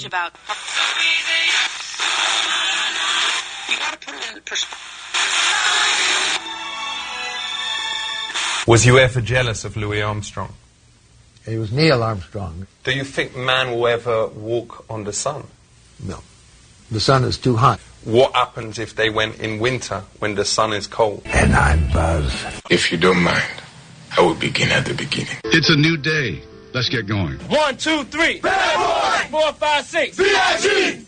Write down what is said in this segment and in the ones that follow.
much about... You gotta put it in perspective. Was you ever jealous of Louis Armstrong? It was Neil Armstrong. Do you think man will ever walk on the sun? No. The sun is too hot. What happens if they went in winter when the sun is cold? And I'm Buzz. If you don't mind, I will begin at the beginning. It's a new day. Let's get going. 1, 2, 3. Bad boy! 4, 5, 6. B.I.G.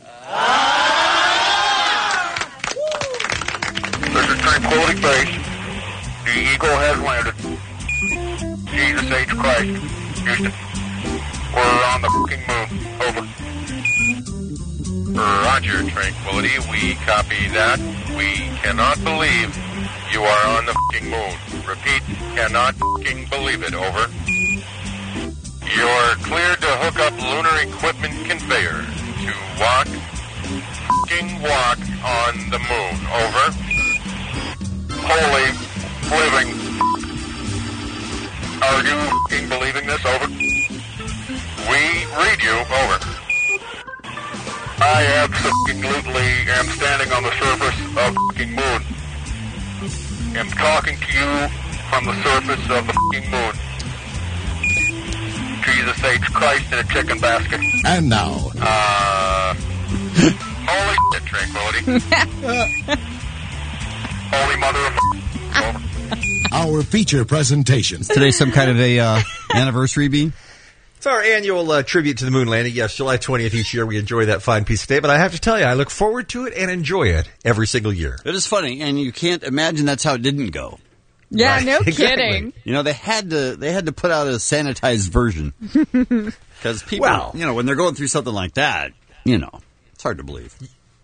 This is Tranquility Base. The Eagle has landed. Jesus H. Christ. Houston. We're on the fucking moon. Over. Roger, Tranquility. We copy that. We cannot believe you are on the fucking moon. Repeat, cannot fucking believe it. Over. You're cleared to hook up lunar equipment conveyor to fucking walk on the moon. Over. Holy living. Are you fucking believing this? Over. We read you. Over. I absolutely am standing on the surface of the fucking moon. I'm talking to you from the surface of the fucking moon. Jesus H. Christ in a chicken basket. And now. Holy shit, Tranquility. Holy mother of... Over. Our feature presentation. Today some kind of a anniversary, B? It's our annual tribute to the moon landing. Yes, July 20th each year we enjoy that fine piece of day. But I have to tell you, I look forward to it and enjoy it every single year. It is funny, and you can't imagine that's how it didn't go. Yeah, Right, no exactly. kidding. You know, they had to put out a sanitized version. Because people, when they're going through something like that, it's hard to believe.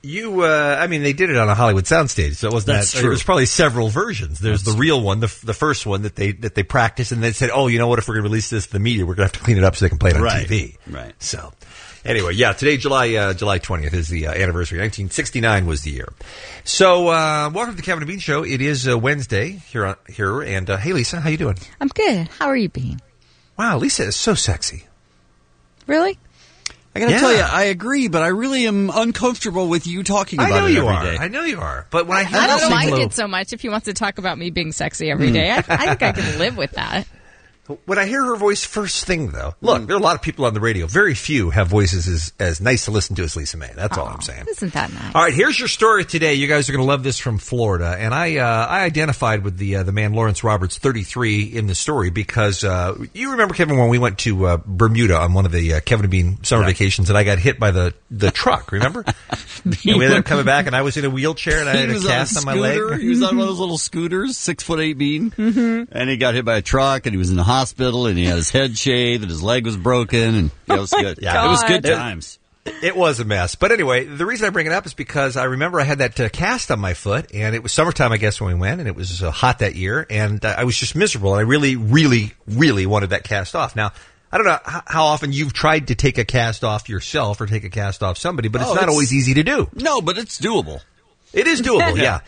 They did it on a Hollywood soundstage, so it wasn't That's that. true. There's probably several versions. There's the real one, the first one that they practiced, and they said, "Oh, you know what? If we're going to release this to the media, we're going to have to clean it up so they can play it on TV." Right. So, anyway, today, July 20th is the anniversary. 1969 was the year. So, welcome to the Kevin and Bean Show. It is Wednesday here, and hey, Lisa, how you doing? I'm good. How are you, Bean? Wow, Lisa is so sexy. Really? I got to tell you, I agree, but I really am uncomfortable with you talking about it every day. I know you are. But when I hear I don't you mind sing it so much if he wants to talk about me being sexy every day. I think I can live with that. When I hear her voice first thing, though, look, there are a lot of people on the radio. Very few have voices as nice to listen to as Lisa May. That's all I'm saying. Isn't that nice? All right, here's your story today. You guys are going to love this from Florida. And I identified with the man Lawrence Roberts, 33, in the story because you remember, Kevin, when we went to Bermuda on one of the Kevin and Bean summer vacations and I got hit by the truck, remember? And we ended up coming back and I was in a wheelchair and I had a cast on my leg. He was on one of those little scooters, 6'8" Bean, and he got hit by a truck and he was in the hospital and he had his head shaved and his leg was broken and it was good. Yeah, it was good times. It was a mess. But anyway, the reason I bring it up is because I remember I had that cast on my foot, and it was summertime, I guess, when we went, and it was hot that year, and I was just miserable, and I really, really, really wanted that cast off. Now, I don't know how often you've tried to take a cast off yourself or take a cast off somebody, but it's not always easy to do. No, but it's doable. It is doable, yeah.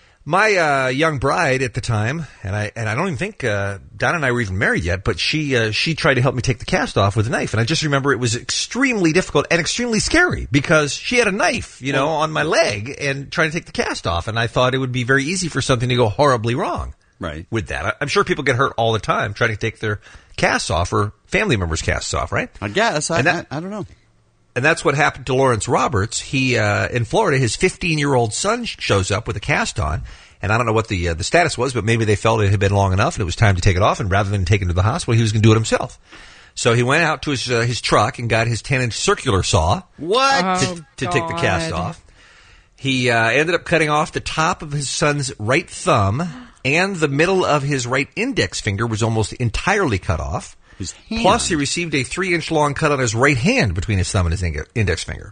My young bride at the time, and I don't even think Donna and I were even married yet, but she tried to help me take the cast off with a knife, and I just remember it was extremely difficult and extremely scary because she had a knife, on my leg and trying to take the cast off, and I thought it would be very easy for something to go horribly wrong. Right. With that, I'm sure people get hurt all the time trying to take their casts off or family members' casts off, right? I guess I don't know. And that's what happened to Lawrence Roberts. He, in Florida, his 15-year-old son shows up with a cast on. And I don't know what the status was, but maybe they felt it had been long enough and it was time to take it off. And rather than take him to the hospital, he was going to do it himself. So he went out to his truck and got his 10-inch circular saw. What? To take the cast off. He ended up cutting off the top of his son's right thumb, and the middle of his right index finger was almost entirely cut off. His hand. Plus, he received a 3-inch long cut on his right hand between his thumb and his index finger.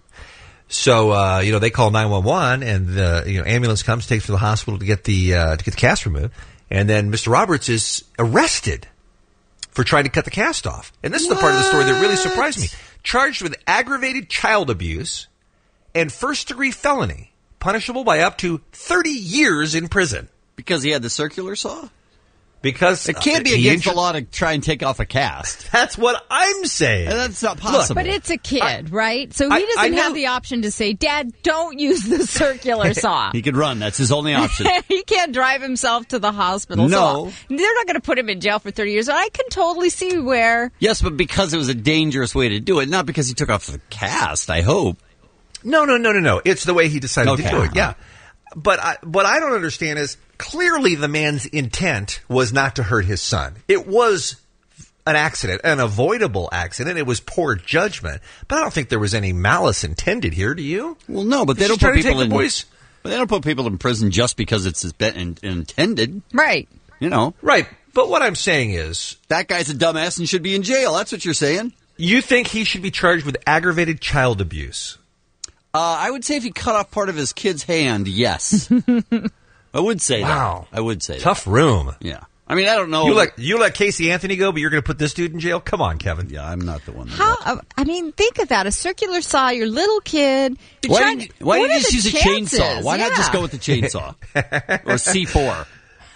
So, they call 911 and the, ambulance comes, takes him to the hospital to get the cast removed. And then Mr. Roberts is arrested for trying to cut the cast off. And this is the part of the story that really surprised me. Charged with aggravated child abuse and first-degree felony, punishable by up to 30 years in prison. Because he had the circular saw? Because it can't be against the law to try and take off a cast. That's what I'm saying. And that's not possible. But it's a kid, right? So he doesn't have the option to say, Dad, don't use the circular saw. He could run. That's his only option. He can't drive himself to the hospital. No. So they're not going to put him in jail for 30 years. I can totally see where... Yes, but because it was a dangerous way to do it, not because he took off the cast, I hope. No. It's the way he decided to do it, yeah. But what I don't understand is, clearly the man's intent was not to hurt his son. It was an accident, an avoidable accident. It was poor judgment. But I don't think there was any malice intended here, do you? Well, no, but they don't put people in... But they don't put people in prison just because it's been intended. Right. You know. Right. But what I'm saying is... That guy's a dumbass and should be in jail. That's what you're saying. You think he should be charged with aggravated child abuse? I would say if he cut off part of his kid's hand, yes. I would say that. Wow. I would say that. Tough room. Yeah. I mean, I don't know. You let Casey Anthony go, but you're going to put this dude in jail? Come on, Kevin. Yeah, I'm not the one. Think of that. A circular saw, your little kid. Why did you just use a chainsaw? Why not just go with the chainsaw? Or C4?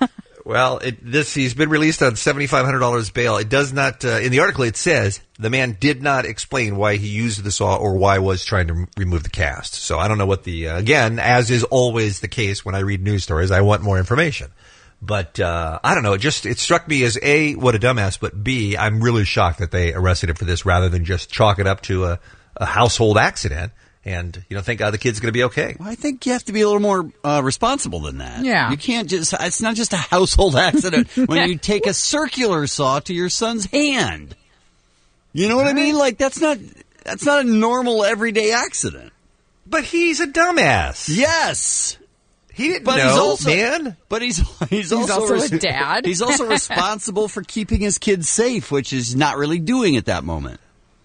Well, he's been released on $7,500 bail. It does not, in the article it says, the man did not explain why he used the saw or why was trying to remove the cast. So I don't know what again, as is always the case when I read news stories, I want more information. But, I don't know, it struck me as A, what a dumbass, but B, I'm really shocked that they arrested him for this rather than just chalk it up to a household accident. And, thank God the kid's going to be okay. Well, I think you have to be a little more responsible than that. Yeah. You can't it's not just a household accident when you take a circular saw to your son's hand. You know what I mean? Like, that's not a normal everyday accident. But he's a dumbass. Yes. He didn't know, man. But he's also a dad. He's also responsible for keeping his kids safe, which is not really doing at that moment.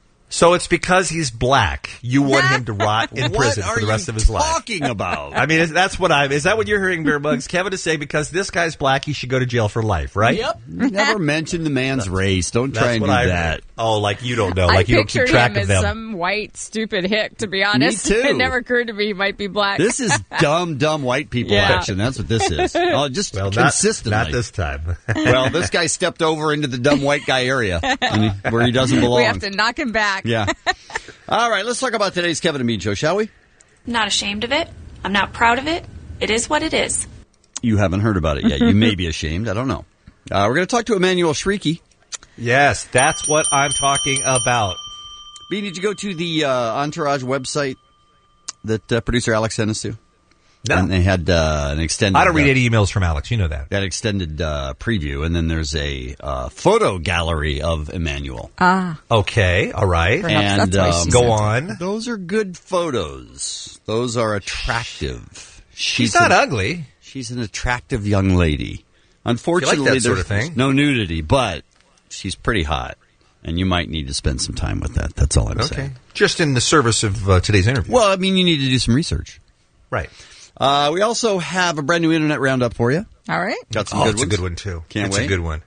So it's because he's black. You want him to rot in prison for the rest of his life. What are you talking about? I mean, is that what you're hearing, Bear Bugs? Kevin is saying because this guy's black, he should go to jail for life, right? Yep. Never mention the man's race. Don't try and do that. Oh, like you don't know. Like you don't keep track of them. I pictured him as some white, stupid hick, to be honest. Me too. It never occurred to me he might be black. This is dumb white people action. That's what this is. Consistently. Not this time. Well, this guy stepped over into the dumb white guy area where he doesn't belong. We have to knock him back. Yeah. All right, let's talk about today's Kevin and Bean show, shall we? I'm not ashamed of it. I'm not proud of it. It is what it is. You haven't heard about it yet. You may be ashamed. I don't know. We're going to talk to Emmanuel Shrieky. Yes, that's what I'm talking about. Bean, did you go to the Entourage website that producer Alex sent us to? No. And they had an extended... I don't read any emails from Alex. You know that. That extended preview, and then there's a photo gallery of Emmanuel. Okay, all right. Perhaps that's why go on. Those are good photos. Those are attractive. She's not ugly. She's an attractive young lady. Unfortunately, like that sort of thing. No nudity, but she's pretty hot. And you might need to spend some time with that. That's all I'm saying. Just in the service of today's interview. Well, I mean, you need to do some research. Right. We also have a brand new internet roundup for you. All right. Got some good ones. It's a good one, too. Can't wait. It's a good one.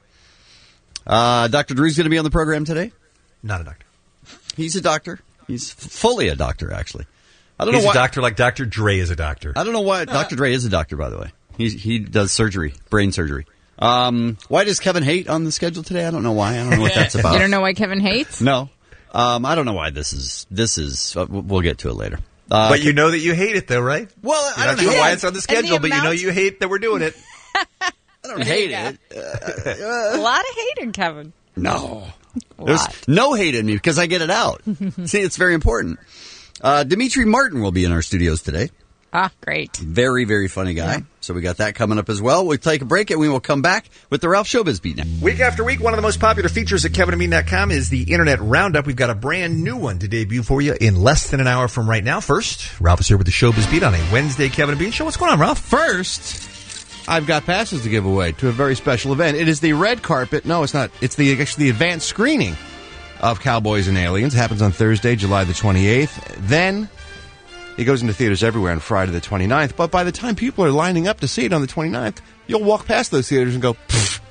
Dr. Drew's going to be on the program today. Not a doctor. He's a doctor. He's fully a doctor, actually. I don't He's know why. a doctor like Dr. Dre is a doctor. I don't know why. Dr. Dre is a doctor, by the way. He does surgery, brain surgery. Why does Kevin hate on the schedule today? I don't know why. I don't know what that's about. You don't know why Kevin hates? No. I don't know why this is. We'll get to it later. But you know that you hate it, though, right? Well, I don't know why it's on the schedule, but you know you hate that we're doing it. I don't hate it. A lot of hate in Kevin. No. There's no hate in me because I get it out. See, it's very important. Dimitri Martin will be in our studios today. Ah, great. Very, very funny guy. Yeah. So we got that coming up as well. We'll take a break and we will come back with the Ralph Showbiz Beat now. Week after week, one of the most popular features at KevinandBean.com is the Internet Roundup. We've got a brand new one to debut for you in less than an hour from right now. First, Ralph is here with the Showbiz Beat on a Wednesday Kevin and Bean show. What's going on, Ralph? First, I've got passes to give away to a very special event. It is the red carpet. No, it's not. It's actually the advanced screening of Cowboys and Aliens. It happens on Thursday, July the 28th. Then it goes into theaters everywhere on Friday the 29th. But by the time people are lining up to see it on the 29th, you'll walk past those theaters and go,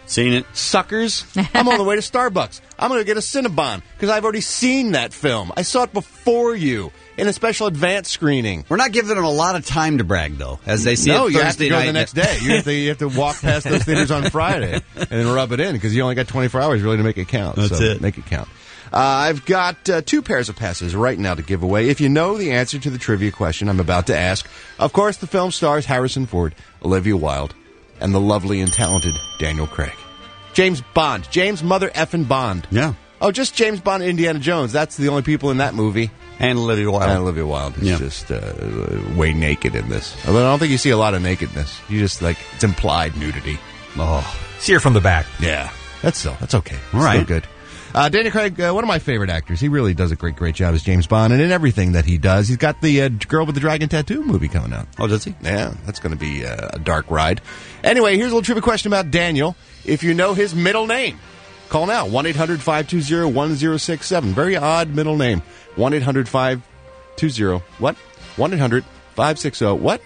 Seen it. Suckers. I'm on the way to Starbucks. I'm going to get a Cinnabon because I've already seen that film. I saw it before you in a special advance screening. We're not giving them a lot of time to brag, though, as they see No, it you Thursday have to go night. the next day. You have to walk past those theaters on Friday and rub it in because you only got 24 hours really to make it count. That's so it. Make it count. I've got 2 pairs of passes right now to give away. If you know the answer to the trivia question I'm about to ask, of course, the film stars Harrison Ford, Olivia Wilde, and the lovely and talented Daniel Craig. James Bond. James Mother Effin' Bond. Yeah. Oh, just James Bond and Indiana Jones. That's the only people in that movie. And Olivia Wilde. And Olivia Wilde is just way naked in this. Although I don't think you see a lot of nakedness. You just, it's implied nudity. Oh. See her from the back. Yeah. That's okay. All right. Still good. Daniel Craig, one of my favorite actors. He really does a great job as James Bond, and in everything that he does. He's got the Girl with the Dragon Tattoo movie coming out. Oh, does he? Yeah, that's going to be a dark ride. Anyway, here's a little trivia question about Daniel. If you know his middle name, call now, 1-800-520-1067. Very odd middle name. 1-800-520, what? 1-800-560, what?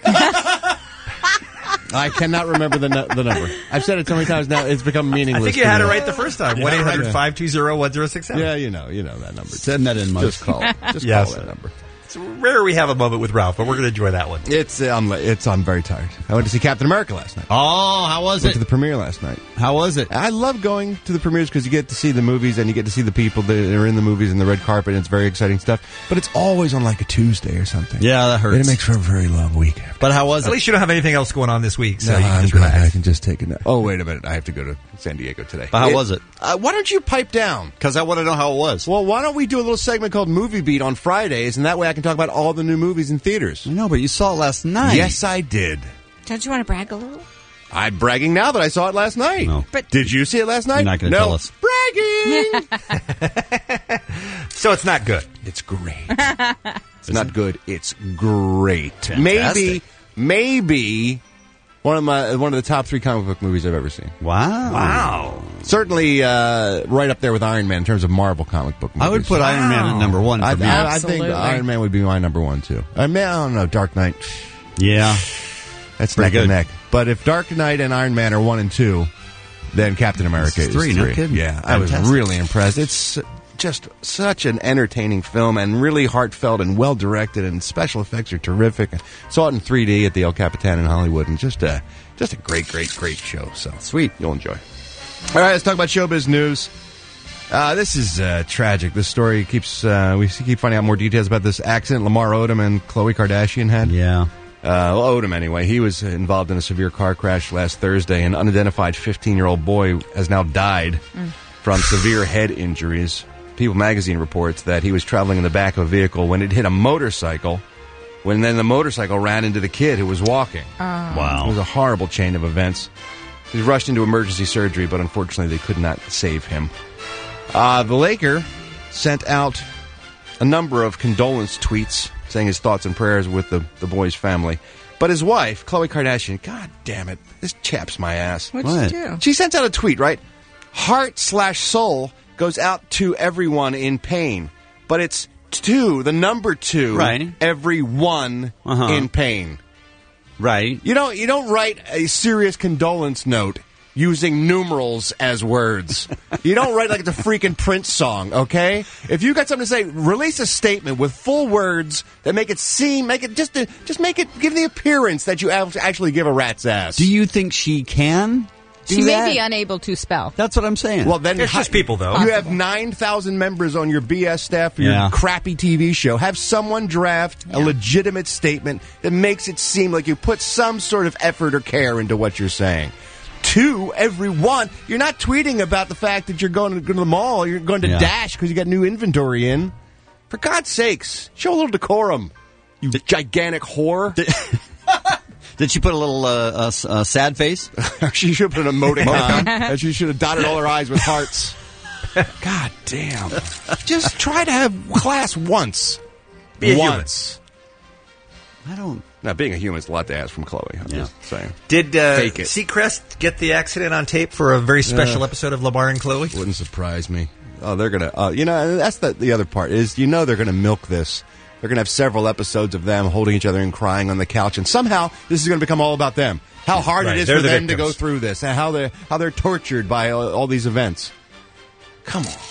I cannot remember the number. I've said it so many times now, it's become meaningless. I think you had it right the first time. 1-800-520-1067. Yeah, you know that number. Send that in, Mike. Just call it. Just call that number. It's rare we have a moment with Ralph, but we're going to enjoy that one. I'm very tired. I went to see Captain America last night. Oh, how was Went it? to the premiere last night. How was it? I love going to the premieres because you get to see the movies and you get to see the people that are in the movies and the red carpet, and it's very exciting stuff. But it's always on a Tuesday or something. Yeah, that hurts. And it makes for a very long week after. But how was it? At least you don't have anything else going on this week, so No, you can I'm just glad relax. I can just take a nap. Oh, wait a minute. I have to go to San Diego today. But how was it? Why don't you pipe down? Because I want to know how it was. Well, why don't we do a little segment called Movie Beat on Fridays, and that way I can talk about all the new movies in theaters. I know, but you saw it last night. Yes, I did. Don't you want to brag a little? I'm bragging now that I saw it last night. No. But did you see it last night? You're not going to No. tell us. Bragging! So it's not good. It's great. It's not good. It's great. Fantastic. Maybe one of the top 3 comic book movies I've ever seen. Wow. Certainly right up there with Iron Man in terms of Marvel comic book movies. I would put Iron Man at number 1 for me. I think Iron Man would be my number 1 too. I don't know. Dark Knight. Yeah. That's Pretty neck and good. neck. But if Dark Knight and Iron Man are 1 and 2, then Captain America It's 3, is no 3. kidding. Yeah, I was Fantastic. really impressed. It's just such an entertaining film and really heartfelt and well directed, and special effects are terrific. I saw it in 3D at the El Capitan in Hollywood, and just a great show. So Sweet. You'll enjoy. All right, let's talk about showbiz news. This is tragic. This story keeps we keep finding out more details about this accident Lamar Odom and Khloe Kardashian had. Yeah. Odom, anyway. He was involved in a severe car crash last Thursday. An unidentified 15-year-old boy has now died from severe head injuries. People magazine reports that he was traveling in the back of a vehicle when it hit a motorcycle, when then the motorcycle ran into the kid who was walking. Wow. It was a horrible chain of events. He was rushed into emergency surgery, but unfortunately they could not save him. The Laker sent out a number of condolence tweets saying his thoughts and prayers with the boy's family. But his wife, Khloe Kardashian, God damn it, this chaps my ass. What'd she do? She sent out a tweet, right? Heart/soul goes out to everyone in pain. But it's the number 2, Right. everyone in pain. Right. You don't write a serious condolence note using numerals as words. You don't write like it's a freaking Prince song, okay? If you got something to say, release a statement with full words that make it give the appearance that you actually give a rat's ass. Do you think she can do She that? may be unable to spell. That's what I'm saying. Well, then It's just people, though. You have 9,000 members on your BS staff for your Yeah. crappy TV show. Have someone draft a legitimate statement that makes it seem like you put some sort of effort or care into what you're saying. 2, everyone. You're not tweeting about the fact that you're going to the mall. You're going to Dash because you got new inventory in. For God's sakes, show a little decorum, you gigantic whore. Did she put a little sad face? She should put an emoticon, and she should have dotted all her eyes with hearts. God damn. Just try to have class once. Be a once. I don't. Now, being a human is a lot to ask from Khloe. I'm just saying. Did Fake it. Seacrest get the accident on tape for a very special episode of Lamar and Chloe? Wouldn't surprise me. they're going to, and that's the other part is, they're going to milk this. They're going to have several episodes of them holding each other and crying on the couch. And somehow this is going to become all about them. How hard it is for them to go through this and how they're tortured by all these events. Come on.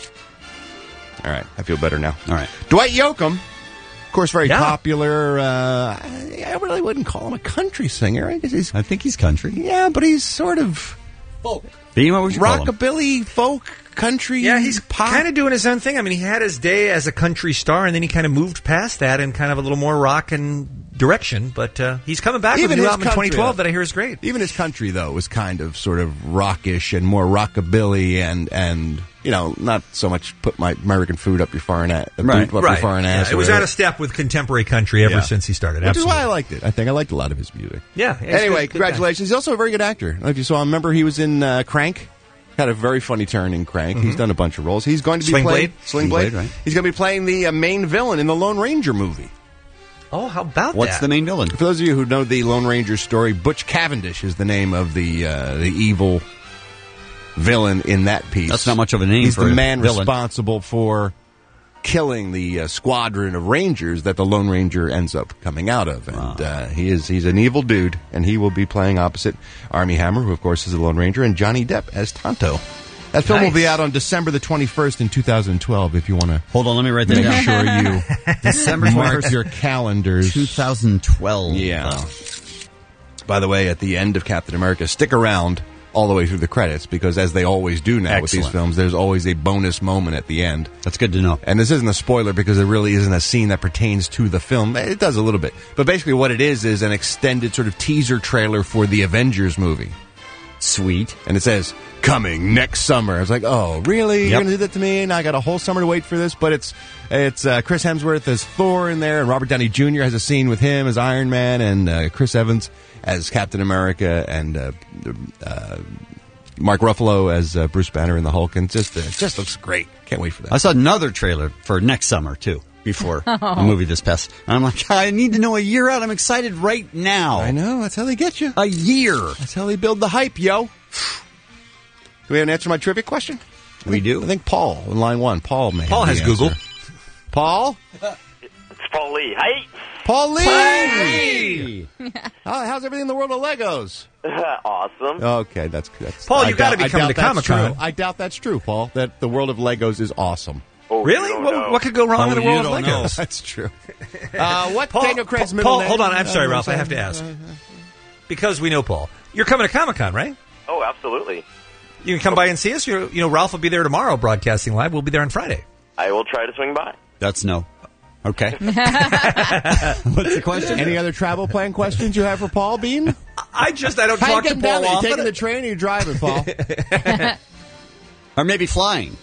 All right. I feel better now. All right. Dwight Yoakam, of course, very popular. I really wouldn't call him a country singer. I think he's country. Yeah, but he's sort of folk. What would you call him? Rockabilly, folk, country. Yeah, he's pop. kind of doing his own thing. I mean, he had his day as a country star, and then he kind of moved past that and kind of a little more rock and direction. But he's coming back with a new album in 2012 that I hear is great. Even his country, though, was kind of sort of rockish and more rockabilly and not so much put my American food up your foreign ass. Your foreign ass. It was out of step with contemporary country ever since he started. Which is why I liked it. I think I liked a lot of his music. Yeah. Anyway, congratulations. He's also a very good actor. I don't know if you saw him. Remember, he was in Crank. Had a very funny turn in Crank. He's done a bunch of roles. He's going to be playing Sling Blade, right? He's going to be playing the main villain in the Lone Ranger movie. Oh, how about What's the main villain? For those of you who know the Lone Ranger story, Butch Cavendish is the name of the evil villain in that piece. That's not much of a name. He's for the man villain. responsible for killing the squadron of Rangers that the Lone Ranger ends up coming out of, and he's an evil dude, and he will be playing opposite Armie Hammer, who of course is the Lone Ranger, and Johnny Depp as Tonto. That film will be out on December the 21st in 2012. If you want to hold on, let me write that make down. sure you December 21st, mark your calendars. 2012. Yeah. By the way, at the end of Captain America, stick around all the way through the credits, because as they always do now with these films, there's always a bonus moment at the end. That's good to know. And this isn't a spoiler because it really isn't a scene that pertains to the film. It does a little bit. But basically what it is an extended sort of teaser trailer for the Avengers movie. Sweet. And it says, coming next summer. I was like, oh, really? You're going to do that to me? And I got a whole summer to wait for this? But it's Chris Hemsworth as Thor in there, and Robert Downey Jr. has a scene with him as Iron Man, and Chris Evans as Captain America, and Mark Ruffalo as Bruce Banner in the Hulk. And it just looks great. Can't wait for that. I saw another trailer for next summer, too, before the movie this past. And I'm like, I need to know a year out. I'm excited right now. I know. That's how they get you. A year. That's how they build the hype, yo. Do we have an answer to my trivia question? We do. I think Paul in line one. Paul has Google. Paul? It's Paul Lee. Hey. Paul Lee! Hey! How's everything in the world of Legos? Awesome. Okay, that's Paul, you got to be coming to Comic-Con. I doubt that's true, Paul, that the world of Legos is awesome. Oh, really? What could go wrong in the world of Legos? That's true. Daniel Craig's middle Paul, name? hold on. I'm sorry, Ralph. I have to ask. Because we know Paul. You're coming to Comic-Con, right? Oh, absolutely. You can come by and see us. Ralph will be there tomorrow broadcasting live. We'll be there on Friday. I will try to swing by. That's no. Okay. What's the question? Any other travel plan questions you have for Paul Bean? I don't talk to Paul often. You taking the train or you driving, Paul? Or maybe flying.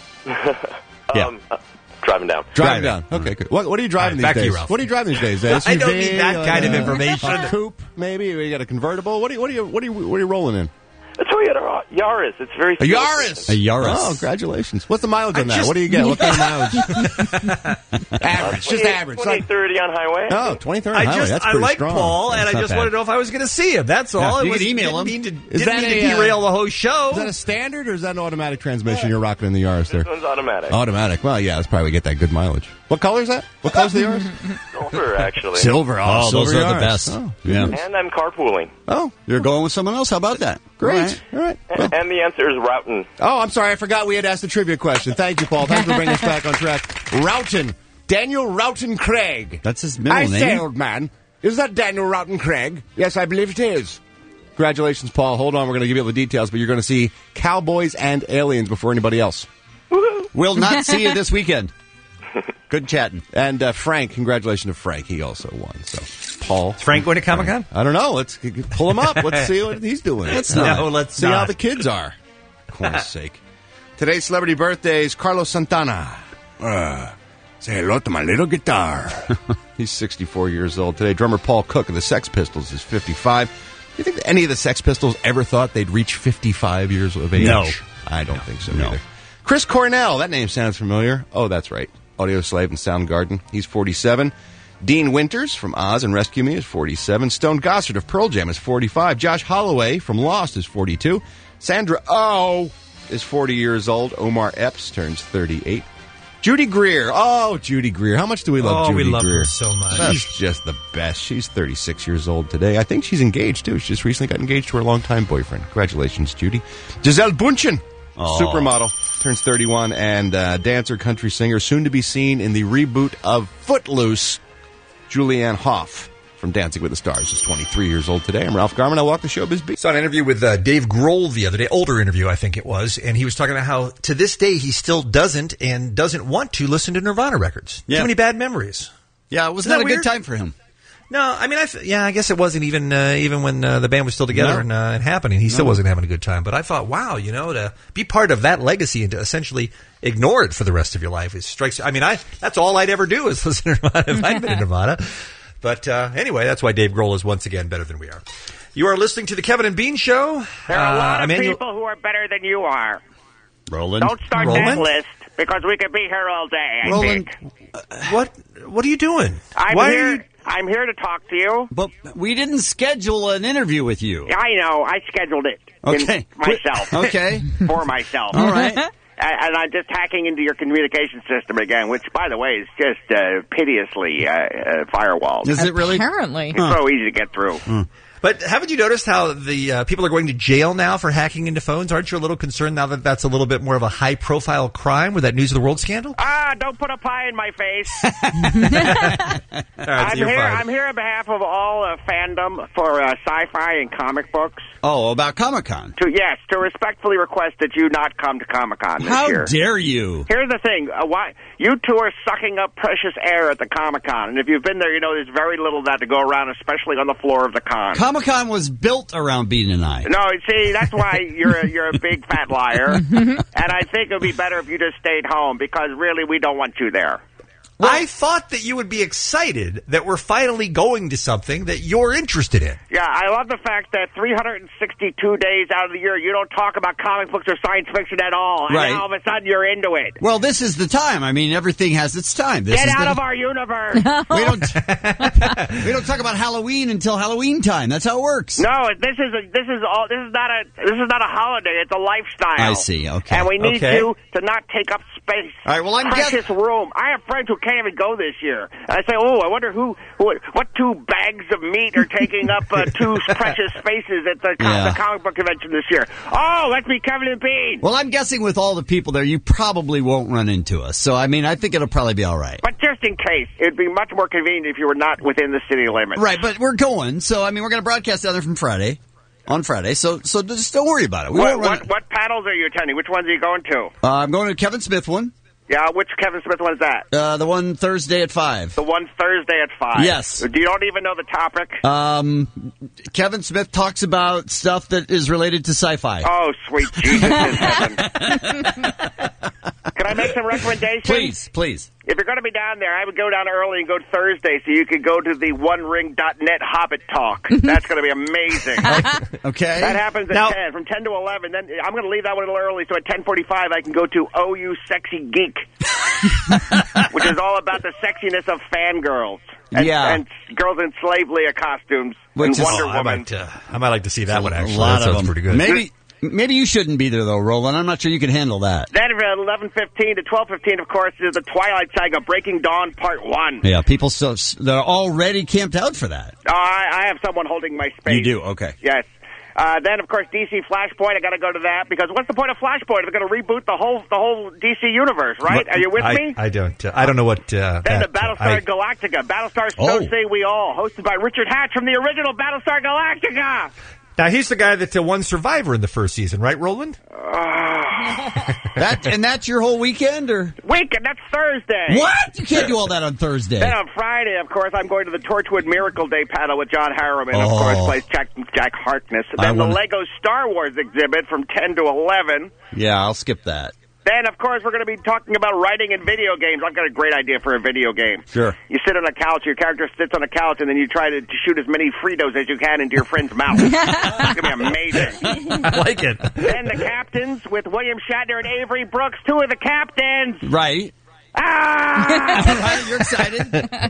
Driving down. Driving down. Okay, good. What are you driving these days? What are you driving these days? SUV, I don't need that kind of information. A coupe, maybe? You got a convertible? What are you rolling in? A Toyota Yaris. It's very a Yaris. A Yaris. Oh, congratulations. What's the mileage on that? What do you get? What kind of mileage? Average. Just average. 2030 on highway. Oh, 2030 on highway. That's I pretty like strong. Paul, and I just wanted to know if I was going to see him. That's all. You can email him. Didn't mean to derail the whole show. Is that a standard or is that an automatic transmission you're rocking in the Yaris there? This one's automatic. Automatic. Well, yeah, that's probably get that good mileage. What color is that? What color's the Yaris? Silver, actually. Silver. Oh, those silver are the Yaris. best. Oh. Yeah. And I'm carpooling. Oh, You're going with someone else? How about that? great. All right. Well. And the answer is Roughton. Oh, I'm sorry. I forgot we had asked the trivia question. Thank you, Paul. Thanks for bringing us back on track. Roughton. Daniel Roughton Craig. That's his middle name. I say, old man, is that Daniel Roughton Craig? Yes, I believe it is. Congratulations, Paul. Hold on. We're going to give you all the details, but you're going to see Cowboys and Aliens before anybody else. We'll not see you this weekend. Good chatting. And Frank, congratulations to Frank. He also won. So, Paul. Is Frank going to Comic-Con? I don't know. Let's pull him up. Let's see what he's doing. Let's see not. how the kids are. For Christ's sake. Today's celebrity birthdays, Carlos Santana. Say hello to my little guitar. He's 64 years old today. Drummer Paul Cook of the Sex Pistols is 55. Do you think that any of the Sex Pistols ever thought they'd reach 55 years of age? No. I don't think so either. Chris Cornell. That name sounds familiar. Oh, that's right. Audio Slave and Soundgarden. He's 47. Dean Winters from Oz and Rescue Me is 47. Stone Gossard of Pearl Jam is 45. Josh Holloway from Lost is 42. Sandra Oh is 40 years old. Omar Epps turns 38. Judy Greer. Oh, Judy Greer. How much do we love Judy we love Greer? her so much. She's just the best. She's 36 years old today. I think she's engaged, too. She just recently got engaged to her longtime boyfriend. Congratulations, Judy. Giselle Bundchen, supermodel, turns 31, and dancer, country singer, soon to be seen in the reboot of Footloose. Julianne Hough from Dancing with the Stars is 23 years old today. I'm Ralph Garman. I walk the showbiz beat. Saw an interview with Dave Grohl the other day, older interview I think it was, and he was talking about how to this day he still doesn't want to listen to Nirvana records. Yeah. Too many bad memories. Yeah, it was not a weird? good time for him. No, I mean, I guess it wasn't even when the band was still together and happening. He still wasn't having a good time. But I thought, wow, to be part of that legacy and to essentially ignore it for the rest of your life strikes. I mean, that's all I'd ever do is listen to Nirvana if I'd been in Nirvana. But anyway, that's why Dave Grohl is once again better than we are. You are listening to the Kevin and Bean Show. There are a lot of people who are better than you are. Roland. Don't start that list because we could be here all day. I Roland, think. what are you doing? I'm here to talk to you. But we didn't schedule an interview with you. I know. I scheduled it. Okay. Myself. Okay. For myself. All right. And I'm just hacking into your communication system again, which, by the way, is just pitilessly firewalled. Is it really? Apparently. It's so easy to get through. But haven't you noticed how the people are going to jail now for hacking into phones? Aren't you a little concerned now that that's a little bit more of a high-profile crime with that News of the World scandal? Don't put a pie in my face. All right, I'm here on behalf of all fandom for sci-fi and comic books. Oh, about Comic-Con. To respectfully request that you not come to Comic-Con this year. How dare you? Here's the thing. Why you two are sucking up precious air at the Comic-Con. And if you've been there, you know there's very little of that to go around, especially on the floor of the con. Comic-Con was built around Bean and I. No, see, that's why you're a big fat liar. And I think it would be better if you just stayed home, because really we don't want you there. Well, I thought that you would be excited that we're finally going to something that you're interested in. Yeah, I love the fact that 362 days out of the year you don't talk about comic books or science fiction at all. Right. And all of a sudden you're into it. Well, this is the time. I mean, everything has its time. Get out of our universe. We don't talk about Halloween until Halloween time. That's how it works. No, this is not a holiday. It's a lifestyle. I see. Okay. And we need you to not take up space. All right. Well, I'm precious room. I have friends who can't even go this year. And I say, I wonder what two bags of meat are taking up two precious spaces at the comic book convention this year. Oh, let's be Kevin and Bean. Well, I'm guessing with all the people there, you probably won't run into us. So, I mean, I think it'll probably be all right. But just in case, it'd be much more convenient if you were not within the city limits. Right, but we're going. So, I mean, we're going to broadcast down there from Friday. On Friday, so just don't worry about it. What panels are you attending? Which ones are you going to? I'm going to the Kevin Smith one. Yeah, which Kevin Smith one is that? The one Thursday at 5. The one Thursday at 5? Yes. You don't even know the topic? Kevin Smith talks about stuff that is related to sci-fi. Oh, sweet Jesus in heaven. Can I make some recommendations? Please. If you're going to be down there, I would go down early and go Thursday so you could go to the OneRing.net Hobbit Talk. That's going to be amazing. Okay. That happens at 10, from 10 to 11. Then I'm going to leave that one a little early, so at 10:45 I can go to OU Sexy Geek, which is all about the sexiness of fangirls. And girls in slave Leia costumes and Wonder Woman. I might like to see that one, actually. A lot that sounds pretty good. Maybe you shouldn't be there, though, Roland. I'm not sure you can handle that. Then from 11:15 to 12:15, of course, is the Twilight Saga Breaking Dawn Part 1. Yeah, people they're already camped out for that. I have someone holding my space. You do? Okay. Yes. Then, of course, DC Flashpoint. I got to go to that because what's the point of Flashpoint? They're going to reboot the whole DC universe, right? Are you with me? I don't know what. Then the Battlestar Galactica, Battlestar So Say We All, hosted by Richard Hatch from the original Battlestar Galactica. Now, he's the guy that won Survivor in the first season, right, Roland? That's your whole weekend, or? Weekend, that's Thursday. What? You can't do all that on Thursday. Then on Friday, of course, I'm going to the Torchwood Miracle Day panel with John Harriman, of course, plays Jack Harkness. Then the Lego Star Wars exhibit from 10 to 11. Yeah, I'll skip that. Then, of course, we're going to be talking about writing in video games. I've got a great idea for a video game. Sure. You sit on a couch, your character sits on a couch, and then you try to shoot as many Fritos as you can into your friend's mouth. It's going to be amazing. I like it. Then the Captains with William Shatner and Avery Brooks, two of the captains. Right. Ah! All right, you're excited.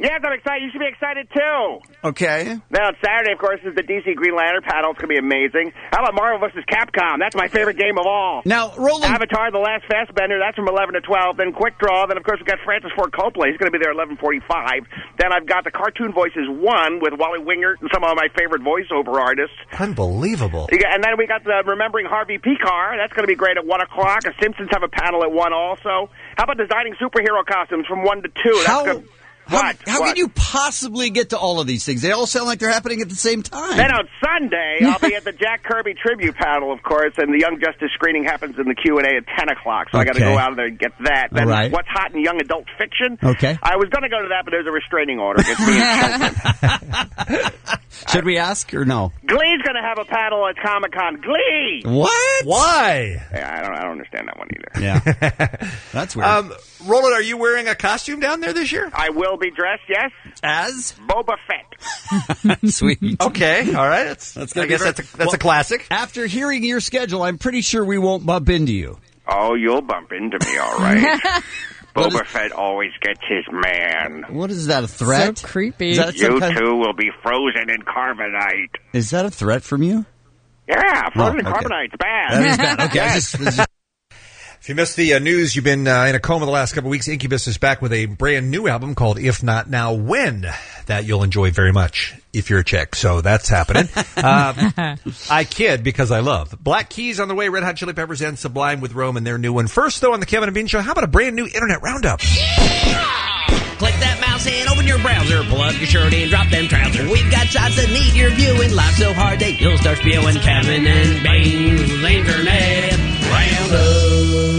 Yes, I'm excited. You should be excited, too. Okay. Now, Saturday, of course, is the DC Green Lantern panel. It's going to be amazing. How about Marvel vs. Capcom? That's my favorite game of all. Now, Roland... Avatar, The Last Fastbender, that's from 11 to 12. Then Quick Draw. Then, of course, we've got Francis Ford Coppola. He's going to be there at 11:45. Then I've got the Cartoon Voices 1 with Wally Wingert and some of my favorite voiceover artists. Unbelievable. And then we got the Remembering Harvey Picar. That's going to be great at 1 o'clock. The Simpsons have a panel at 1 also. How about designing superhero costumes from 1 to 2? That's good. How can you possibly get to all of these things? They all sound like they're happening at the same time. Then on Sunday, I'll be at the Jack Kirby tribute panel, of course, and the Young Justice screening happens in the Q&A at 10 o'clock, so I got to go out there and get that. Then What's Hot in Young Adult Fiction? Okay. I was going to go to that, but there's a restraining order against me and children. Should we ask or no? Glee's going to have a panel at Comic-Con. Glee! What? Why? Yeah, I don't understand that one either. Yeah. That's weird. Roland, are you wearing a costume down there this year? I will be dressed, yes. As? Boba Fett. Sweet. Okay, all right. I guess that's a classic. After hearing your schedule, I'm pretty sure we won't bump into you. Oh, you'll bump into me, all right. Boba Fett always gets his man. What is that, a threat? So creepy. You two will be frozen in carbonite. Is that a threat from you? Yeah, frozen in carbonite's bad. That is bad. Okay, Yes. If you missed the news, you've been in a coma the last couple of weeks. Incubus is back with a brand new album called If Not Now, When? That you'll enjoy very much if you're a chick. So that's happening. I kid because I love. Black Keys on the way, Red Hot Chili Peppers and Sublime with Rome and their new one. First, though, on the Kevin and Bean Show, how about a brand new Internet Roundup? Click that mouse and open your browser. Pull up your shirt and drop them trousers. We've got shots that need your viewing. Live so hard that you'll start spewing. Kevin and Bean's Internet Roundup.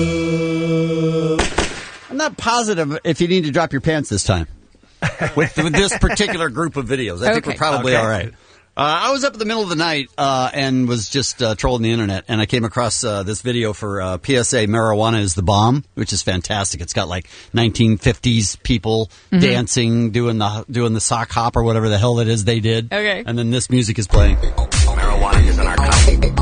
I'm not positive if you need to drop your pants this time with this particular group of videos. I think we're probably all right. I was up in the middle of the night and was just trolling the internet, and I came across this video for PSA Marijuana is the Bomb, which is fantastic. It's got like 1950s people dancing, doing the sock hop or whatever the hell it is they did. Okay. And then this music is playing. Marijuana is an narcotic.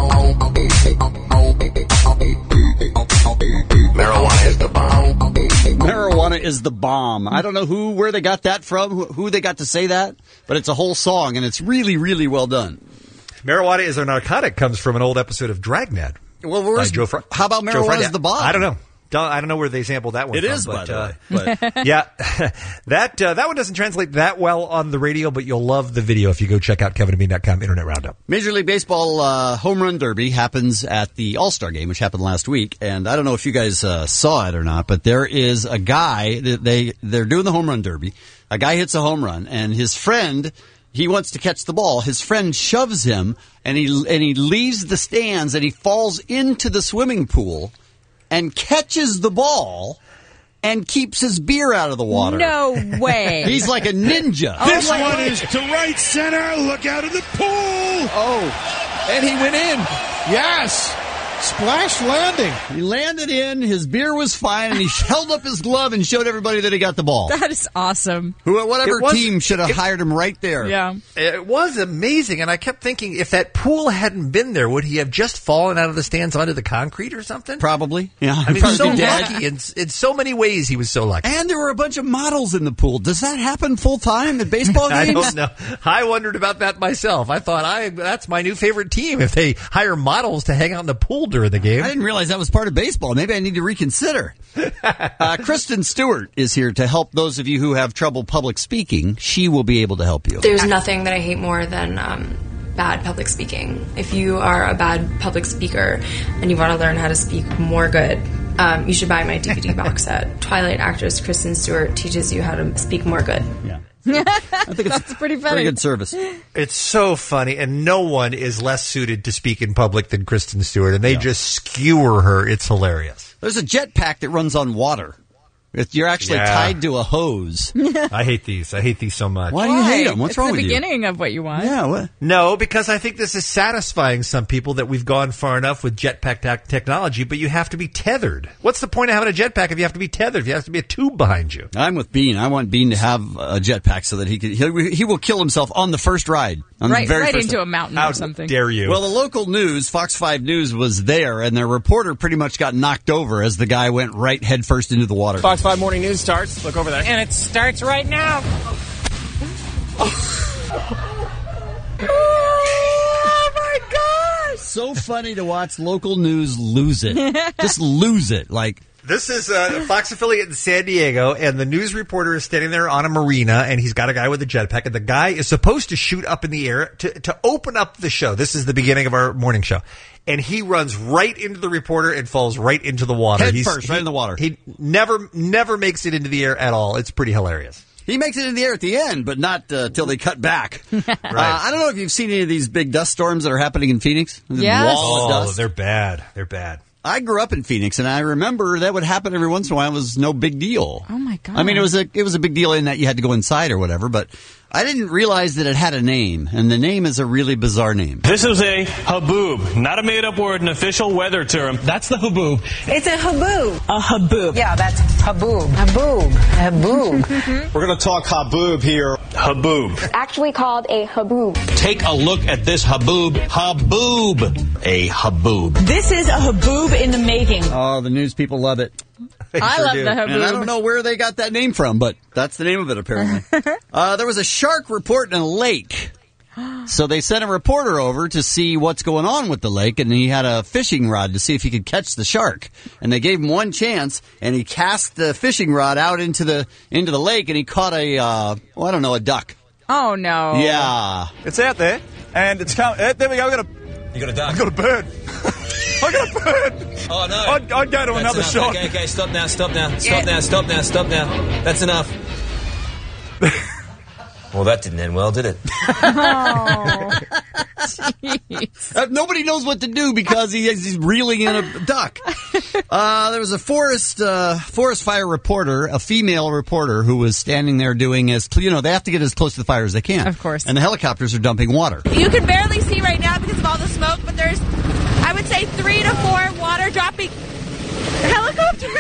Marijuana is the bomb. Marijuana is the bomb. I don't know where they got that from, who they got to say that, but it's a whole song, and it's really, really well done. Marijuana is a narcotic comes from an old episode of Dragnet. Well, how about Marijuana is the bomb? I don't know. I don't know where they sampled that one from. It is, by the way. But yeah, that one doesn't translate that well on the radio, but you'll love the video if you go check out KevinandBean.com Internet Roundup. Major League Baseball Home Run Derby happens at the All-Star Game, which happened last week. And I don't know if you guys saw it or not, but there is a guy, they're doing the Home Run Derby. A guy hits a home run, and his friend, he wants to catch the ball. His friend shoves him, and he leaves the stands, and he falls into the swimming pool and catches the ball and keeps his beer out of the water. No way. He's like a ninja. This one is to right center. Look out of the pool. Oh, and he went in. Yes. Splash landing. He landed in, his beer was fine, and he held up his glove and showed everybody that he got the ball. That is awesome. Whatever team should have hired him right there. Yeah. It was amazing, and I kept thinking, if that pool hadn't been there, would he have just fallen out of the stands onto the concrete or something? Probably. Yeah. I mean, so lucky. In so many ways, he was so lucky. And there were a bunch of models in the pool. Does that happen full time at baseball games? I don't know. I wondered about that myself. I thought, that's my new favorite team, if they hire models to hang out in the pool during the game. I didn't realize that was part of baseball. Maybe I need to reconsider. Kristen Stewart is here to help those of you who have trouble public speaking. She will be able to help you. There's nothing that I hate more than bad public speaking. If you are a bad public speaker and you want to learn how to speak more good, you should buy my DVD box set. Twilight actress Kristen Stewart teaches you how to speak more good. Yeah. I think that's pretty funny. Pretty good service. It's so funny, and no one is less suited to speak in public than Kristen Stewart, and they just skewer her. It's hilarious. There's a jetpack that runs on water. You're actually tied to a hose. I hate these. I hate these so much. Why do you hate them? What's wrong with you? It's the beginning of what you want. Yeah, what? No, because I think this is satisfying some people that we've gone far enough with jetpack technology, but you have to be tethered. What's the point of having a jetpack if you have to be tethered, if you have to be a tube behind you? I'm with Bean. I want Bean to have a jetpack so that he will kill himself on the first ride. Right into a mountain or something. How dare you? Well, the local news, Fox 5 News, was there, and their reporter pretty much got knocked over as the guy went right headfirst into the water. Fox 5 Morning News starts. Look over there. And it starts right now. Oh my gosh! So funny to watch local news lose it. Just lose it. Like, this is a Fox affiliate in San Diego, and the news reporter is standing there on a marina, and he's got a guy with a jetpack, and the guy is supposed to shoot up in the air to open up the show. This is the beginning of our morning show. And he runs right into the reporter and falls right into the water. Head first, right in the water. He never makes it into the air at all. It's pretty hilarious. He makes it in the air at the end, but not till they cut back. Right. I don't know if you've seen any of these big dust storms that are happening in Phoenix. Yes. Wall of dust. They're bad. They're bad. I grew up in Phoenix, and I remember that would happen every once in a while. It was no big deal. Oh my god! I mean, it was a big deal in that you had to go inside or whatever, but I didn't realize that it had a name, and the name is a really bizarre name. This is a haboob, not a made-up word, an official weather term. That's the haboob. It's a haboob. A haboob. Yeah, that's haboob. Haboob. Haboob. We're going to talk haboob here. Haboob. Actually called a haboob. Take a look at this haboob. Haboob. A haboob. This is a haboob in the making. Oh, the news people love it. I love the haboob. And I don't know where they got that name from, but that's the name of it, apparently. There was a shark report in a lake. So they sent a reporter over to see what's going on with the lake, and he had a fishing rod to see if he could catch the shark. And they gave him one chance, and he cast the fishing rod out into the lake, and he caught a duck. Oh, no. Yeah. It's out there, and it's coming. There we go. You got a duck. I got a bird. I got a bird. Oh, no. I'd go to That's another enough. shot. Okay, stop now. Stop now. That's enough. Well, that didn't end well, did it? Oh, nobody knows what to do because he's reeling in a duck. There was a forest fire reporter, a female reporter, who was standing there doing they have to get as close to the fire as they can. Of course. And the helicopters are dumping water. You can barely see right now because of all the smoke, but there's, I would say, 3 to 4 water dropping helicopters.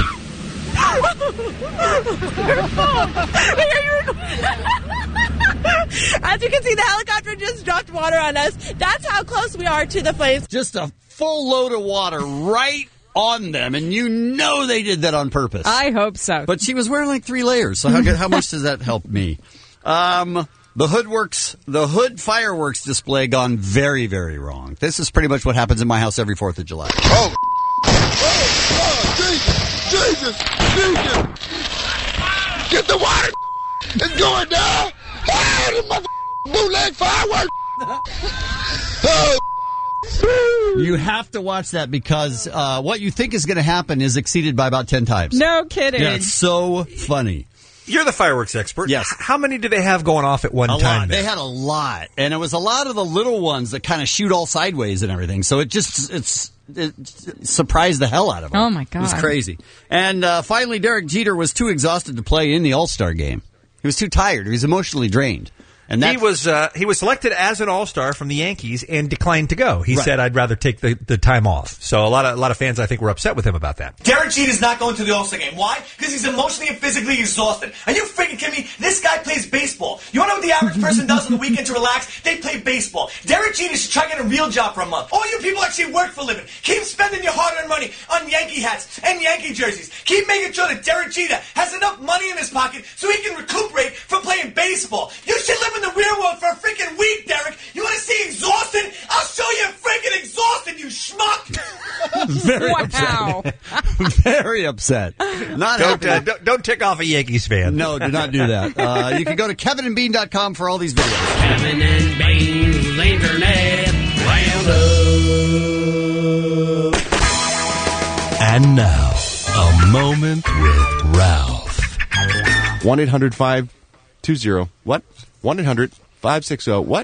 As you can see, the helicopter just dropped water on us. That's how close we are to the flames. Just a full load of water right on them, and you know they did that on purpose. I hope so. But she was wearing like 3 layers, so how much does that help me? The hood fireworks display gone very, very wrong. This is pretty much what happens in my house every 4th of July. Jesus! Get the water! It's going down! Oh, the mother bootleg fireworks! Oh. You have to watch that because what you think is going to happen is exceeded by about 10 times. No kidding. Yeah, it's so funny. You're the fireworks expert. Yes. How many do they have going off at one time? Lot. They had a lot. And it was a lot of the little ones that kind of shoot all sideways and everything. So it surprised the hell out of them. Oh, my God. It was crazy. And finally, Derek Jeter was too exhausted to play in the All-Star game. He was too tired. He was emotionally drained. And he was selected as an All-Star from the Yankees and declined to go. He said, "I'd rather take the time off." So a lot of fans, I think, were upset with him about that. Derek Jeter's not going to the All-Star game. Why? Because he's emotionally and physically exhausted. Are you freaking kidding me? This guy plays baseball. You want to know what the average person does on the weekend to relax? They play baseball. Derek Jeter should try to get a real job for a month. All you people actually work for a living. Keep spending your hard-earned money on Yankee hats and Yankee jerseys. Keep making sure that Derek Jeter has enough money in his pocket so he can recuperate from playing baseball. You should live in the real world for a freaking week, Derek. You want to see exhausted? I'll show you freaking exhausted, you schmuck. Very upset. Very upset. Don't tick off a Yankees fan. No, do not do that. You can go to kevinandbean.com for all these videos. Kevin and Bean's Internet Roundup. And now, a moment with Ralph. 1-800-520. What? 1-800-560. What?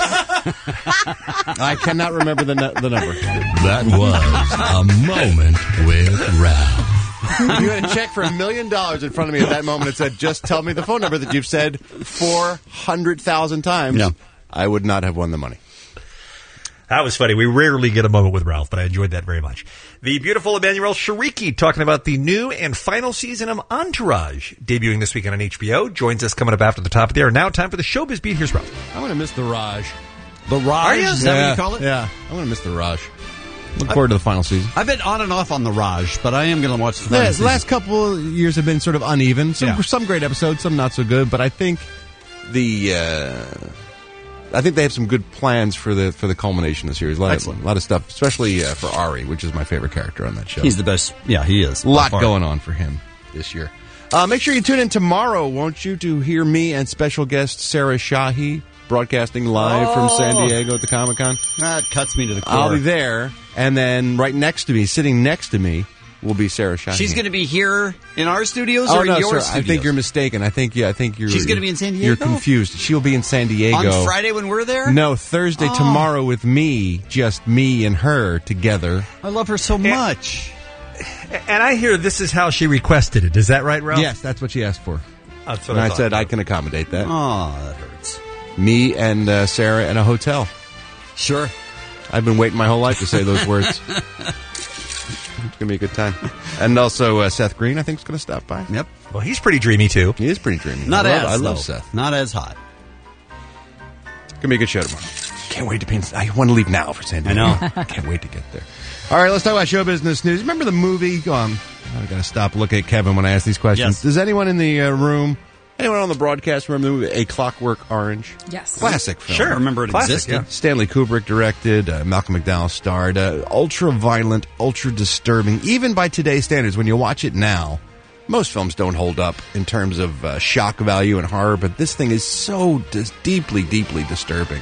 I cannot remember the number. That was a moment with Ralph. You had a check for $1 million in front of me at that moment. It said, just tell me the phone number that you've said 400,000 times. Yeah. I would not have won the money. That was funny. We rarely get a moment with Ralph, but I enjoyed that very much. The beautiful Emmanuel Shariki talking about the new and final season of Entourage, debuting this weekend on HBO, joins us coming up after the top of the hour. Now time for the Showbiz Beat. Here's Ralph. I'm going to miss the Raj. The Raj? Are you? Is that what you call it? Yeah. I'm going to miss the Raj. Look forward to the final season. I've been on and off on the Raj, but I am going to watch the final season. The last couple years have been sort of uneven. Some great episodes, some not so good, but I think I think they have some good plans for the culmination of the series. A lot of stuff, especially for Ari, which is my favorite character on that show. He's the best. Yeah, he is. A lot going on for him this year. Make sure you tune in tomorrow, won't you, to hear me and special guest Sarah Shahi broadcasting live from San Diego at the Comic-Con. That cuts me to the core. I'll be there, and then right next to me, sitting next to me, will be Sarah Shahi. She's going to be here in our studios or in your studios? I think you're mistaken. I think you're. She's going to be in San Diego? You're confused. She'll be in San Diego. On Friday when we're there? No, Thursday, tomorrow with me, just me and her together. I love her so much. And I hear this is how she requested it. Is that right, Ralph? Yes, that's what she asked for. That's what and I said I can accommodate that. Oh, that hurts. Me and Sarah in a hotel. Sure. I've been waiting my whole life to say those words. It's going to be a good time. And also Seth Green, I think, is going to stop by. Yep. Well, he's pretty dreamy, too. He is pretty dreamy. I love Seth. Not as hot. It's going to be a good show tomorrow. Can't wait to be I want to leave now for San Diego. I know. Can't wait to get there. All right, let's talk about show business news. Remember the movie? I've got to stop looking at Kevin when I ask these questions. Yes. Does anyone in the room, anyone on the broadcast remember the movie A Clockwork Orange? Yes. Classic film. Sure. I remember it existed. Yeah. Stanley Kubrick directed, Malcolm McDowell starred. Ultra-violent, ultra-disturbing. Even by today's standards, when you watch it now, most films don't hold up in terms of shock value and horror, but this thing is so deeply, deeply disturbing.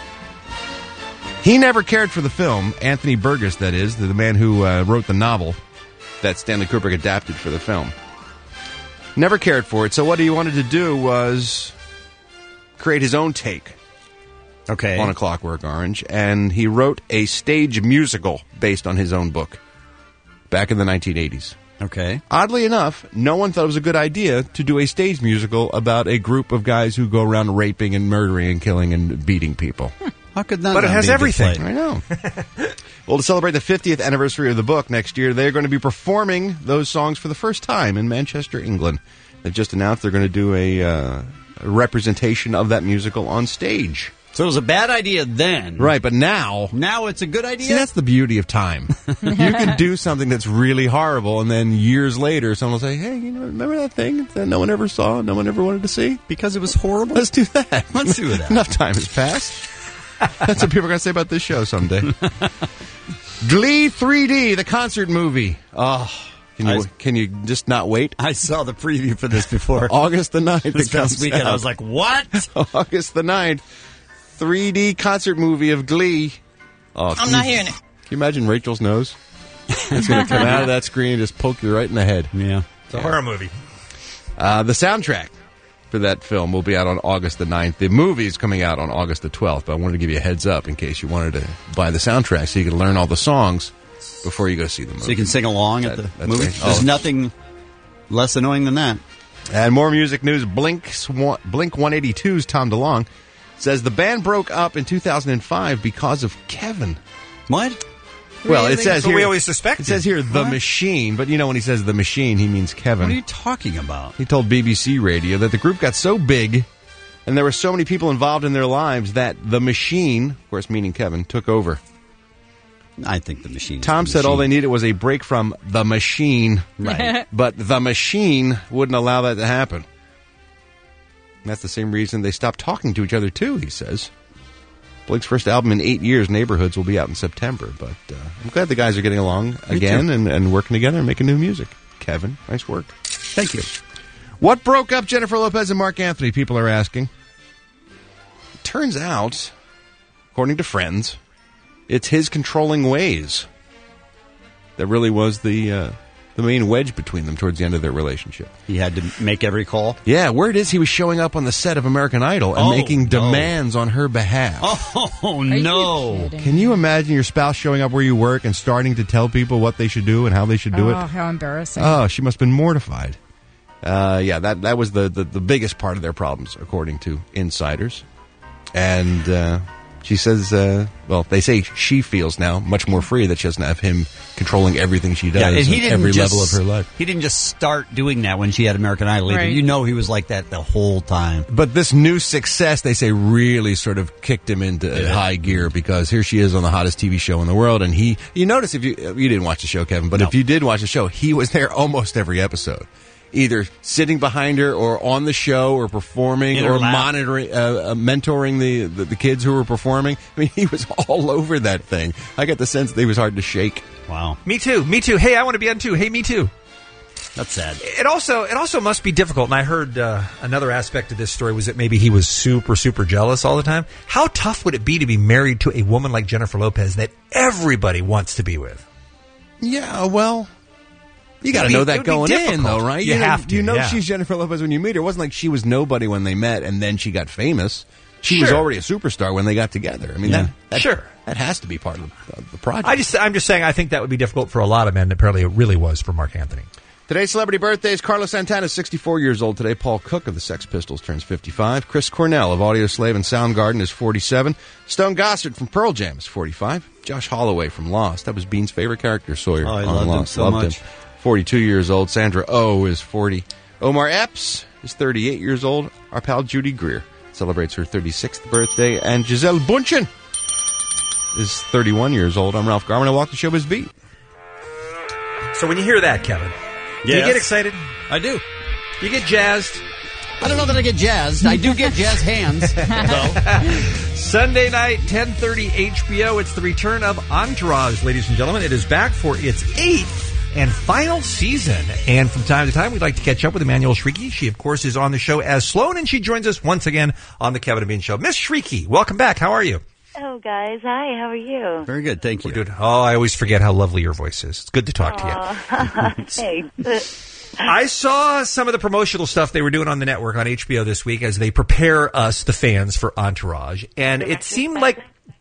He never cared for the film, Anthony Burgess, that is, the man who wrote the novel that Stanley Kubrick adapted for the film. Never cared for it, so what he wanted to do was create his own take on A Clockwork Orange, and he wrote a stage musical based on his own book back in the 1980s. Okay. Oddly enough, no one thought it was a good idea to do a stage musical about a group of guys who go around raping and murdering and killing and beating people. How could that But it has everything. I know. Well, to celebrate the 50th anniversary of the book next year, they're going to be performing those songs for the first time in Manchester, England. They've just announced they're going to do a representation of that musical on stage. So it was a bad idea then. Right, but now it's a good idea? See, that's the beauty of time. You can do something that's really horrible, and then years later, someone will say, hey, remember that thing that no one ever saw, no one ever wanted to see? Because it was horrible? Let's do that. Let's do that. Enough time has passed. That's what people are going to say about this show someday. Glee 3D, the concert movie. Oh, can you just not wait? I saw the preview for this before. August the 9th. This past weekend, I was like, what? August the 9th. 3D concert movie of Glee. Oh, I'm not hearing it. Can you imagine Rachel's nose? It's going to come out of that screen and just poke you right in the head. Yeah. It's a horror movie. The soundtrack for that film will be out on August the 9th. The movie is coming out on August the 12th, but I wanted to give you a heads up in case you wanted to buy the soundtrack so you could learn all the songs before you go see the movie. So you can sing along at the movie? Great. There's nothing less annoying than that. And more music news. Blink 182's Tom DeLonge says the band broke up in 2005 because of Kevin. What? Well, really? it says That's here. What we always suspected. It says here the machine, but when he says the machine, he means Kevin. What are you talking about? He told BBC Radio that the group got so big, and there were so many people involved in their lives that the machine, of course, meaning Kevin, took over. I think the machine. Tom said all they needed was a break from the machine, right? But the machine wouldn't allow that to happen. And that's the same reason they stopped talking to each other, too, he says. Blink's first album in 8 years, Neighborhoods, will be out in September. But I'm glad the guys are getting along again and working together and making new music. Kevin, nice work. Thank you. What broke up Jennifer Lopez and Mark Anthony, people are asking. Turns out, according to friends, it's his controlling ways that really was the main wedge between them towards the end of their relationship. He had to make every call? Yeah, word is he was showing up on the set of American Idol and making demands on her behalf. Oh, no. Can you imagine your spouse showing up where you work and starting to tell people what they should do and how they should do it? Oh, how embarrassing. Oh, she must have been mortified. That was the biggest part of their problems, according to insiders. And she says, they say she feels now much more free that she doesn't have him controlling everything she does at every level of her life. He didn't just start doing that when she had American Idol either. Right. He was like that the whole time. But this new success, they say, really sort of kicked him into high gear because here she is on the hottest TV show in the world. And you notice if you didn't watch the show, Kevin, but if you did watch the show, he was there almost every episode. either sitting behind her or on the show or performing In her or lap. monitoring, mentoring the kids who were performing. I mean, he was all over that thing. I got the sense that he was hard to shake. Wow. Me too. Hey, I want to be on too. Hey, me too. That's sad. It also must be difficult, and I heard another aspect of this story was that maybe he was super, super jealous all the time. How tough would it be to be married to a woman like Jennifer Lopez that everybody wants to be with? Yeah, well, you got to It know would that be going in, difficult. though, right? You have to, You know yeah. she's Jennifer Lopez when you meet her. It wasn't like she was nobody when they met and then she got famous. She was Sure. already a superstar when they got together. I mean, Sure. that has to be part of the project. I'm just saying I think that would be difficult for a lot of men. Apparently, it really was for Mark Anthony. Today's celebrity birthdays. Carlos Santana is 64 years old today. Paul Cook of the Sex Pistols turns 55. Chris Cornell of Audioslave and Soundgarden is 47. Stone Gossard from Pearl Jam is 45. Josh Holloway from Lost. That was Bean's favorite character, Sawyer. Oh, I on loved him Lost. so much. 42 years old. Sandra Oh is 40. Omar Epps is 38 years old. Our pal Judy Greer celebrates her 36th birthday. And Giselle Bundchen is 31 years old. I'm Ralph Garman. I walk the showbiz beat. So when you hear that, Kevin, do you Yes. get excited? I do. You get jazzed? I don't know that I get jazzed. I do get jazz hands, though. Sunday night, 10:30 HBO. It's the return of Entourage, ladies and gentlemen. It is back for its 8th and final season. And from time to time, we'd like to catch up with Emmanuel Shrieky. She, of course, is on the show as Sloan, and she joins us once again on the Kevin and Bean Show. Miss Shrieky, welcome back. How are you? Oh, guys. Hi, how are you? Very good. Thank you. We're good. Oh, I always forget how lovely your voice is. It's good to talk to you. Thanks. I saw some of the promotional stuff they were doing on the network on HBO this week as they prepare us, the fans, for Entourage. And it seemed like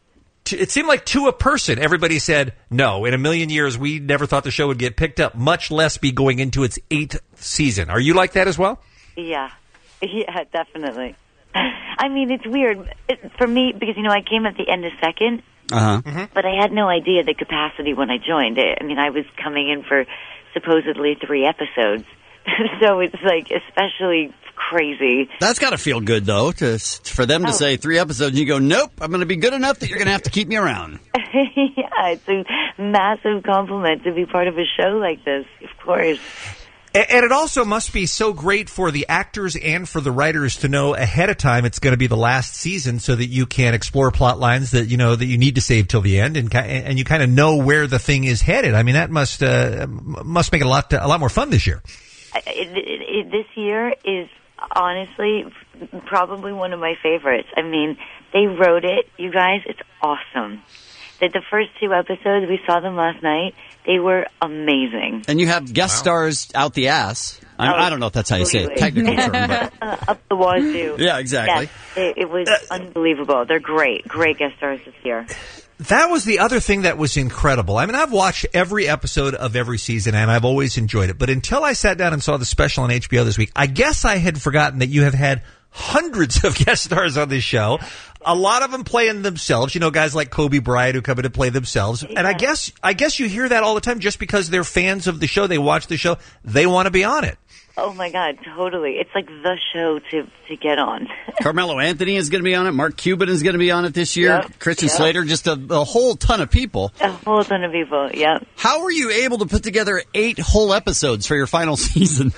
to a person, everybody said, no, in a million years, we never thought the show would get picked up, much less be going into its 8th season. Are you like that as well? Yeah, definitely. I mean, it's weird for me because, I came at the end of second, but I had no idea the capacity when I joined it. I mean, I was coming in for supposedly 3 episodes. So it's like especially crazy. That's got to feel good, though, for them to say 3 episodes and you go, nope, I'm going to be good enough that you're going to have to keep me around. Yeah, it's a massive compliment to be part of a show like this, of course. And it also must be so great for the actors and for the writers to know ahead of time it's going to be the last season so that you can explore plot lines that that you need to save till the end and you kind of know where the thing is headed. I mean, that must make it a lot more fun this year. This year is honestly probably one of my favorites. I mean, they wrote it, you guys. It's awesome. The first 2 episodes, we saw them last night. They were amazing. And you have guest stars out the ass. I don't know if that's how you say it, technical term. But. Up the wazoo. Yeah, exactly. Yes, it was unbelievable. They're great guest stars this year. That was the other thing that was incredible. I mean, I've watched every episode of every season, and I've always enjoyed it. But until I sat down and saw the special on HBO this week, I guess I had forgotten that you have had hundreds of guest stars on this show. A lot of them playing themselves. Guys like Kobe Bryant who come in to play themselves. Yeah. And I guess you hear that all the time just because they're fans of the show. They watch the show. They want to be on it. Oh, my God, totally. It's like the show to get on. Carmelo Anthony is going to be on it. Mark Cuban is going to be on it this year. Yep. Christian Slater, just a whole ton of people. A whole ton of people, yep. How were you able to put together 8 whole episodes for your final season?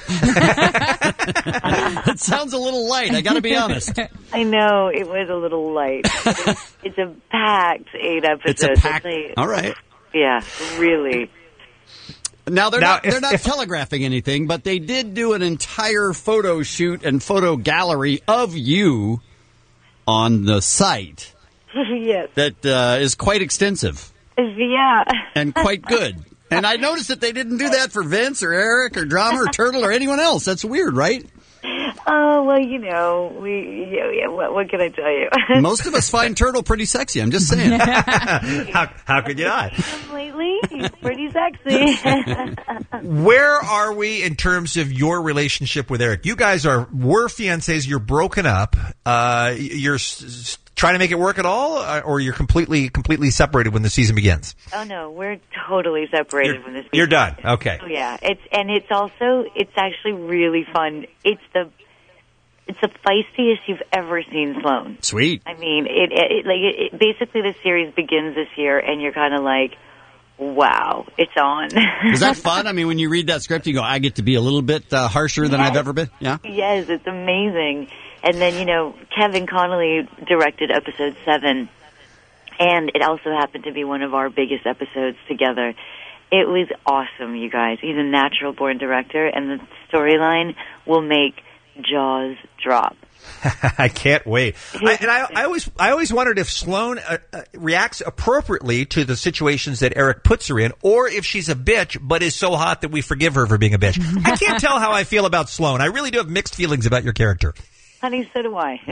It sounds a little light, I got to be honest. I know, it was a little light. It's a packed 8 episodes. It's a packed, all right. Yeah, really. Now, they're not telegraphing anything, but they did do an entire photo shoot and photo gallery of you on the site. Yes. That is quite extensive. Yeah. And quite good. And I noticed that they didn't do that for Vince or Eric or Drama or Turtle or anyone else. That's weird, right? Oh, well, what can I tell you? Most of us find Turtle pretty sexy. I'm just saying. How could you not? Lately, he's pretty sexy. Where are we in terms of your relationship with Eric? You guys were fiancés. You're broken up. You're trying to make it work at all, or you're completely separated when the season begins? Oh no, we're totally separated from this. You're done. Okay. Oh yeah, it's actually really fun. It's the feistiest you've ever seen Sloan. Sweet. I mean, it basically the series begins this year, and you're kind of like, wow, it's on. Is that fun? I mean, when you read that script, you go, I get to be a little bit harsher than I've ever been? Yeah? Yes, it's amazing. And then, Kevin Connolly directed episode 7, and it also happened to be one of our biggest episodes together. It was awesome, you guys. He's a natural-born director, and the storyline will make jaws drop. I can't wait. I always wondered if Sloane reacts appropriately to the situations that Eric puts her in, or if she's a bitch but is so hot that we forgive her for being a bitch. I can't tell how I feel about Sloane. I really do have mixed feelings about your character. Honey, so do I.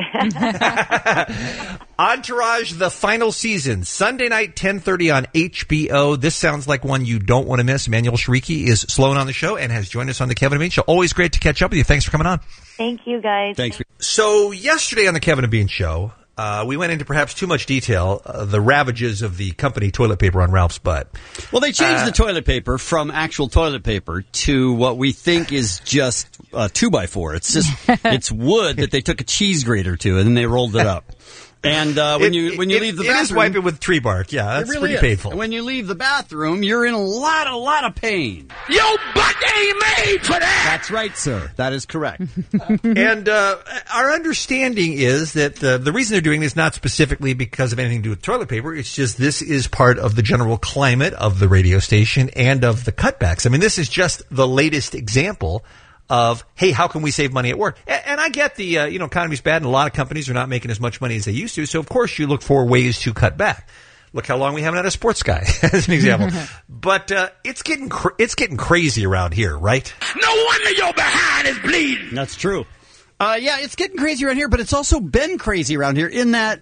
Entourage, the final season, Sunday night, 10:30 on HBO. This sounds like one you don't want to miss. Manuel Shariki is Sloane on the show and has joined us on the Kevin and Bean Show. Always great to catch up with you. Thanks for coming on. Thank you, guys. Thanks. So yesterday on the Kevin and Bean Show, we went into perhaps too much detail, the ravages of the company toilet paper on Ralph's butt. Well, they changed the toilet paper from actual toilet paper to what we think is just a 2x4. It's just it's wood that they took a cheese grater to, and then they rolled it up. And when you leave the bathroom, it is wipe it with tree bark. Yeah, that's really pretty is. painful. And when you leave the bathroom, you're in a lot of pain. Your butt ain't made for that. That's right, sir. That is correct. And our understanding is that the reason they're doing this is not specifically because of anything to do with toilet paper. It's just this is part of the general climate of the radio station and of the cutbacks. I mean, this is just the latest example of, hey, how can we save money at work? And I get the, economy's bad and a lot of companies are not making as much money as they used to. So, of course, you look for ways to cut back. Look how long we haven't had a sports guy, as an example. But it's getting crazy around here, right? No wonder your behind is bleeding. That's true. Yeah, it's getting crazy around here, but it's also been crazy around here in that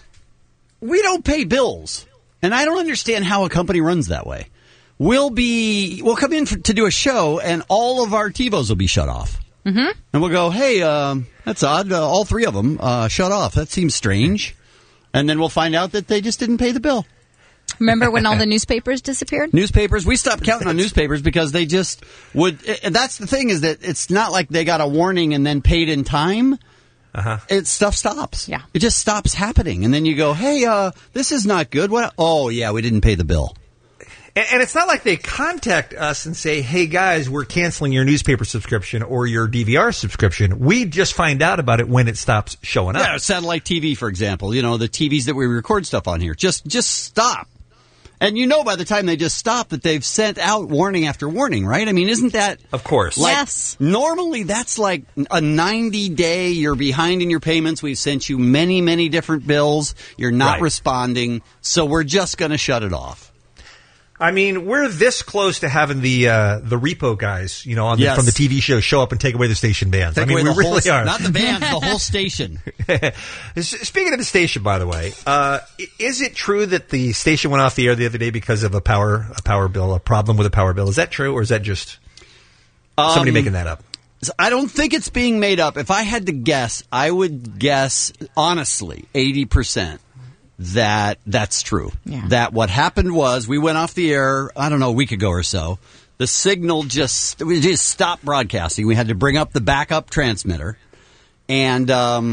we don't pay bills. And I don't understand how a company runs that way. We'll come in to do a show, and all of our TiVos will be shut off. Mm-hmm. And we'll go, hey, that's odd. All 3 of them shut off. That seems strange. And then we'll find out that they just didn't pay the bill. Remember when all the newspapers disappeared? Newspapers. We stopped counting on newspapers because they just would. And that's the thing, is that it's not like they got a warning and then paid in time. Stuff stops. Yeah. It just stops happening. And then you go, hey, this is not good. What? Oh, yeah, we didn't pay the bill. And it's not like they contact us and say, hey, guys, we're canceling your newspaper subscription or your DVR subscription. We just find out about it when it stops showing up. Yeah, satellite TV, for example. The TVs that we record stuff on here. Just stop. And by the time they just stop that they've sent out warning after warning, right? I mean, isn't that... Of course. Yes. Normally, that's like a 90-day, you're behind in your payments. We've sent you many, many different bills. You're not responding, so we're just going to shut it off. I mean, we're this close to having the repo guys, from the TV show show up and take away the station bands. We really are. Not the bands, the whole station. Speaking of the station, by the way, is it true that the station went off the air the other day because of a power bill, a problem with a power bill? Is that true, or is that just somebody making that up? I don't think it's being made up. If I had to guess, I would guess, honestly, 80%. That's true. Yeah. That what happened was we went off the air, I don't know, a week ago or so. The signal just stopped broadcasting. We had to bring up the backup transmitter. And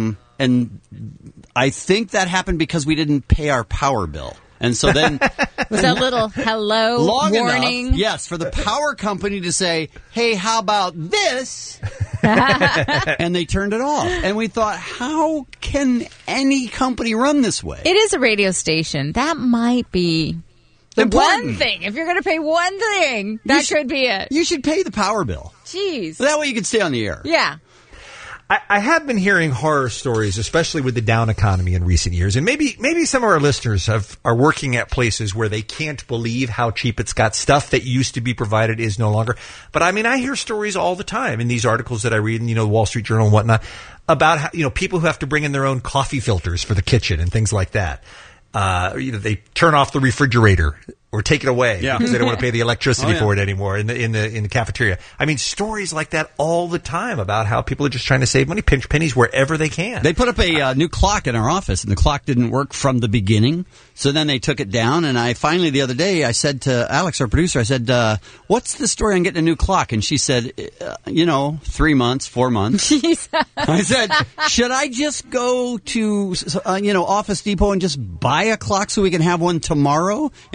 I think that happened because we didn't pay our power bill. And so then... Was that little hello long warning? Enough, yes, for the power company to say, hey, how about this? And they turned it off. And we thought, how can any company run this way? It is a radio station. That might be the one thing. If you're going to pay one thing, that could be it. You should pay the power bill. Jeez. That way you can stay on the air. Yeah. I have been hearing horror stories, especially with the down economy in recent years. And maybe some of our listeners are working at places where they can't believe how cheap it's got. Stuff that used to be provided is no longer. But I mean, I hear stories all the time in these articles that I read in, the Wall Street Journal and whatnot about how, people who have to bring in their own coffee filters for the kitchen and things like that. They turn off the refrigerator or take it away because they don't want to pay the electricity for it anymore in the cafeteria. I mean, stories like that all the time about how people are just trying to save money, pinch pennies wherever they can. They put up a new clock in our office, and the clock didn't work from the beginning. So then they took it down, and I finally, the other day, I said to Alex, our producer, I said, what's the story on getting a new clock? And she said, 3 months, 4 months. I said, should I just go to, Office Depot and just buy a clock so we can have one tomorrow? And she said,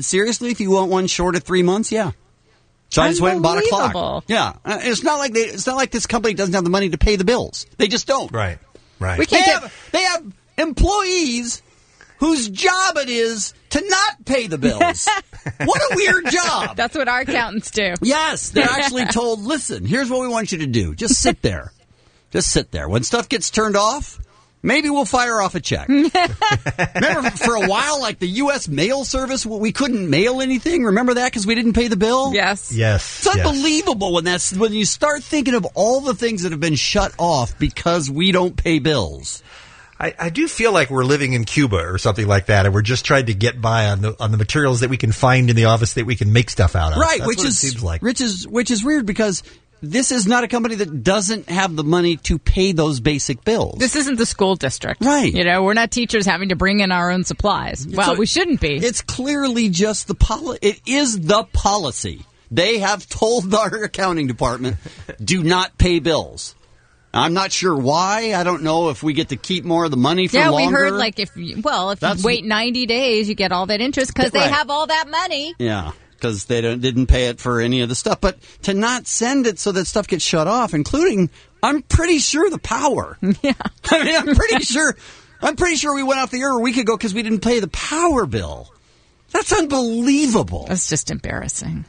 seriously, if you want one short of 3 months, yeah. So I just went and bought a clock. Unbelievable. Yeah, it's not like this company doesn't have the money to pay the bills. They just don't. Right. We can't They have employees whose job it is to not pay the bills. What a weird job. That's what our accountants do. Yes, they're actually told, listen, here's what we want you to do. Just sit there. Just sit there. When stuff gets turned off, maybe we'll fire off a check. Remember, for a while, like the U.S. mail service, we couldn't mail anything. Remember that because we didn't pay the bill? Yes. Yes. It's unbelievable when you start thinking of all the things that have been shut off because we don't pay bills. I do feel like we're living in Cuba or something like that, and we're just trying to get by on the materials that we can find in the office that we can make stuff out of. Right, That's which what it is seems like. which is weird because this is not a company that doesn't have the money to pay those basic bills. This isn't the school district. Right. You know, we're not teachers having to bring in our own supplies. Well, we shouldn't be. It's clearly just the policy. It is the policy. They have told our accounting department, do not pay bills. I'm not sure why. I don't know if we get to keep more of the money for longer. Yeah, we heard like if you wait 90 days, you get all that interest because they have all that money. Yeah, because they didn't pay it for any of the stuff. But to not send it so that stuff gets shut off, including, I'm pretty sure the power. Yeah, I mean, I'm pretty sure we went off the air a week ago because we didn't pay the power bill. That's unbelievable. That's just embarrassing.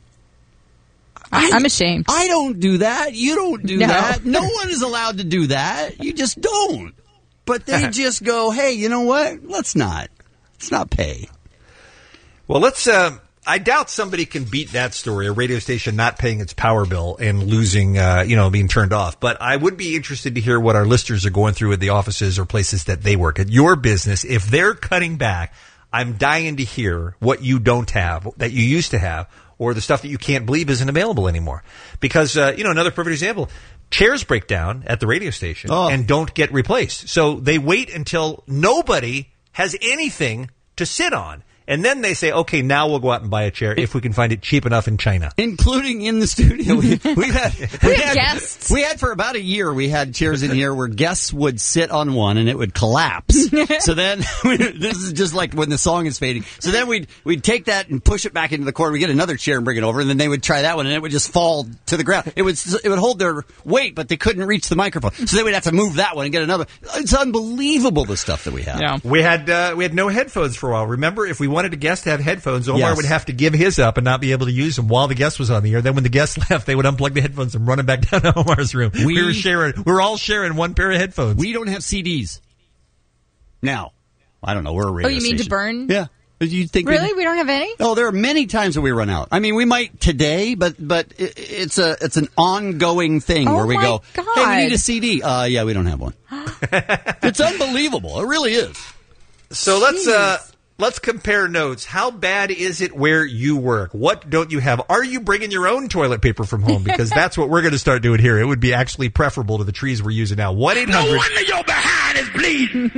I'm ashamed. I don't do that. You don't do that. No one is allowed to do that. You just don't. But they just go, hey, you know what? Let's not pay. Well, I doubt somebody can beat that story, a radio station not paying its power bill and losing, being turned off. But I would be interested to hear what our listeners are going through at the offices or places that they work at. Your business, if they're cutting back, I'm dying to hear what you don't have, that you used to have, or the stuff that you can't believe isn't available anymore. Because, another perfect example, chairs break down at the radio station and don't get replaced. So they wait until nobody has anything to sit on. And then they say, okay, now we'll go out and buy a chair if we can find it cheap enough in China. Including in the studio. We had guests. We had for about a year, we had chairs in here where guests would sit on one and it would collapse. So then, this is just like when the song is fading. So then we'd take that and push it back into the corner. We'd get another chair and bring it over, and then they would try that one and it would just fall to the ground. It would hold their weight, but they couldn't reach the microphone. So they would have to move that one and get another. It's unbelievable, the stuff that we have. Yeah. We had no headphones for a while. Remember, if we wanted a guest to have headphones, Omar would have to give his up and not be able to use them while the guest was on the air. Then when the guest left, they would unplug the headphones and run it back down to Omar's room. We're all sharing one pair of headphones. We don't have CDs. Now, I don't know. We're a radio you mean station. to burn? Yeah. You think really? We don't have any? Oh, there are many times that we run out. I mean, we might today, but it's an ongoing thing where we go, God. hey, we need a CD. Yeah, we don't have one. It's unbelievable. It really is. So let's compare notes. How bad is it where you work? What don't you have? Are you bringing your own toilet paper from home? Because that's what we're going to start doing here. It would be actually preferable to the trees we're using now. 1-800. No wonder your behind is bleeding.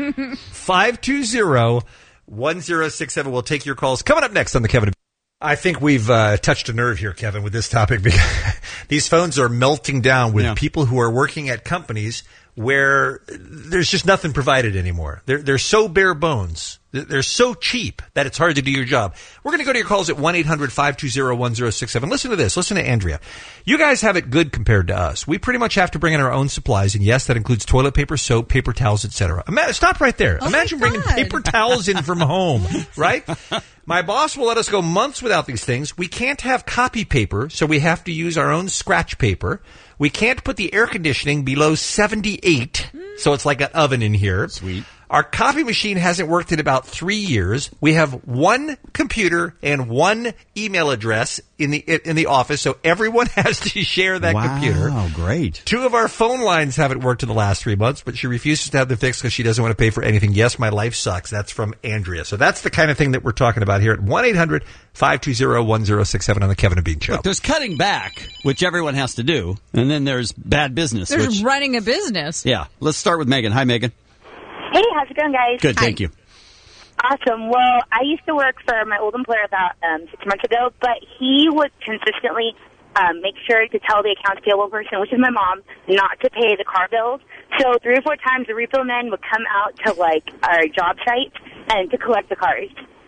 520-1067. We'll take your calls. Coming up next on the Kevin. I think we've touched a nerve here, Kevin, with this topic, because these phones are melting down with people who are working at companies where there's just nothing provided anymore. They're so bare bones. They're so cheap that it's hard to do your job. We're going to go to your calls at 1-800-520-1067. Listen to this. Listen to Andrea. You guys have it good compared to us. We pretty much have to bring in our own supplies, and yes, that includes toilet paper, soap, paper towels, etc. Stop right there. Imagine bringing paper towels in from home, right? My boss will let us go months without these things. We can't have copy paper, so we have to use our own scratch paper. We can't put the air conditioning below 78, so it's like an oven in here. Sweet. Our copy machine hasn't worked in about 3 years. We have one computer and one email address in the office, so everyone has to share that computer. Wow, great. 2 of our phone lines haven't worked in the last 3 months, but she refuses to have them fixed because she doesn't want to pay for anything. Yes, my life sucks. That's from Andrea. So that's the kind of thing that we're talking about here at 1-800-520-1067 on the Kevin and Bean Show. Look, there's cutting back, which everyone has to do, and then there's bad business. There's running a business. Yeah. Let's start with Megan. Hi, Megan. Hey, how's it going, guys? Good, thank you. Awesome. Well, I used to work for my old employer about 6 months ago, but he would consistently make sure to tell the accounts payable person, which is my mom, not to pay the car bills. So 3 or 4 times the repo men would come out to, like, our job site and to collect the cars.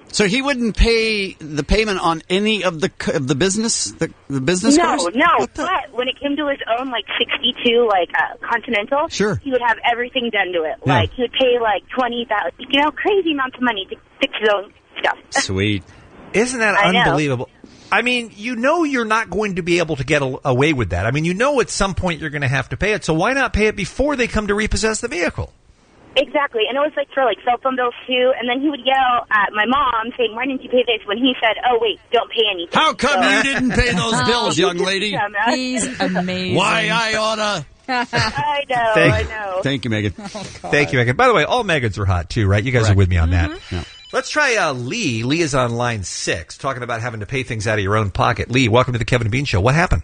So he wouldn't pay the payment on any of the business the business cars? No. But when it came to his own, 62, Continental, sure, he would have everything done to it. Yeah. He would pay, $20,000, crazy amounts of money to fix his own stuff. Sweet. Isn't that unbelievable? I mean, you're not going to be able to get away with that. I mean, at some point you're going to have to pay it, so why not pay it before they come to repossess the vehicle? Exactly, and it was for cell phone bills too. And then he would yell at my mom saying, "Why didn't you pay this?" When he said, "Oh wait, don't pay anything." How come you didn't pay those bills, young lady? He's amazing. Why I oughta? I know. Thank you, Megan. Thank you, Megan. By the way, all Megans are hot too, right? You guys are with me on that. Yeah. Let's try Lee. Lee is on line 6, talking about having to pay things out of your own pocket. Lee, welcome to the Kevin and Bean Show. What happened?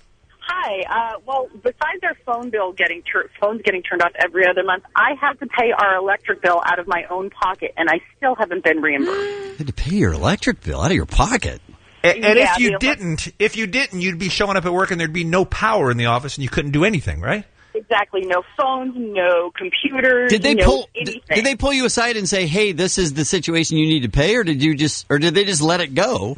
Hi. Well, besides our phone bill phones getting turned off every other month, I had to pay our electric bill out of my own pocket, and I still haven't been reimbursed. You had to pay your electric bill out of your pocket. And if you didn't, you'd be showing up at work and there'd be no power in the office and you couldn't do anything, right? Exactly. No phones, no computers. Did they anything. Did they pull you aside and say, "Hey, this is the situation you need to pay," or did they just let it go?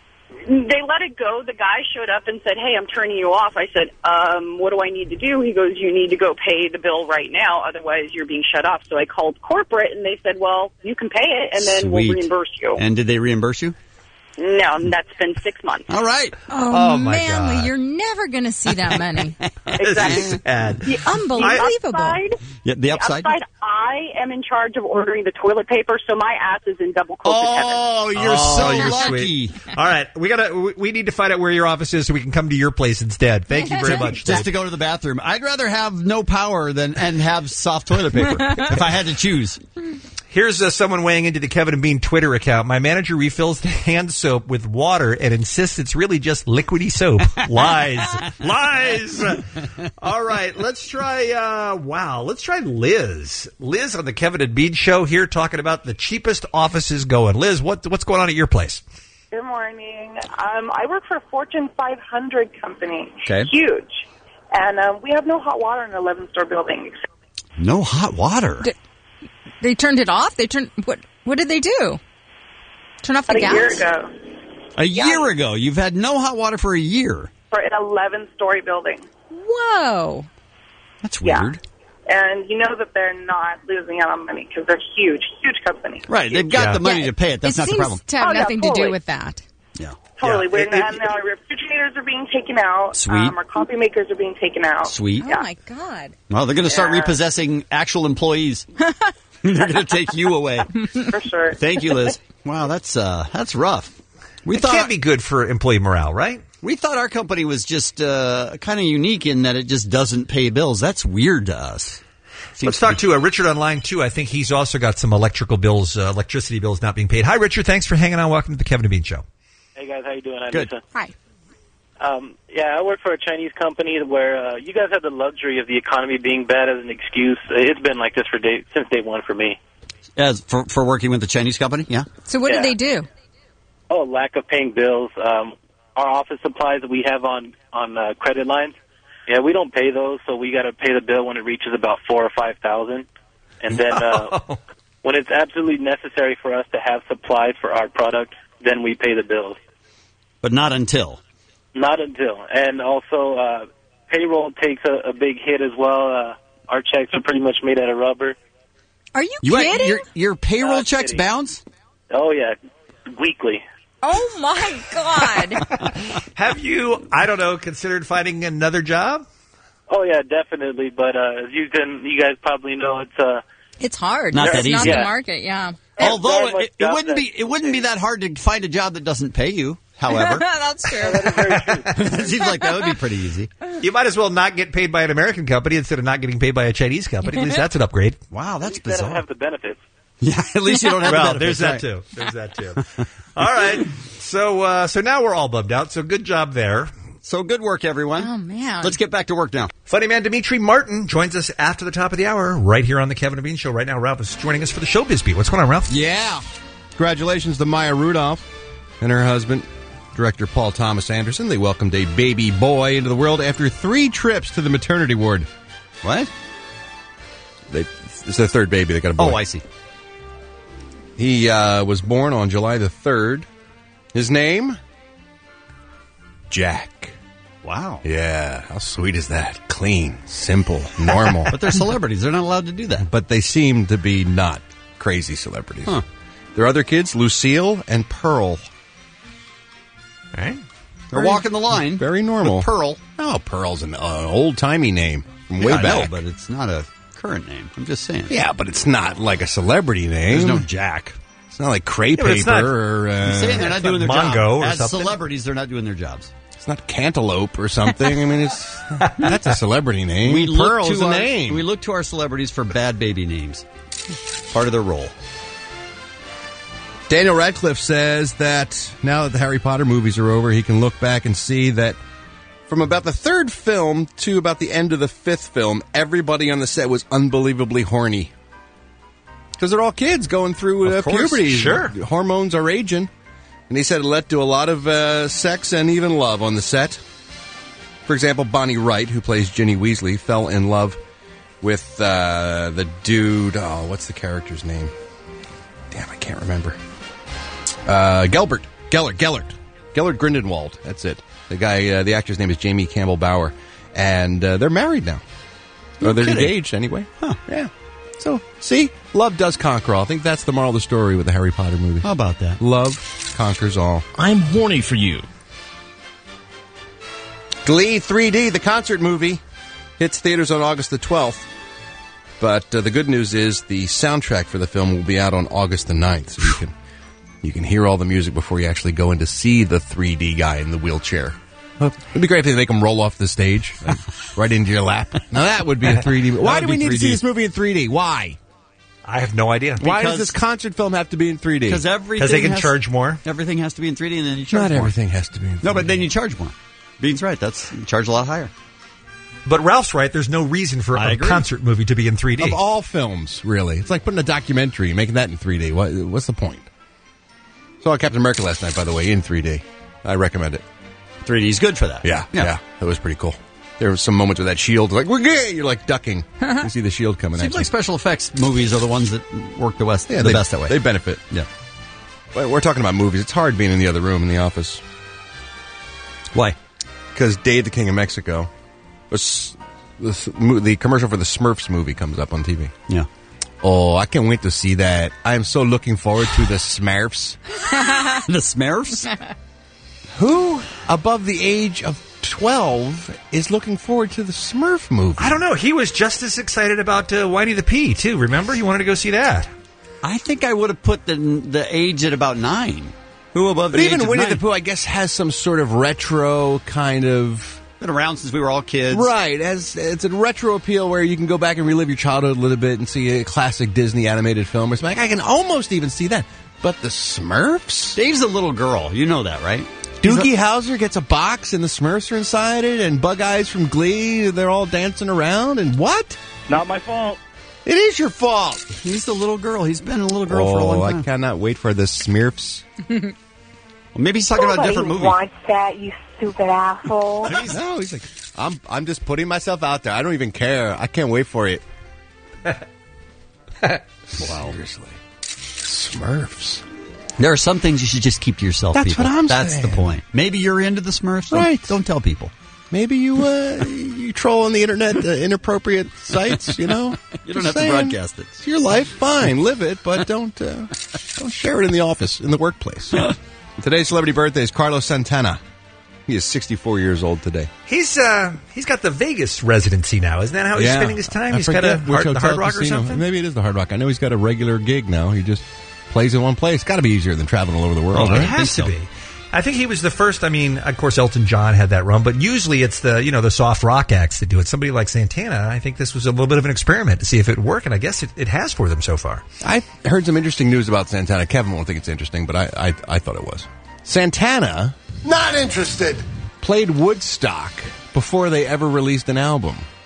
They let it go. The guy showed up and said, "Hey, I'm turning you off." I said, "What do I need to do?" He goes, "You need to go pay the bill right now, otherwise you're being shut off." So I called corporate, and they said, "Well, you can pay it, and then we'll reimburse you." And did they reimburse you? No, that's been 6 months. All right. Oh my man, God. Lee, you're never going to see that money. Exactly. Unbelievable. The upside? I am in charge of ordering the toilet paper, so my ass is in double COVID heaven. Oh, you're so lucky. Sweet. All right, we need to find out where your office is so we can come to your place instead. Thank you very much. Just to go to the bathroom. I'd rather have no power and have soft toilet paper if I had to choose. Here's someone weighing into the Kevin and Bean Twitter account. My manager refills the hand soap with water and insists it's really just liquidy soap. Lies. Lies. All right, let's try, let's try Liz. Liz on the Kevin and Bean Show here talking about the cheapest offices going. Liz, what's going on at your place? Good morning. I work for a Fortune 500 company. Okay. Huge. And we have no hot water in an 11-store building. No hot water? They turned it off? What did they do? Turn off the gas? A year ago. A year ago? You've had no hot water for a year? For an 11-story building. Whoa. That's weird. And you know that they're not losing out on money because they're huge company. Right, they've got the money to pay it. That's not the problem. It seems to have nothing to do with that. Yeah. Totally. And our refrigerators are being taken out. Sweet. Our coffee makers are being taken out. Sweet. Oh, my God. Well, they're going to start repossessing actual employees. They're going to take you away. For sure. Thank you, Liz. Wow, that's rough. It can't be good for employee morale, right? We thought our company was just kind of unique in that it just doesn't pay bills. That's weird to us. Let's talk to Richard on line 2. I think he's also got some electricity bills not being paid. Hi, Richard. Thanks for hanging on. Welcome to the Kevin and Bean Show. Hey, guys. How you doing? Good. Hi. I work for a Chinese company where you guys have the luxury of the economy being bad as an excuse. It's been like this since day one for me. As for working with the Chinese company, yeah. So what do they do? Oh, lack of paying bills. Our office supplies that we have on credit lines. Yeah, we don't pay those, so we got to pay the bill when it reaches about $4,000 or $5,000, and then when it's absolutely necessary for us to have supplies for our product, then we pay the bills. But not until. Not until. And also, payroll takes a big hit as well. Our checks are pretty much made out of rubber. Are you kidding? Your payroll checks bounce? Oh, yeah. Weekly. Oh, my God. Have you, considered finding another job? Oh, yeah, definitely. But as you guys probably know, it's hard. Not that easy. Not the market, yeah. Although it wouldn't be that hard to find a job that doesn't pay you. However, that's true. It seems like that would be pretty easy. You might as well not get paid by an American company instead of not getting paid by a Chinese company. At least that's an upgrade. Wow, that's bizarre. They don't have the benefits. Yeah, at least you don't have the benefits. There's that too. All right. So now we're all bummed out. So good job there. So good work, everyone. Oh, man. Let's get back to work now. Funny man Dimitri Martin joins us after the top of the hour right here on the Kevin and Bean Show. Right now, Ralph is joining us for the Showbiz Beat. What's going on, Ralph? Yeah. Congratulations to Maya Rudolph and her husband, director Paul Thomas Anderson. They welcomed a baby boy into the world after 3 trips to the maternity ward. What? It's their third baby. They got a boy. Oh, I see. He was born on July the 3rd. His name? Jack. Wow. Yeah. How sweet is that? Clean, simple, normal. But they're celebrities. They're not allowed to do that. But they seem to be not crazy celebrities. Huh. Their other kids, Lucille and Pearl. Right? They're walking the line. Very normal. With Pearl. Oh, Pearl's an old-timey name from way I know, back. but it's not a current name. I'm just saying. Yeah, but it's not like a celebrity name. There's no Jack. It's not like Cray Yeah, but it's Paper not- or... I'm saying they're not doing their Mongo job. or As something. celebrities, they're not doing their jobs. It's not Cantaloupe or something. I mean, that's a celebrity name. Pearl's a name. We look to our celebrities for bad baby names. Part of their role. Daniel Radcliffe says that now that the Harry Potter movies are over, he can look back and see that from about the third film to about the end of the fifth film, everybody on the set was unbelievably horny. Because they're all kids going through Of course, puberty. sure. Hormones are aging. And he said it led to a lot of sex and even love on the set. For example, Bonnie Wright, who plays Ginny Weasley, fell in love with the dude... Oh, what's the character's name? Damn, I can't remember. Gellert Grindelwald. That's it. The guy, the actor's name is Jamie Campbell Bower, and they're married now, or they're engaged anyway. Huh? Yeah. So, see, love does conquer all. I think that's the moral of the story with the Harry Potter movie. How about that? Love conquers all. I'm horny for you. Glee 3D, the concert movie, hits theaters on August the 12th. But the good news is the soundtrack for the film will be out on August the 9th, so you can hear all the music before you actually go in to see the 3D guy in the wheelchair. It'd be great if they make him roll off the stage right into your lap. Now that would be a 3D. Why do we need to see this movie in 3D? Why? I have no idea. Why does this concert film have to be in 3D? Because they can charge more. Everything has to be in 3D, and then you charge Not more. everything has to be in 3D. No, but then you charge more. Bean's right. You charge a lot higher. But Ralph's right. There's no reason for a concert movie to be in 3D. Of all films, really. It's like putting a documentary, making that in 3D. What's the point? Saw Captain America last night, by the way, in 3D. I recommend it. 3D is good for that. Yeah. That was pretty cool. There were some moments with that shield, like, we're gay! You're like ducking. You see the shield coming at you. Seems like special effects movies are the ones that work the best that way. They benefit. Yeah. But we're talking about movies. It's hard being in the other room in the office. Why? Because Day the King of Mexico, the commercial for the Smurfs movie comes up on TV. Yeah. Oh, I can't wait to see that. I am so looking forward to the Smurfs. The Smurfs? Who above the age of 12 is looking forward to the Smurf movie? I don't know. He was just as excited about Whitey the Pea, too. Remember? He wanted to go see that. I think I would have put the age at about 9. Who above But the even age Winnie of 9? the Pooh, I guess, has some sort of retro kind of... Been around since we were all kids. Right. It's a retro appeal where you can go back and relive your childhood a little bit and see a classic Disney animated film or something. I can almost even see that. But the Smurfs? Dave's a little girl. You know that, right? Doogie Howser gets a box and the Smurfs are inside it, and Bug Eyes from Glee, they're all dancing around, and what? Not my fault. It is your fault. He's the little girl. He's been a little girl for a long time. I cannot wait for the Smurfs. Well, maybe he's talking about a different movie. Wants that, you stupid asshole. No, he's like, I'm just putting myself out there. I don't even care. I can't wait for it. Wow. Seriously. Smurfs. There are some things you should just keep to yourself, That's people. what I'm That's saying. the point. Maybe you're into the Smurfs. Right. Don't tell people. Maybe you troll on the internet, inappropriate sites, you know? You don't Just have to saying, broadcast it. It's your life, fine, live it, but don't share it in the office, in the workplace. Today's celebrity birthday is Carlos Santana. He is 64 years old today. He's got the Vegas residency now. Isn't that how he's spending his time? He's got the Hard Rock or something? Maybe it is the Hard Rock. I know he's got a regular gig now. He just plays in one place. Got to be easier than traveling all over the world, It right? has to be. I think he was the first. I mean, of course, Elton John had that run, but usually it's the soft rock acts that do it. Somebody like Santana, I think this was a little bit of an experiment to see if it would work, and I guess it has for them so far. I heard some interesting news about Santana. Kevin won't think it's interesting, but I thought it was. Santana, Not interested. played Woodstock before they ever released an album.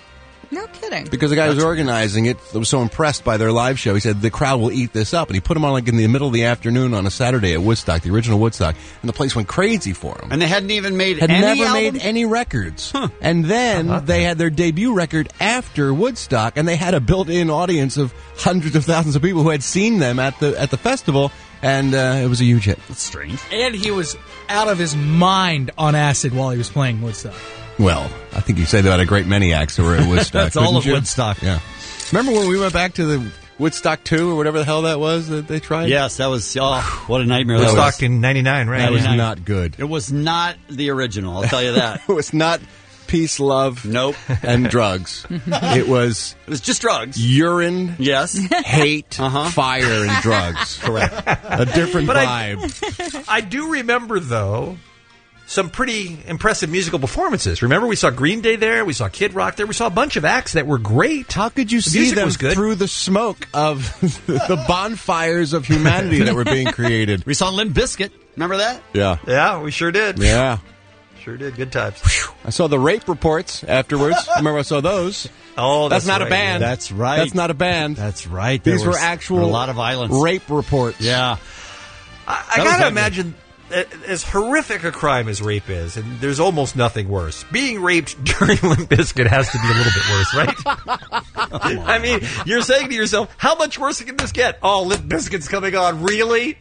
No kidding. Because the guy who was organizing it was so impressed by their live show, he said the crowd will eat this up, and he put them on like in the middle of the afternoon on a Saturday at Woodstock, the original Woodstock, and the place went crazy for them. And they hadn't even made Had any never album? made any records. And then they had their debut record after Woodstock, and they had a built-in audience of hundreds of thousands of people who had seen them at the festival, and it was a huge hit. That's strange. And he was out of his mind on acid while he was playing Woodstock. Well, I think you say that about a great many acts who were at Woodstock. That's all couldn't of you? Woodstock. Yeah. Remember when we went back to the Woodstock 2 or whatever the hell that was that they tried? Yes, that was, what a nightmare that Woodstock was. in 99, right? That was Yeah. not good. It was not the original, I'll tell you that. It was not peace, love, Nope. and drugs. It was just drugs. Urine, Yes. hate, fire, and drugs. Correct. A different But vibe. I do remember, though, some pretty impressive musical performances. Remember, we saw Green Day there, we saw Kid Rock there, we saw a bunch of acts that were great. How could you The see music them was good. through the smoke of the bonfires of humanity that were being created? We saw Limp Bizkit. Remember that? Yeah. Yeah, we sure did. Yeah. Sure did. Good times. I saw the rape reports afterwards. Remember I saw those? Oh, that's not right, a band. yeah. That's right. That's not a band. That's right. These There were was actual a lot of violence. rape reports. Yeah. I That was gotta ugly. imagine, as horrific a crime as rape is, and there's almost nothing worse, being raped during Limp Bizkit has to be a little bit worse, right? I mean, you're saying to yourself, how much worse can this get? Oh, Limp Bizkit's coming on. Really?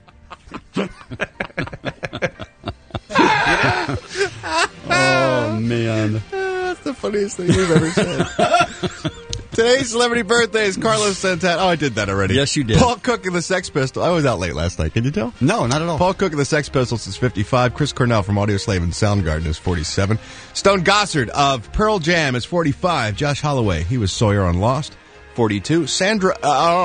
Oh, man. That's the funniest thing you've ever said. Today's celebrity birthday is Carlos Santana. Oh, I did that already. Yes, you did. Paul Cook and the Sex Pistols. I was out late last night. Can you tell? No, not at all. Paul Cook and the Sex Pistols is 55. Chris Cornell from Audioslave and Soundgarden is 47. Stone Gossard of Pearl Jam is 45. Josh Holloway, he was Sawyer on Lost, 42. Sandra,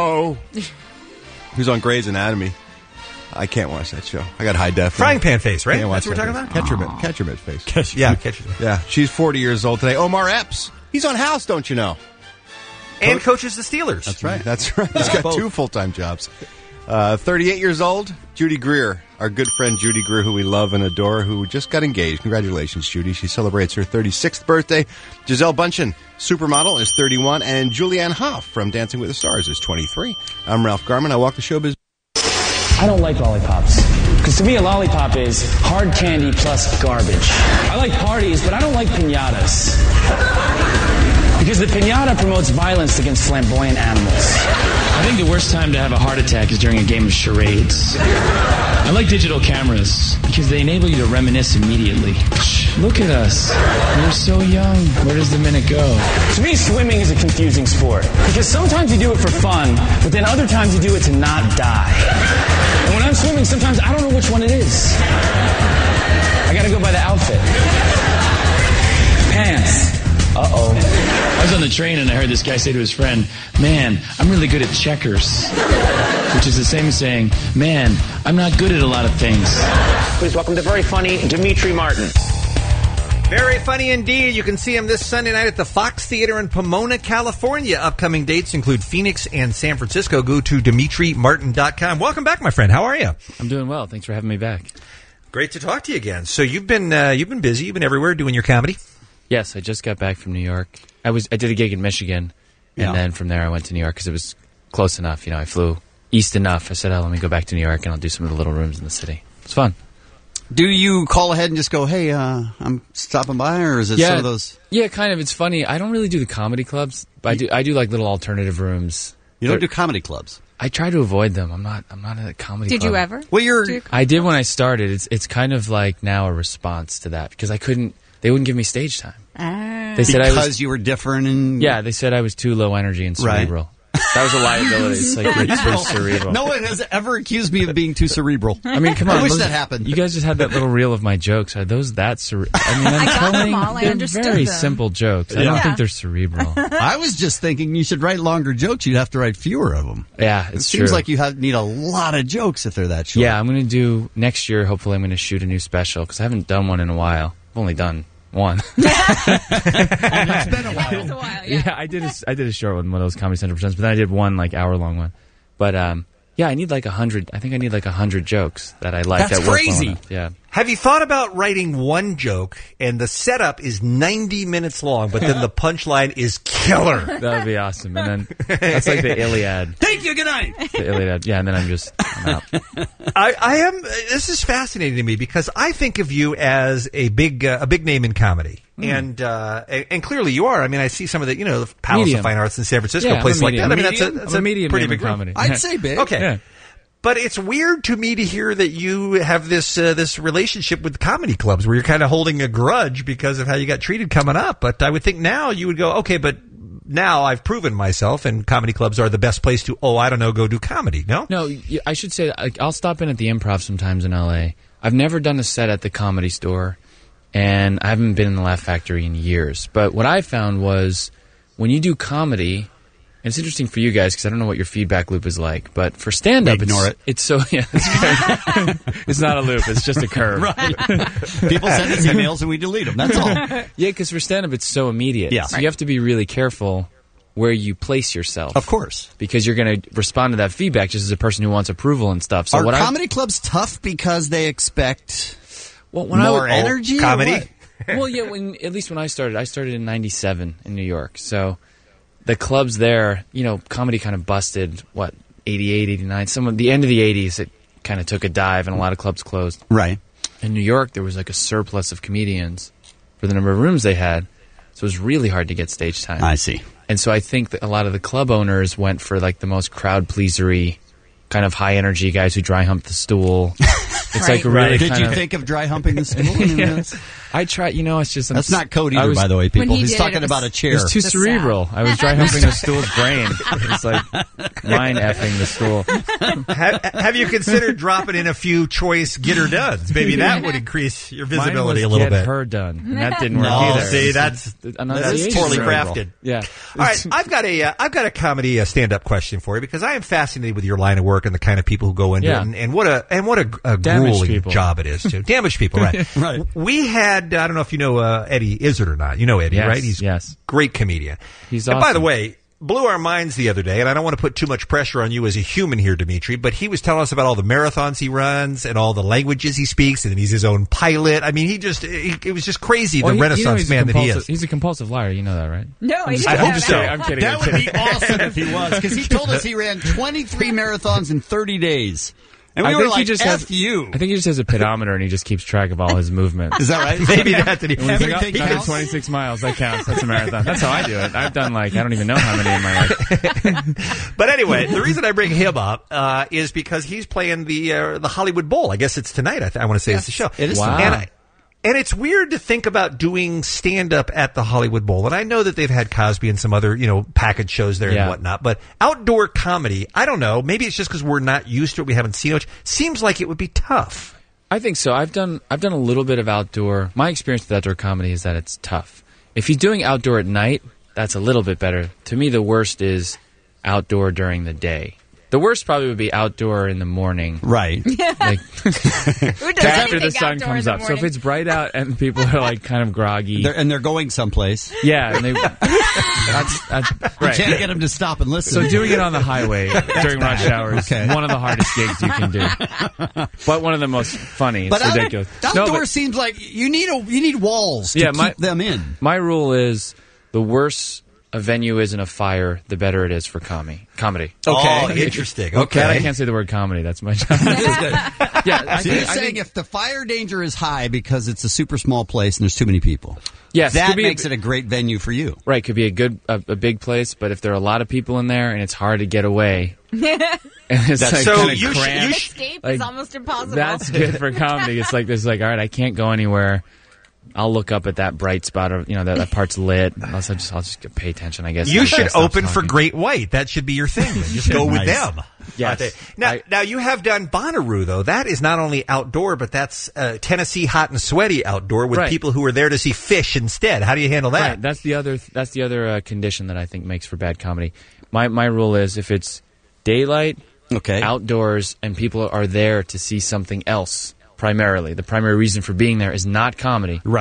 who's on Grey's Anatomy. I can't watch that show. I got high def. Frying pan face, right? Can't watch That's what we're that. talking about? Catcher mitt face. Catcher. Yeah, she's 40 years old today. Omar Epps. He's on House, don't you know? And coaches the Steelers. That's right. That's right. He's got two full-time jobs. 38 years old, Judy Greer, our good friend Judy Greer, who we love and adore, who just got engaged. Congratulations, Judy. She celebrates her 36th birthday. Giselle Bundchen, supermodel, is 31, and Julianne Hough from Dancing with the Stars is 23. I'm Ralph Garman. I walk the showbiz. I don't like lollipops. Because to me, a lollipop is hard candy plus garbage. I like parties, but I don't like piñatas. Because the piñata promotes violence against flamboyant animals. I think the worst time to have a heart attack is during a game of charades. I like digital cameras because they enable you to reminisce immediately. Look at us. We're so young. Where does the minute go? To me, swimming is a confusing sport. Because sometimes you do it for fun, but then other times you do it to not die. And when I'm swimming, sometimes I don't know which one it is. I gotta go by the outfit. Pants. Uh-oh. I was on the train and I heard this guy say to his friend, "Man, I'm really good at checkers." Which is the same as saying, "Man, I'm not good at a lot of things." Please welcome the very funny Dimitri Martin. Very funny indeed. You can see him this Sunday night at the Fox Theater in Pomona, California. Upcoming dates include Phoenix and San Francisco. Go to DimitriMartin.com. Welcome back, my friend. How are you? I'm doing well. Thanks for having me back. Great to talk to you again. So you've been busy. You've been everywhere doing your comedy. Yes, I just got back from New York. I did a gig in Michigan, and then from there I went to New York because it was close enough. You know, I flew east enough. I said, "Oh, let me go back to New York and I'll do some of the little rooms in the city." It's fun. Do you call ahead and just go, "Hey, I'm stopping by," or is it some of those? Yeah, kind of. It's funny. I don't really do the comedy clubs. But I do like little alternative rooms. You don't do comedy clubs. I try to avoid them. I'm not a comedy club. Did you ever? Well, I did when I started. It's kind of like now a response to that because they wouldn't give me stage time. They said because you were different and they said I was too low energy and cerebral. Right. That was a liability. It's like you're cerebral. No one has ever accused me of being too cerebral. I mean, come on. I wish that happened. You guys just had that little reel of my jokes. Are those that cerebral? I mean, I'm telling you, they're understood very them. simple jokes. I don't think they're cerebral. I was just thinking you should write longer jokes. You'd have to write fewer of them. Yeah, it seems like you need a lot of jokes if they're that short. Yeah, I'm going to do next year. Hopefully, I'm going to shoot a new special because I haven't done one in a while. I've only done one. It's been a while. Yeah, I did a short one of those Comedy Central presents, but then I did one like hour-long one. But I need like 100. I think I need like 100 jokes that I like. That's that work crazy. well enough. Yeah. Have you thought about writing one joke and the setup is 90 minutes long, but then the punchline is killer? That would be awesome. And then that's like the Iliad. Thank you. Good night. The Iliad. Yeah, and then I'm out. I am. This is fascinating to me because I think of you as a big name in comedy, and clearly you are. I mean, I see some of the the Palace Medium. of Fine Arts in San Francisco, Yeah, places I'm a like that. I mean, medium. that's I'm a a medium pretty name in big room. comedy. I'd say big. Okay. Yeah. But it's weird to me to hear that you have this relationship with comedy clubs where you're kind of holding a grudge because of how you got treated coming up. But I would think now you would go, okay, but now I've proven myself, and comedy clubs are the best place to, go do comedy. No? No, I should say, I'll stop in at the Improv sometimes in L.A. I've never done a set at the Comedy Store, and I haven't been in the Laugh Factory in years. But what I found was when you do comedy, and it's interesting for you guys because I don't know what your feedback loop is like, but for stand-up, it's so, yeah, it's great. It's not a loop, it's just a curve. Right. People send us emails and we delete them, that's all. Yeah, because for stand-up, it's so immediate. Yeah. So you have to be really careful where you place yourself. Of course. Because you're going to respond to that feedback just as a person who wants approval and stuff. So Are comedy clubs tough because they expect when more energy? Comedy? Well, yeah, at least when I started in 97 in New York. So the clubs there, comedy kind of busted, 88, 89. The end of the 80s, it kind of took a dive and a lot of clubs closed. Right. In New York, there was like a surplus of comedians for the number of rooms they had. So it was really hard to get stage time. I see. And so I think that a lot of the club owners went for like the most crowd pleasery, kind of high energy guys who dry hump the stool. It's like really. Did you think of dry humping the stool? Yes. I tried. It's just that's not code either, by the way. People, he's talking about a chair. It was too cerebral. I was dry humping the stool's brain. It's like mind effing the stool. Have you considered dropping in a few choice get her dones? Maybe that would increase your visibility a little bit. Get her done, and that didn't work no, either. See, that's poorly crafted. Yeah. All right, I've got a comedy stand-up question for you because I am fascinated with your line of work and the kind of people who go into it, and what a grueling job it is too. Damaged people, right? Right. We had, I don't know if you know Eddie Izzard or not. You know Eddie, right? He's a great comedian. He's awesome. awesome. By the way, blew our minds the other day, and I don't want to put too much pressure on you as a human here, Dimitri, but he was telling us about all the marathons he runs and all the languages he speaks, and he's his own pilot. I mean, it was just crazy, the Renaissance man that he is. He's a compulsive liar. You know that, right? No, I hope so. I'm kidding. That would be awesome if he was, because he told us he ran 23 marathons in 30 days. And we were like, F you. I think he just has a pedometer and he just keeps track of all his movement. Is that right? Maybe that's it. Everything counts. 26 miles. That counts. That's a marathon. That's how I do it. I've done I don't even know how many in my life. But anyway, the reason I bring him up is because he's playing the Hollywood Bowl. I guess it's tonight. I want to say it's the show. It is tonight. And it's weird to think about doing stand-up at the Hollywood Bowl. And I know that they've had Cosby and some other, package shows there and whatnot. But outdoor comedy, I don't know. Maybe it's just because we're not used to it. We haven't seen it. Seems like it would be tough. I think so. I've done a little bit of outdoor. My experience with outdoor comedy is that it's tough. If you're doing outdoor at night, that's a little bit better. To me, the worst is outdoor during the day. The worst probably would be outdoor in the morning. Right. Like, Who does after the anything sun outdoor comes in the up. So if morning? it's bright out and people are like kind of groggy. They're going someplace. Yeah. And that's You right. can't get them to stop and listen. So doing it on the highway during rush hour is one of the hardest gigs you can do. But one of the most funny. It's ridiculous. Outdoor seems like you need walls to keep them in. My rule is the worse a venue is in a fire, the better it is for comedy. Okay. Oh, interesting. Okay. I can't say the word comedy. That's my job. Yeah, so you're saying if the fire danger is high because it's a super small place and there's too many people, yes, that makes it a great venue for you. Right, could be a big place, but if there are a lot of people in there and it's hard to get away, and it's like so kind of you cramped, escape is almost impossible. That's good for comedy. It's like all right, I can't go anywhere. I'll look up at that bright spot, or that part's lit. I'll just pay attention, I guess. You should open for Great White. That should be your thing. Just go with them. Yes. Now you have done Bonnaroo though. That is not only outdoor, but that's Tennessee hot and sweaty outdoor with people who are there to see fish instead. How do you handle that? Right. That's the other condition that I think makes for bad comedy. My rule is if it's daylight, outdoors, and people are there to see something else. Primarily, the primary reason for being there is not comedy. Right.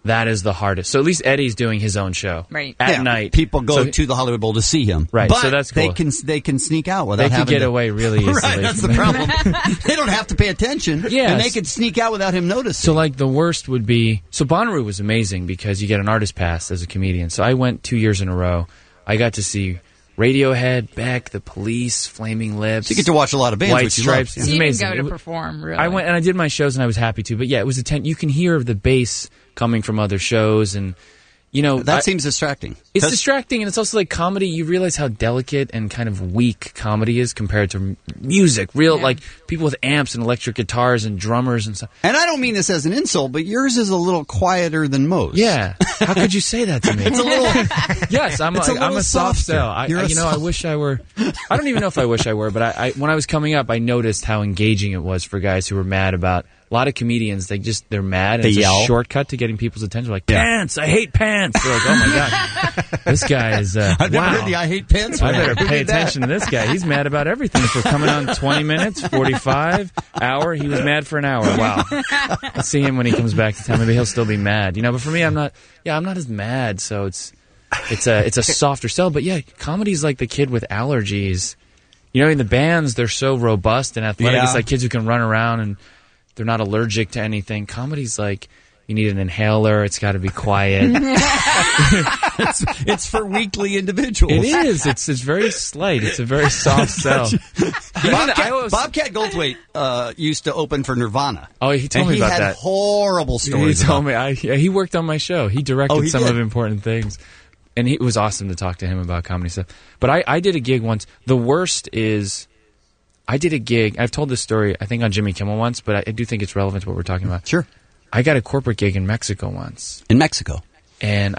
That is the hardest. So at least Eddie's doing his own show. Right. At night. People go to the Hollywood Bowl to see him. Right. But so that's cool. they can sneak out without They can having get to, away really easily. Right, that's the problem. They don't have to pay attention. Yeah. And they can sneak out without him noticing. So like the worst would be, so Bonnaroo was amazing because you get an artist pass as a comedian. So I went 2 years in a row. I got to see Radiohead, Beck, The Police, Flaming Lips. So you get to watch a lot of bands, White which you Stripes. love. It's So you amazing. can go to perform, really. I went and I did my shows and I was happy to. But yeah, it was you can hear the bass coming from other shows and, you know. That seems distracting. It's distracting, and it's also like comedy. You realize how delicate and kind of weak comedy is compared to music. Like people with amps and electric guitars and drummers and stuff. And I don't mean this as an insult, but yours is a little quieter than most. Yeah. How could you say that to me? It's a little. Yes, I'm a soft sell. I wish I were. I don't even know if I wish I were, but I when I was coming up, I noticed how engaging it was for guys who were mad about. A lot of comedians, they're mad, and They it's yell. a shortcut to getting people's attention. Like, pants, I hate pants. They're like, oh my God, this guy is, I've never wow. heard the I hate pants I one. better Who pay did that? attention to this guy. He's mad about everything. If we're coming on 20 minutes, 45, hour, he was mad for an hour. Wow. Let's see him when he comes back to town. Maybe he'll still be mad. But for me, I'm not as mad, so it's a softer sell. But yeah, comedy's like the kid with allergies. In the bands, they're so robust and athletic. Yeah. It's like kids who can run around and they're not allergic to anything. Comedy's like, you need an inhaler. It's got to be quiet. It's for weakly individuals. It is. It's very slight. It's a very soft sell. Bobcat Goldthwait used to open for Nirvana. Oh, he told me about that. He had horrible stories. He told me. He worked on my show. He directed some of the important things. And it was awesome to talk to him about comedy stuff. But I did a gig once. The worst is... I did a gig. I've told this story, I think, on Jimmy Kimmel once, but I do think it's relevant to what we're talking about. Sure. I got a corporate gig in Mexico once. In Mexico? And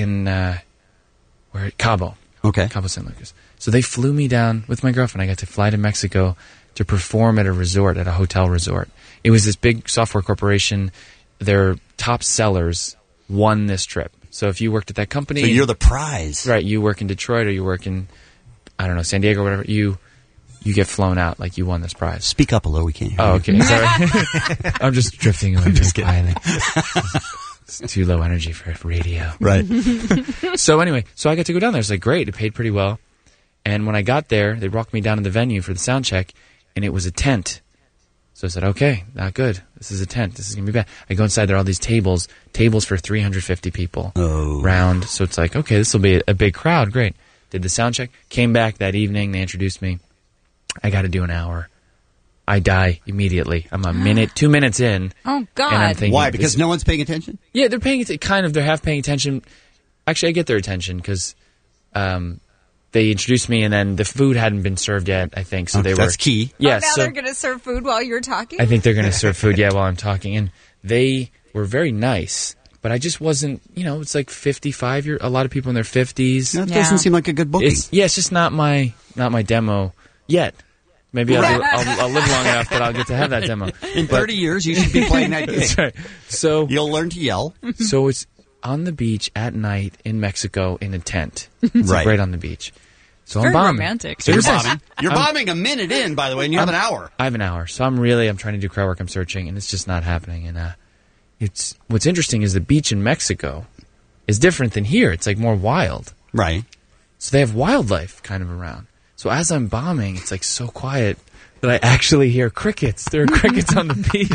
Cabo. Okay. Cabo San Lucas. So they flew me down with my girlfriend. I got to fly to Mexico to perform at a resort, at a hotel resort. It was this big software corporation. Their top sellers won this trip. So if you worked at that company... So you're the prize. Right. You work in Detroit or you work in, I don't know, San Diego or whatever. You get flown out like you won this prize. Speak up a little, we can't hear you. Oh, okay. Sorry. I'm just drifting away. I'm just kidding. It's too low energy for radio. Right. So anyway, I got to go down there. It's like, great. It paid pretty well. And when I got there, they walked me down to the venue for the sound check, and it was a tent. So I said, okay, not good. This is a tent. This is going to be bad. I go inside. There are all these tables for 350 people round. So it's like, okay, this will be a big crowd. Great. Did the sound check. Came back that evening. They introduced me. I got to do an hour. I die immediately. I'm 2 minutes in. Oh, God. And I'm thinking, why? Because no one's paying attention? Yeah, they're paying attention. Kind of. They're half paying attention. Actually, I get their attention because they introduced me and then the food hadn't been served yet, I think. So That's key. Yeah, now they're going to serve food while you're talking? I think they're going to serve food, while I'm talking. And they were very nice. But I just wasn't, it's like 55. A lot of people in their 50s. That doesn't seem like a good booking. It's just not my demo yet. Maybe I'll live long enough that I'll get to have that demo. In 30 years, you should be playing that game. That's right. So you'll learn to yell. So it's on the beach at night in Mexico in a tent. It's Right. right on the beach. So Very I'm bombing. romantic. So you're bombing. You're bombing a minute in, by the way, and you have an hour. I have an hour. So I'm trying to do crowd work. I'm searching, and it's just not happening. And what's interesting is the beach in Mexico is different than here. It's like more wild. Right. So they have wildlife kind of around. So as I'm bombing, it's like so quiet that I actually hear crickets. There are crickets on the beach.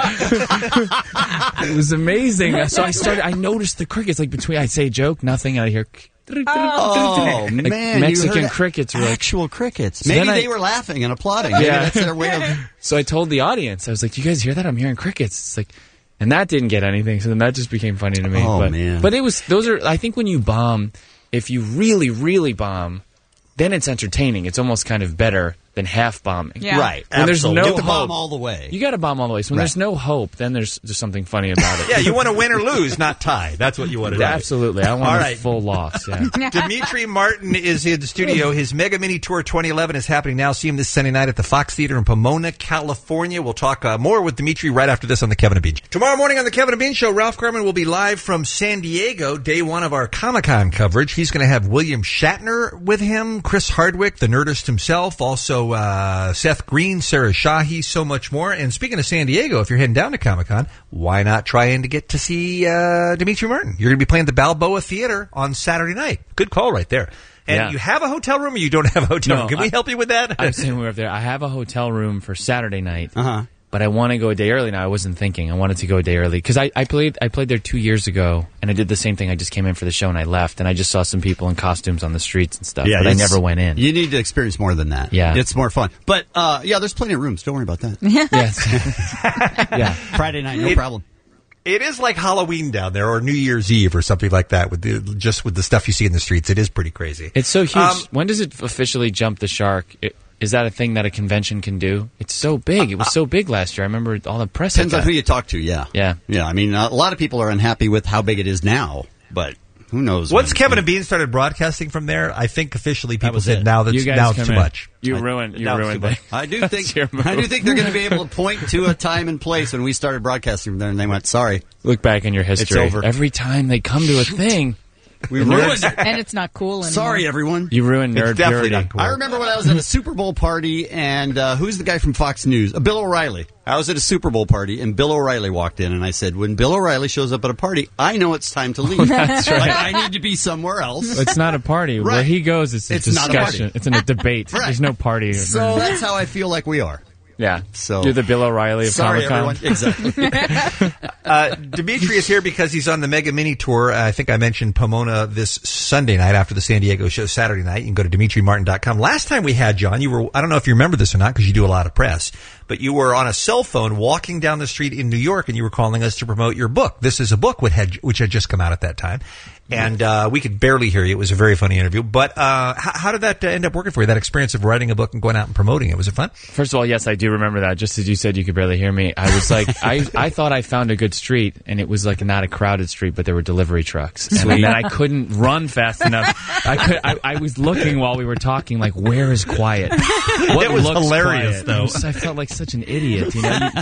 It was amazing. So I noticed the crickets, like I say a joke, nothing, and I hear... Oh, like man. Mexican you heard crickets were like... Actual crickets. So Maybe then they were laughing and applauding. Yeah. Maybe that's their way of... So I told the audience, I was like, do you guys hear that? I'm hearing crickets. It's like... And that didn't get anything, so then that just became funny to me. Oh, man. But I think when you bomb, if you really, really bomb, then it's entertaining. It's almost kind of better than half bombing. Yeah. Right. When there's absolutely. no You have to hope, bomb all the way. You got to bomb all the way. So when there's no hope, then there's just something funny about it. Yeah, you want to win or lose, not tie. That's what you want to do. Absolutely. I want All a right. full loss. Yeah. Dimitri Martin is in the studio. His Mega Mini Tour 2011 is happening now. See him this Sunday night at the Fox Theater in Pomona, California. We'll talk more with Dimitri right after this on The Kevin and Bean Show. Tomorrow morning on The Kevin and Bean Show, Ralph Garman will be live from San Diego, day one of our Comic-Con coverage. He's going to have William Shatner with him, Chris Hardwick, the Nerdist himself, also Also, Seth Green, Sarah Shahi, so much more. And speaking of San Diego, if you're heading down to Comic-Con, why not try in to get to see Demetri Martin? You're going to be playing the Balboa Theater on Saturday night. Good call right there. And you have a hotel room or you don't have a hotel room? Can we help you with that? I'm saying we're up there. I have a hotel room for Saturday night. But I want to go a day early now. I wasn't thinking. I wanted to go a day early because I played there 2 years ago, and I did the same thing. I just came in for the show and I left, and I just saw some people in costumes on the streets and stuff. But I never went in. You need to experience more than that. Yeah, it's more fun. But there's plenty of rooms. Don't worry about that. Yeah, Friday night, no problem. It is like Halloween down there, or New Year's Eve, or something like that. With the stuff you see in the streets, it is pretty crazy. It's so huge. When does it officially jump the shark? Is that a thing that a convention can do? It's so big. It was so big last year. I remember all the press. Depends on who you talk to, yeah. Yeah. I mean, a lot of people are unhappy with how big it is now, but who knows? Once Kevin and Bean started broadcasting from there, I think officially people said now it's too much. You ruined it. I do think they're going to be able to point to a time and place when we started broadcasting from there, and they went, sorry. Look back in your history. It's over. Every time they come to a thing. We ruined it. And it's not cool anymore. Sorry, everyone. You ruined nerd purity. I remember when I was at a Super Bowl party, and who's the guy from Fox News? Bill O'Reilly. I was at a Super Bowl party, and Bill O'Reilly walked in, and I said, when Bill O'Reilly shows up at a party, I know it's time to leave. That's right. Like, I need to be somewhere else. It's not a party. Right. Where he goes, it's a discussion. Not a party. It's in a debate. Right. There's no party. So that's how I feel like we are. Yeah. So you're the Bill O'Reilly of sorry, Comic-Con. everyone. Exactly. Dimitri is here because he's on the Mega Mini Tour. I think I mentioned Pomona this Sunday night after the San Diego show Saturday night. You can go to DimitriMartin.com. Last time we had John, you were, I don't know if you remember this or not because you do a lot of press, but you were on a cell phone walking down the street in New York and you were calling us to promote your book. This is a book which had just come out at that time. And we could barely hear you. It was a very funny interview. But how did that end up working for you, that experience of writing a book and going out and promoting it? Was it fun? First of all, yes, I do remember that. Just as you said, you could barely hear me. I was like, I thought I found a good street, and it was like not a crowded street, but there were delivery trucks. And then I couldn't run fast enough. I was looking while we were talking, like, where is quiet? What it was looks hilarious, quiet? though. I felt like such an idiot. You know,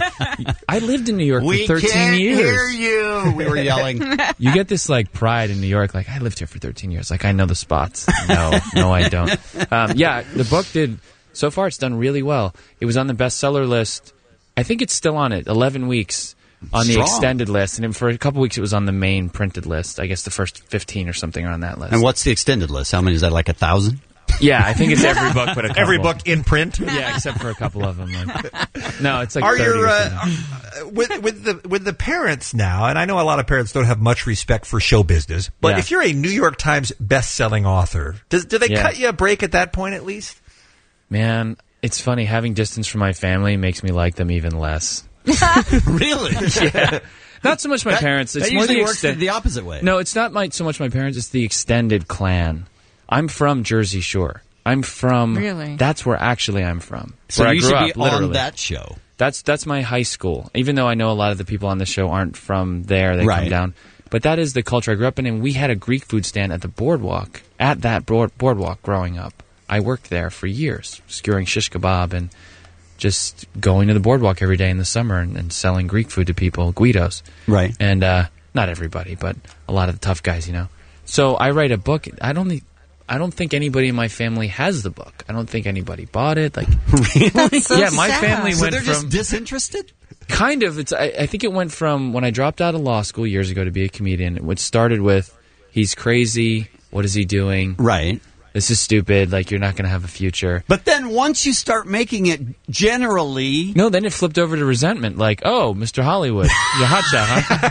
I lived in New York for 13 can't years. hear you. We were yelling. You get this like pride in New York, like I lived here for 13 years. Like I know the spots. No, I don't. Yeah, the book did. So far, it's done really well. It was on the bestseller list. I think it's still on it. 11 weeks on the extended list, and for a couple weeks it was on the main printed list. I guess the first 15 or something are on that list. And what's the extended list? How many is that? Like 1,000? Yeah, I think it's every book but a couple. Every book in print? Yeah, except for a couple of them. No, it's like Are 30 your, or something. with the parents now, and I know a lot of parents don't have much respect for show business, but Yeah. if you're a New York Times best-selling author, do they Yeah. cut you a break at that point at least? Man, it's funny. Having distance from my family makes me like them even less. Really? Yeah. Not so much my parents. It's that more usually the works the opposite way. No, it's not so much my parents. It's the extended clan. I'm from Jersey Shore. I'm from. Really? That's where actually I'm from. So where you I grew should up, be literally. on that show. That's my high school. Even though I know a lot of the people on the show aren't from there, they Right. come down. But that is the culture I grew up in, and we had a Greek food stand at the boardwalk. At that boardwalk, growing up, I worked there for years, skewering shish kebab and just going to the boardwalk every day in the summer and selling Greek food to people, Guidos. Right. And not everybody, but a lot of the tough guys, you know. So I write a book. I don't think anybody in my family has the book. I don't think anybody bought it. Like, Really? yeah, my family So went they're from just disinterested? kind of. I think it went from when I dropped out of law school years ago to be a comedian. It started with, he's crazy. What is he doing? Right. This is stupid. Like, you're not going to have a future. But then once you start making it generally... No, then it flipped over to resentment. Like, oh, Mr. Hollywood, you're hotshot,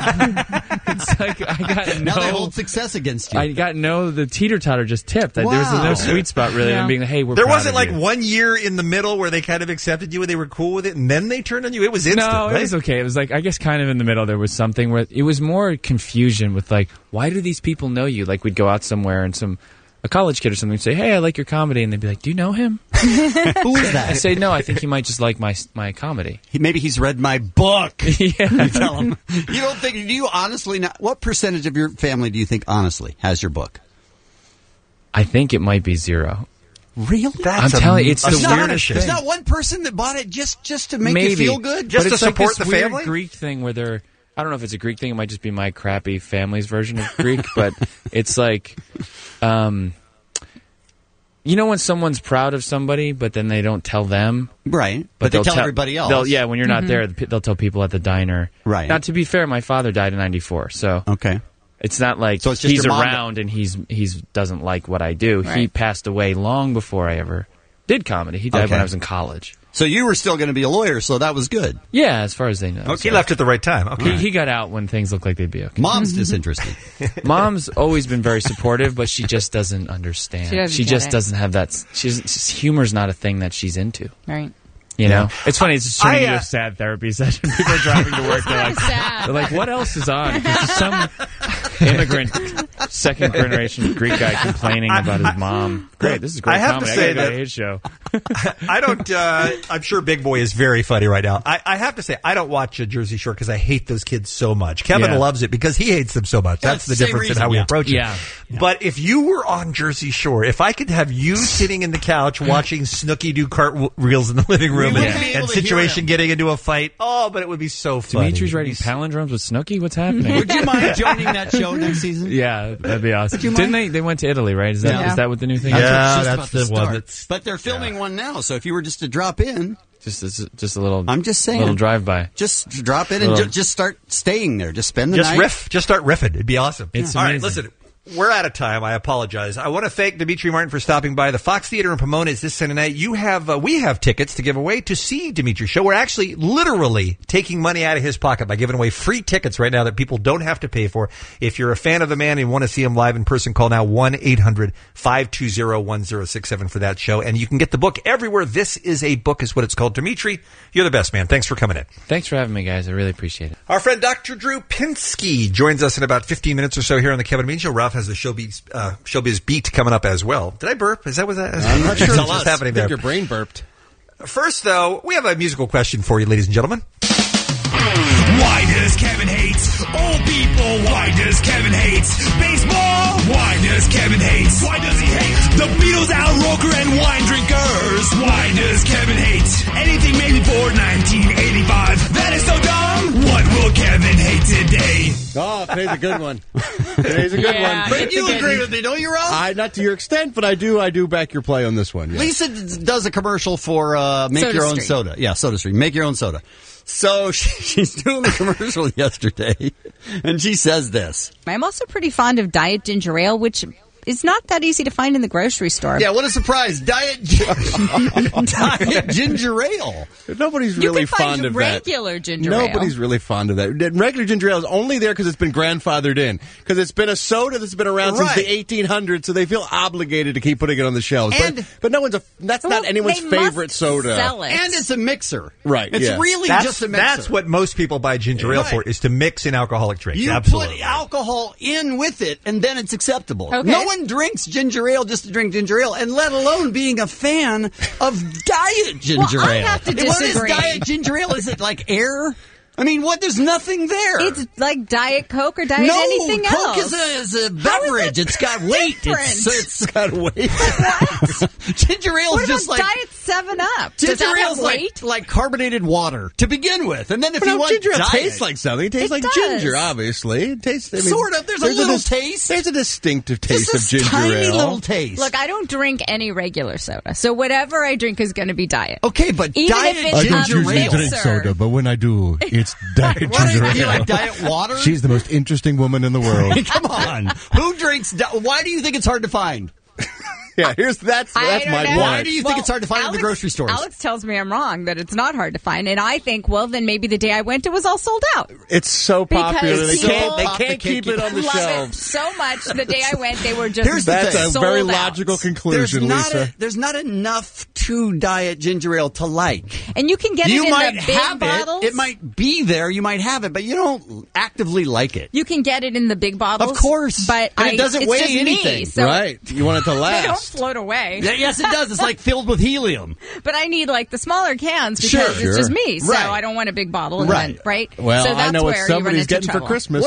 huh? It's like, I got Now they hold success against you. I got the teeter-totter just tipped. There was Wow. no sweet spot, really, Yeah. in being, hey, we're There proud wasn't of like you. 1 year in the middle where they kind of accepted you and they were cool with it, and then they turned on you. It was instant. No, right? it was okay. It was like, I guess kind of in the middle there was something where it was more confusion with like, why do these people know you? Like, we'd go out somewhere and a college kid or something would say, hey, I like your comedy. And they'd be like, do you know him? Who is that? I say, no, I think he might just like my comedy. Maybe he's read my book. Yeah. You tell him. You don't think, do you honestly not, what percentage of your family do you think honestly has your book? I think it might be 0. Really? I'm telling you, it's the weirdest There's thing. not one person that bought it just to make Maybe. you feel good? Just But to it's like support this the weird family? Greek thing where they're, I don't know if it's a Greek thing. It might just be my crappy family's version of Greek, but it's like, You know when someone's proud of somebody, but then they don't tell them? Right. But they tell everybody else. Yeah, when you're not there, they'll tell people at the diner. Right. Now, to be fair, my father died in 94, so... Okay. It's not like so it's just he's your mom around and he's doesn't like what I do. Right. He passed away long before I ever did comedy. He died when I was in college. So you were still going to be a lawyer, so that was good. Yeah, as far as they know. Okay, he left at the right time. Okay. He got out when things looked like they'd be okay. Mom's disinterested. Mom's always been very supportive, but she just doesn't understand. She just doesn't have that. Humor's not a thing that she's into. Right. You know, it's funny. It's just turning into a sad therapy session. People are driving to work. They're like, "What else is on?" There's some immigrant, second generation Greek guy complaining about his mom. Great, this is great comedy. I gotta go to his show. I don't. I'm sure Big Boy is very funny right now. I have to say, I don't watch Jersey Shore because I hate those kids so much. Kevin loves it because he hates them so much. That's the difference in how we approach it. Yeah. But if you were on Jersey Shore, if I could have you sitting in the couch watching Snooki do cartwheels in the living room and situation getting into a fight, but it would be so funny. Dimitri's writing palindromes with Snooki? What's happening? Would you mind joining that show next season? Yeah, that'd be awesome. Didn't they went to Italy, right? Is that what the new thing is? Yeah, that's the one. But they're filming one now, so if you were just to drop in... Just a little... I'm just saying. Little drive-by. Just drop in and just start staying there. Just spend the night. Just start riffing. It'd be awesome. It's All amazing. right, listen. We're out of time. I apologize. I want to thank Dimitri Martin for stopping by. The Fox Theater in Pomona is this Sunday night. We have tickets to give away to see Dimitri's show. We're actually literally taking money out of his pocket by giving away free tickets right now that people don't have to pay for. If you're a fan of the man and want to see him live in person, call now 1-800-520-1067 for that show. And you can get the book everywhere. This is a book is what it's called. Dimitri, you're the best, man. Thanks for coming in. Thanks for having me, guys. I really appreciate it. Our friend Dr. Drew Pinsky joins us in about 15 minutes or so here on the Kevin and Bean Show. Ralph has the Showbiz Beat coming up as well. Did I burp? Is that what that is? I'm not sure what's happening there. I think your brain burped. First, though, we have a musical question for you, ladies and gentlemen. Why does Kevin hate old people? Why does Kevin hate baseball? Why does Kevin hate? Why does he hate the Beatles, Al Roker, and wine drinkers? Why does Kevin hate anything made before 1985? That is so dumb. What will Kevin hate today? Oh, today's a good one. Today's a good one. But you agree with me, don't you, Ralph? Not to your extent, but I do back your play on this one. Yeah. Lisa does a commercial for Make Soda Your Own Street. Soda. Yeah, Soda Street. Make Your Own Soda. So she's doing the commercial yesterday, and she says this. I'm also pretty fond of Diet Ginger Ale, which is not that easy to find in the grocery store. Yeah, what a surprise. Diet Ginger Ale. Nobody's You really can find fond of that. regular ginger ale. Nobody's really fond of that. Regular ginger ale is only there because it's been grandfathered in. Because it's been a soda that's been around since the 1800s, so they feel obligated to keep putting it on the shelves. But no one's that's not anyone's favorite soda. Sell it. And it's a mixer. Right. It's really just a mixer. That's what most people buy ginger ale for, is to mix in alcoholic drinks. You Absolutely. put alcohol in with it, and then it's acceptable. Okay. No one drinks ginger ale just to drink ginger ale, and let alone being a fan of diet ginger Well, I ale. have to What is disagree. diet ginger ale? Is it like air? I mean, what? There's nothing there. It's like Diet Coke or Diet anything Coke else. is a beverage. It's got weight. It's got weight. What? Ginger ale What is about just like Diet 7-Up? Does ginger that ale have is weight? like carbonated water to begin with, and then if you want ginger ale diet, tastes like something. It tastes It like does. ginger, obviously. It tastes Sort of. There's a little taste. There's a distinctive taste Just of a ginger tiny ale. little taste. Look, I don't drink any regular soda, so whatever I drink is going to be diet. Okay, but even diet if it's I don't a usually drink mixer. soda, but when I do, it's diet ginger ale. Do you like diet water? She's the most interesting woman in the world. Come on. Who drinks why do you think it's hard to find? Yeah, that's I don't my know. point. Why do you think it's hard to find in the grocery stores? Alex tells me I'm wrong, that it's not hard to find. And I think, well, then maybe the day I went, it was all sold out. It's so popular. Because They people can't keep it on the Love it shelves. so much. The day I went, they were just That's a sold very out. logical conclusion, Lisa. There's not enough to diet ginger ale to like. And you can get You it in might the big have bottles. it. It might be there. You might have it, but you don't actively like it. You can get it in the big bottles. Of course. But And it doesn't it's weigh just me, anything. so Right. You want it to They don't last. float away. Yeah, yes, it does. It's like filled with helium. But I need like the smaller cans because Sure. it's just me. So Right. I don't want a big bottle. And Right. then, right? Well, so that's I know what where you run somebody's into getting for trouble. Christmas.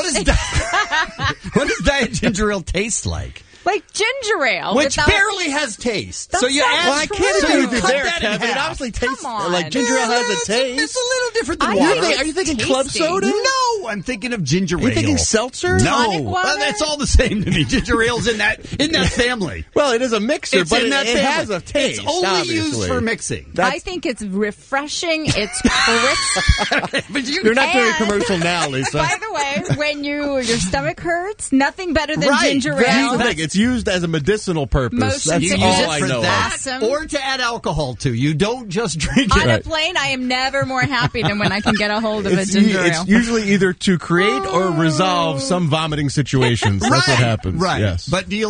What does diet ginger ale taste like? Like ginger ale. Which without- barely has taste. That's So you not add Well, I can't so agree you with you cut there, that in Kevin. It half. obviously tastes Come on. like ginger ale has a taste. It's a little different than I water. think Are you thinking club tasty. soda? No, No, I'm thinking of ginger ale. You thinking seltzer? No, Tonic water? well, that's all the same to me. Ginger ale's in that family. Well, it is a mixer, It's but in it that family. has a taste. It's only obviously. used for mixing. I think it's refreshing. It's crisp. But You're not doing a And- commercial now, Lisa. By the way, when your stomach hurts, nothing better than ginger That's ale. the thing. It's used as a medicinal purpose. Most That's people all use it I for know. that. of. Or to add alcohol to. You don't just drink it. On a plane, I am never more happy than when I can get a hold of a ginger ale. It's usually either to create or resolve some vomiting situations. That's what happens. Right. Yes. But do you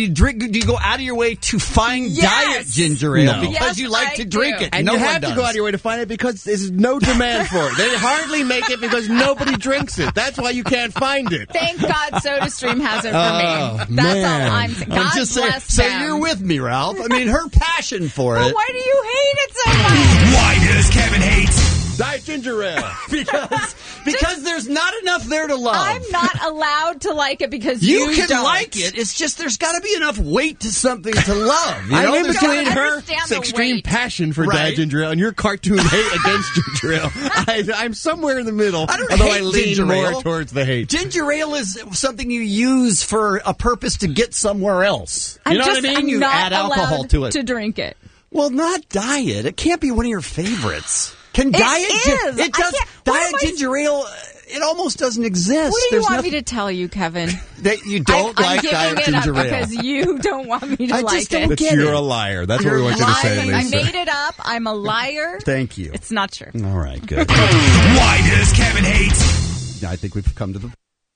go out of your way to find Yes. diet ginger ale No. because Yes, you like I to drink do. it? And no you one have does. to go out of your way to find it because there's no demand for it. They hardly make it because nobody drinks it. That's why you can't find it. Thank God SodaStream has it for Oh, me. That's man. all I'm saying. God I'm just saying. bless So them. you're with me, Ralph. I mean, her passion for But it. why do you hate it so much? Why does Kevin hate? Diet ginger ale. because there's not enough there to love. I'm not allowed to like it because You you can don't. like it. It's just there's got to be enough weight to something to love. You know? I'm in There's between gotta- her understand the extreme weight. passion for Right. diet ginger ale and your cartoon hate against ginger ale. I'm somewhere in the middle, I don't although hate I lean ginger more ale. towards the hate. Ginger ale is something you use for a purpose to get somewhere else. I'm You know just, what I mean? I'm You not add alcohol allowed to it. to drink it. Well, not diet. It can't be one of your favorites. Can It diet? is. It I does. can't- what Diet am I- ginger ale. It almost doesn't exist. What do you There's want nothing me to tell you, Kevin? that you don't I'm like giving diet it ginger up ale. because you don't want me to I like just don't it. get You're it. a liar. That's what we want you to say, I Lisa. made it up. I'm a liar. Thank you. It's not true. All right, good. Why does Kevin hate? I think we've come to the.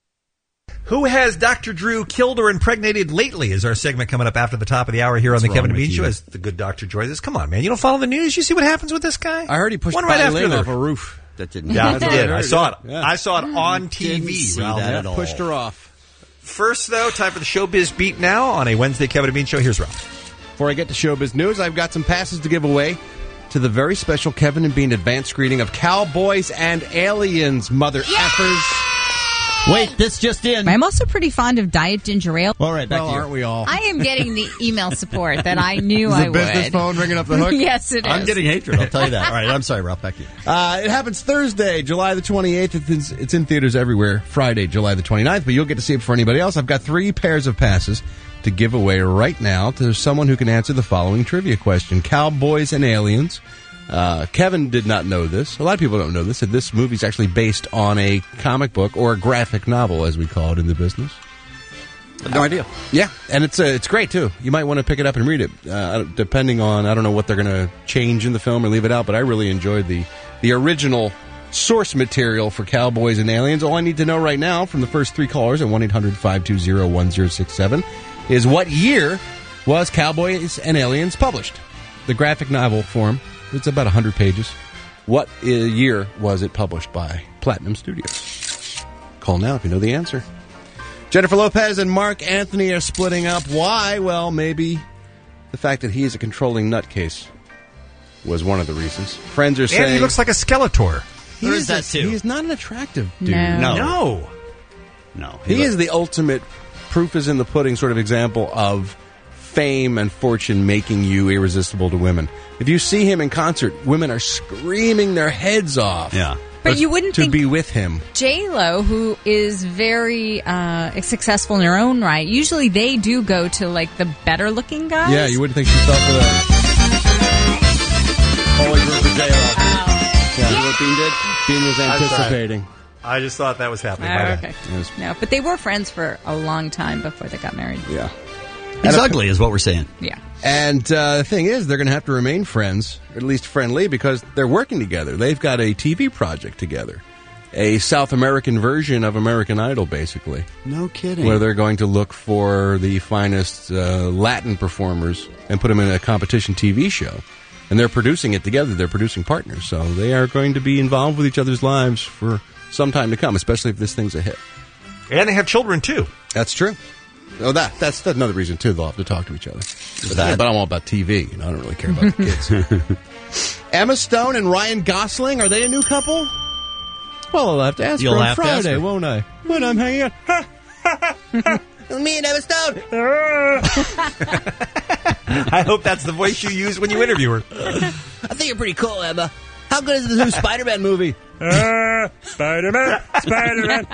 Who has Dr. Drew killed or impregnated lately is our segment coming up after the top of the hour here on the What's Kevin wrong and Bean with Show you? as the good doctor joins us. Come on, man. You don't follow the news? You see what happens with this guy? I heard he pushed One right after Eileen the off a roof. That didn't. Yeah, I did. I saw it. Yeah. I saw it on Didn't TV. see Ralph. that at all. Pushed her off. First, though, time for the Showbiz Beat now on a Wednesday Kevin and Bean Show. Here's Ralph. Before I get to showbiz news, I've got some passes to give away to the very special Kevin and Bean advanced screening of Cowboys and Aliens, mother effers. Wait, this just in. I'm also pretty fond of diet ginger ale. All right, back Well, to you. aren't we all? I am getting the email support that I knew Is I the business would. phone ringing up the hook? Yes, it is. I'm getting hatred. I'll tell you that. All right, I'm sorry, Ralph. Back to you. It happens Thursday, July the 28th. It's in theaters everywhere. Friday, July the 29th, but you'll get to see it before anybody else. I've got 3 pairs of passes to give away right now to someone who can answer the following trivia question. Cowboys and Aliens. Kevin did not know this. A lot of people don't know this. That this movie is actually based on a comic book or a graphic novel, as we call it in the business. No idea. Yeah, and it's great too. You might want to pick it up and read it, depending on I don't know what they're going to change in the film or leave it out. But I really enjoyed the original source material for Cowboys and Aliens. All I need to know right now from the first 3 callers at 1-800-520-1067 is what year was Cowboys and Aliens published? The graphic novel form. It's about 100 pages. What year was it published by Platinum Studios? Call now if you know the answer. Jennifer Lopez and Mark Anthony are splitting up. Why? Well, maybe the fact that he is a controlling nutcase was one of the reasons. Friends are saying And he looks like a Skeletor. There is that too. He's not an attractive dude. No. No. He is the ultimate proof is in the pudding sort of example of fame and fortune making you irresistible to women. If you see him in concert, women are screaming their heads off. Yeah. But you wouldn't to think be with him. J-Lo, who is very successful in her own right, usually they do go to like the better looking guys. Yeah, you wouldn't think she fell for that. Always root for J-Lo. Yeah, you know what Bean did? Bean was anticipating. I just thought that was happening. Oh, okay. No, but they were friends for a long time before they got married. Yeah. He's ugly, is what we're saying. Yeah. And the thing is, they're going to have to remain friends, or at least friendly, because they're working together. They've got a TV project together. A South American version of American Idol, basically. No kidding. Where they're going to look for the finest Latin performers and put them in a competition TV show. And they're producing it together. They're producing partners. So they are going to be involved with each other's lives for some time to come, especially if this thing's a hit. And they have children, too. That's true. Oh, that's another reason, too. They'll have to talk to each other. But I'm all about TV. You know, I don't really care about the kids. Emma Stone and Ryan Gosling, are they a new couple? Well, I'll have to ask You'll her on have to ask Friday, her. won't I? When I'm hanging out. Me and Emma Stone. I hope that's the voice you use when you interview her. I think you're pretty cool, Emma. How good is the new Spider-Man movie? Spider-Man, Spider-Man, Spider-Man.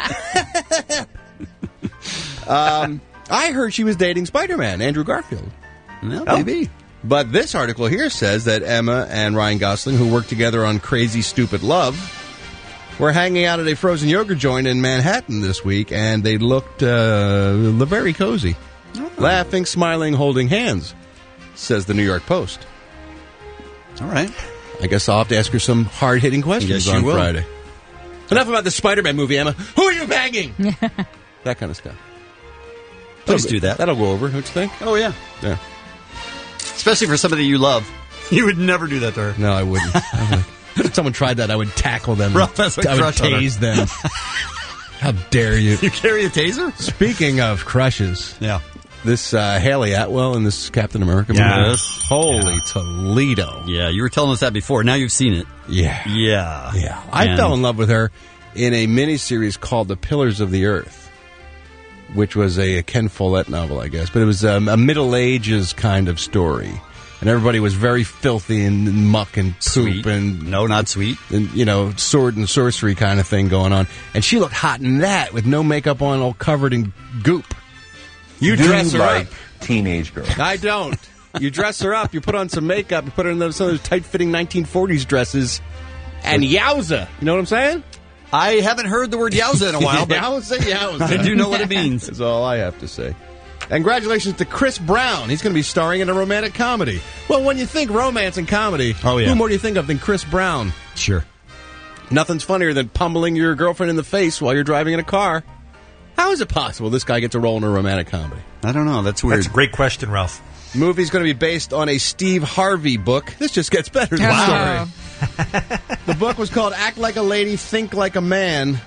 I heard she was dating Spider-Man, Andrew Garfield. Well, maybe. But this article here says that Emma and Ryan Gosling, who worked together on Crazy Stupid Love, were hanging out at a frozen yogurt joint in Manhattan this week, and they looked very cozy. Laughing, smiling, holding hands, says the New York Post. All right. I guess I'll have to ask her some hard-hitting questions on Friday. Enough about the Spider-Man movie, Emma. Who are you banging? That kind of stuff. Please do that. That'll go over, don't you think? Oh, yeah. Yeah. Especially for somebody you love. You would never do that to her. No, I wouldn't. If someone tried that, I would tackle them. Rough as a I would crush on her. tase them. How dare you? You carry a taser? Speaking of crushes, yeah, this Haley Atwell in this Captain America movie. Yes. Holy Toledo. Yeah, you were telling us that before. Now you've seen it. Yeah. Yeah. Yeah. I fell in love with her in a miniseries called The Pillars of the Earth, which was a Ken Follett novel, I guess. But it was a Middle Ages kind of story. And everybody was very filthy and muck and poop. Sweet. And no, not sweet. And, you know, sword and sorcery kind of thing going on. And she looked hot in that with no makeup on, all covered in goop. You dress her up. Teenage girl. I don't. You dress her up, you put on some makeup, you put her in some of those tight-fitting 1940s dresses, and yowza. You know what I'm saying? I haven't heard the word yowza in a while, but yowza. I do know what it means. That's all I have to say. And congratulations to Chris Brown. He's going to be starring in a romantic comedy. Well, when you think romance and comedy, who more do you think of than Chris Brown? Sure. Nothing's funnier than pummeling your girlfriend in the face while you're driving in a car. How is it possible this guy gets a role in a romantic comedy? I don't know. That's weird. That's a great question, Ralph. The movie's going to be based on a Steve Harvey book. This just gets better than the story. The book was called Act Like a Lady, Think Like a Man.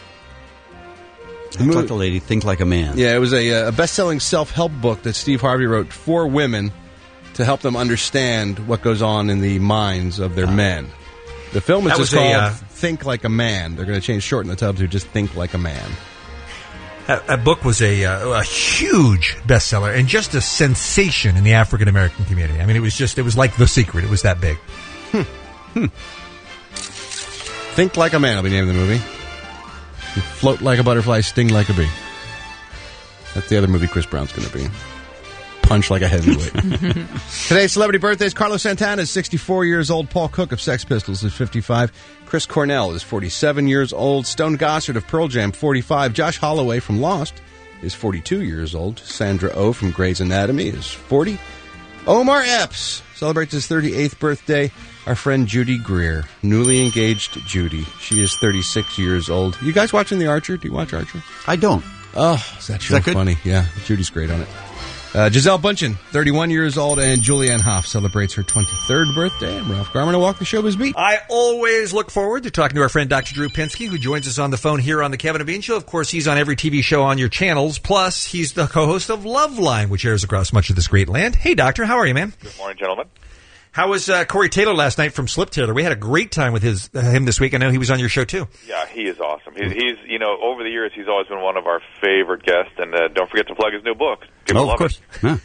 Act Like a Lady, Think Like a Man. Yeah, it was a best-selling self-help book that Steve Harvey wrote for women to help them understand what goes on in the minds of their men. The film is just called Think Like a Man. They're going to change short in the title to just Think Like a Man. That book was a huge bestseller and just a sensation in the African American community. I mean, it was like The Secret. It was that big. Think Like a Man will be the name of the movie. You float like a butterfly, sting like a bee. That's the other movie Chris Brown's going to be. Punch like a heavyweight. Today's celebrity birthdays. Carlos Santana is 64 years old. Paul Cook of Sex Pistols is 55. Chris Cornell is 47 years old. Stone Gossard of Pearl Jam, 45. Josh Holloway from Lost is 42 years old. Sandra Oh from Grey's Anatomy is 40. Omar Epps celebrates his 38th birthday. Our friend Judy Greer, newly engaged Judy. She is 36 years old. You guys watching The Archer? Do you watch Archer? I don't. Oh, is that show funny? Yeah, Judy's great on it. Giselle Bundchen, 31 years old, and Julianne Hough celebrates her 23rd birthday. I'm Ralph Garman to walk the showbiz beat. I always look forward to talking to our friend Dr. Drew Pinsky, who joins us on the phone here on the Kevin and Bean Show. Of course, he's on every TV show on your channels. Plus, he's the co-host of Loveline, which airs across much of this great land. Hey, Doctor, how are you, man? Good morning, gentlemen. How was Corey Taylor last night from Slip Taylor? We had a great time with him this week. I know he was on your show, too. Yeah, he is awesome. He's you know, over the years, he's always been one of our favorite guests. And don't forget to plug his new book. People love it. Huh.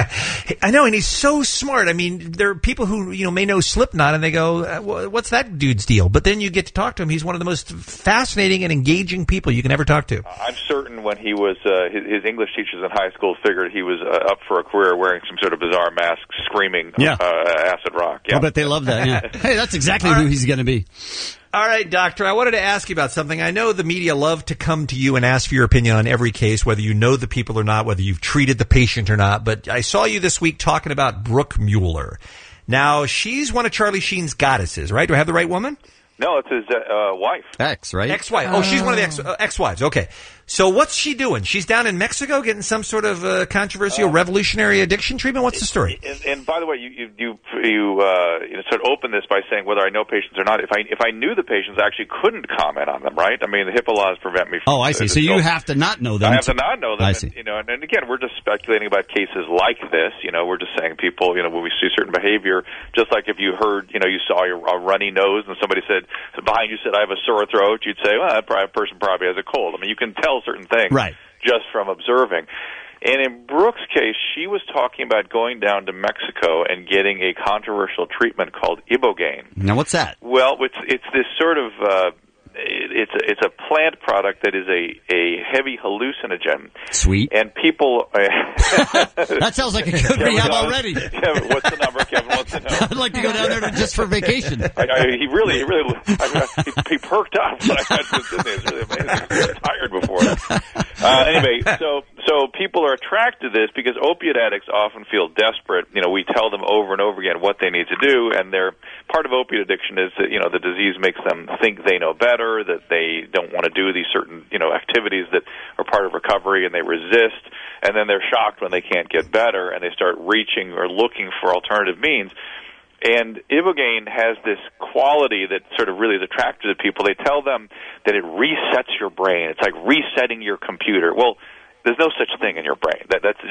I know, and he's so smart. I mean, there are people who may know Slipknot, and they go, "What's that dude's deal?" But then you get to talk to him. He's one of the most fascinating and engaging people you can ever talk to. I'm certain when he was his English teachers in high school figured he was up for a career wearing some sort of bizarre mask, screaming acid rock. Yeah. I bet they love that. Yeah. Hey, that's exactly who he's going to be. All right, Doctor, I wanted to ask you about something. I know the media love to come to you and ask for your opinion on every case, whether you know the people or not, whether you've treated the patient or not. But I saw you this week talking about Brooke Mueller. Now, she's one of Charlie Sheen's goddesses, right? Do I have the right woman? No, it's his wife. Ex, right? Ex-wife. Oh, she's one of the ex-wives. Okay. So what's she doing? She's down in Mexico getting some sort of controversial revolutionary addiction treatment? What's the story? And by the way, you sort of open this by saying whether I know patients or not. If I knew the patients, I actually couldn't comment on them, right? I mean, the HIPAA laws prevent me from... Oh, I see. So you have to not know them. I have to not know them. I see. And again, we're just speculating about cases like this. We're just saying people, when we see certain behavior, just like if you heard, you saw a runny nose and somebody said, behind you said, I have a sore throat, you'd say, well, that person probably has a cold. I mean, you can tell certain things just from observing. And in Brooke's case, she was talking about going down to Mexico and getting a controversial treatment called Ibogaine. Now, what's that? Well, it's this sort of it's a plant product that is a heavy hallucinogen. Sweet. And people that sounds like a good rehab already. Kevin, what's the number? Kevin wants to know. I'd like to go down there just for vacation. He perked up when I mentioned this. It's really amazing. He was tired before. Anyway, so people are attracted to this because opiate addicts often feel desperate. We tell them over and over again what they need to do, and they're part of opiate addiction is that the disease makes them think they know better, that they don't want to do these certain activities that are part of recovery, and they resist, and then they're shocked when they can't get better, and they start reaching or looking for alternative means. And Ibogaine has this quality that sort of really is attractive to people. They tell them that it resets your brain. It's like resetting your computer. Well, there's no such thing in your brain. That's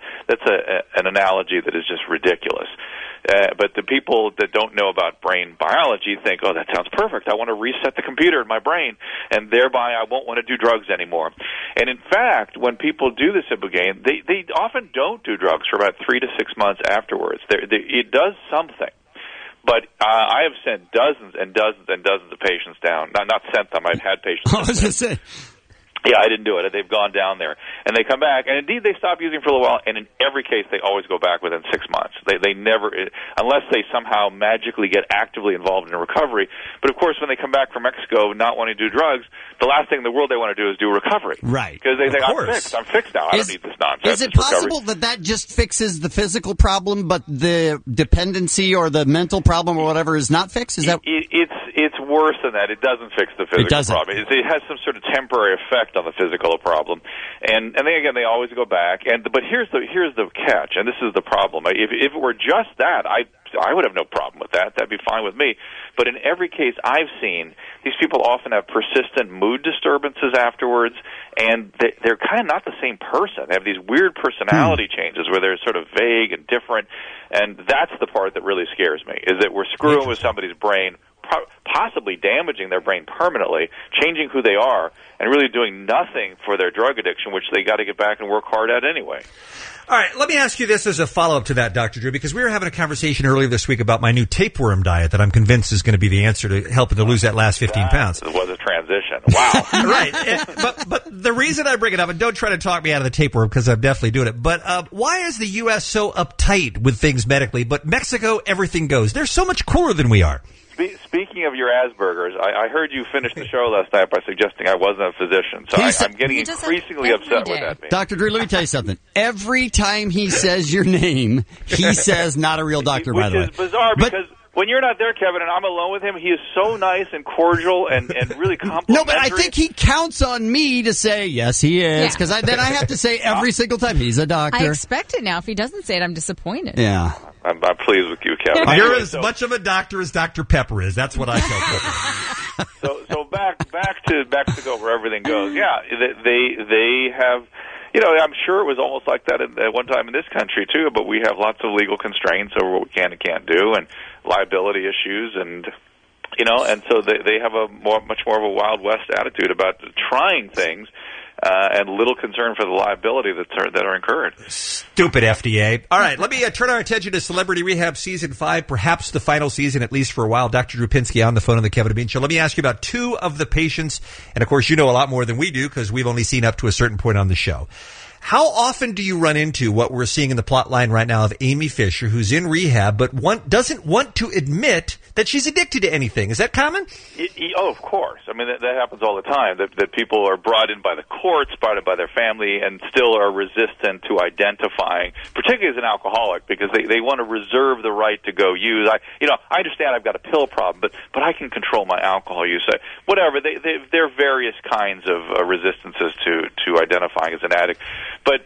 an analogy that is just ridiculous. But the people that don't know about brain biology think, oh, that sounds perfect. I want to reset the computer in my brain, and thereby I won't want to do drugs anymore. And in fact, when people do this Ibogaine, they often don't do drugs for about 3 to 6 months afterwards. It does something. But I have sent dozens and dozens and dozens of patients down. Not sent them. I've had patients. I was going to say. Yeah, I didn't do it. They've gone down there, and they come back, and indeed they stop using for a little while, and in every case they always go back within 6 months. They never, unless they somehow magically get actively involved in recovery. But of course, when they come back from Mexico not wanting to do drugs, the last thing in the world they want to do is do recovery. Right. Because they think, I'm fixed now. I don't need this nonsense. Is it possible that just fixes the physical problem, but the dependency or the mental problem or whatever is not fixed? Is that... It's worse than that. It doesn't fix the physical problem. It has some sort of temporary effect on the physical problem, and then again they always go back. But here's the catch, and this is the problem. If it were just that, I would have no problem with that. That'd be fine with me. But in every case I've seen, these people often have persistent mood disturbances afterwards, and they're kind of not the same person. They have these weird personality changes where they're sort of vague and different, and that's the part that really scares me, is that we're screwing with somebody's brain, possibly damaging their brain permanently, changing who they are, and really doing nothing for their drug addiction, which they got to get back and work hard at anyway. All right, let me ask you this as a follow-up to that, Dr. Drew, because we were having a conversation earlier this week about my new tapeworm diet that I'm convinced is going to be the answer to helping to lose that last 15 pounds. It was a transition. Wow. Right. But the reason I bring it up, and don't try to talk me out of the tapeworm because I'm definitely doing it, but why is the U.S. so uptight with things medically, but Mexico, everything goes? They're so much cooler than we are. Speaking of your Asperger's, I heard you finish the show last night by suggesting I wasn't a physician, so I'm getting increasingly upset with that. Dr. Drew, let me tell you something. Every time he says your name, he says not a real doctor, by the way. Which is bizarre because when you're not there, Kevin, and I'm alone with him, he is so nice and cordial and really complimentary. No, but I think he counts on me to say, yes, he is, because then I have to say every single time, he's a doctor. I expect it now. If he doesn't say it, I'm disappointed. Yeah. I'm pleased with you, Kevin. You're as much of a doctor as Dr. Pepper is. That's what I tell people. So back to Mexico where everything goes. Yeah, they have. I'm sure it was almost like that at one time in this country too. But we have lots of legal constraints over what we can and can't do, and liability issues, and and so they have much more of a Wild West attitude about trying things. And little concern for the liability that are incurred. Stupid FDA. All right, let me turn our attention to Celebrity Rehab Season 5, perhaps the final season, at least for a while. Dr. Drew Pinsky on the phone on the Kevin and Bean Show. Let me ask you about two of the patients, and of course you know a lot more than we do because we've only seen up to a certain point on the show. How often do you run into what we're seeing in the plot line right now of Amy Fisher, who's in rehab, but doesn't want to admit that she's addicted to anything? Is that common? Oh, of course. I mean, that happens all the time, that people are brought in by the courts, brought in by their family, and still are resistant to identifying, particularly as an alcoholic, because they want to reserve the right to go use. I understand I've got a pill problem, but I can control my alcohol use. Whatever. There are various kinds of resistances to identifying as an addict. But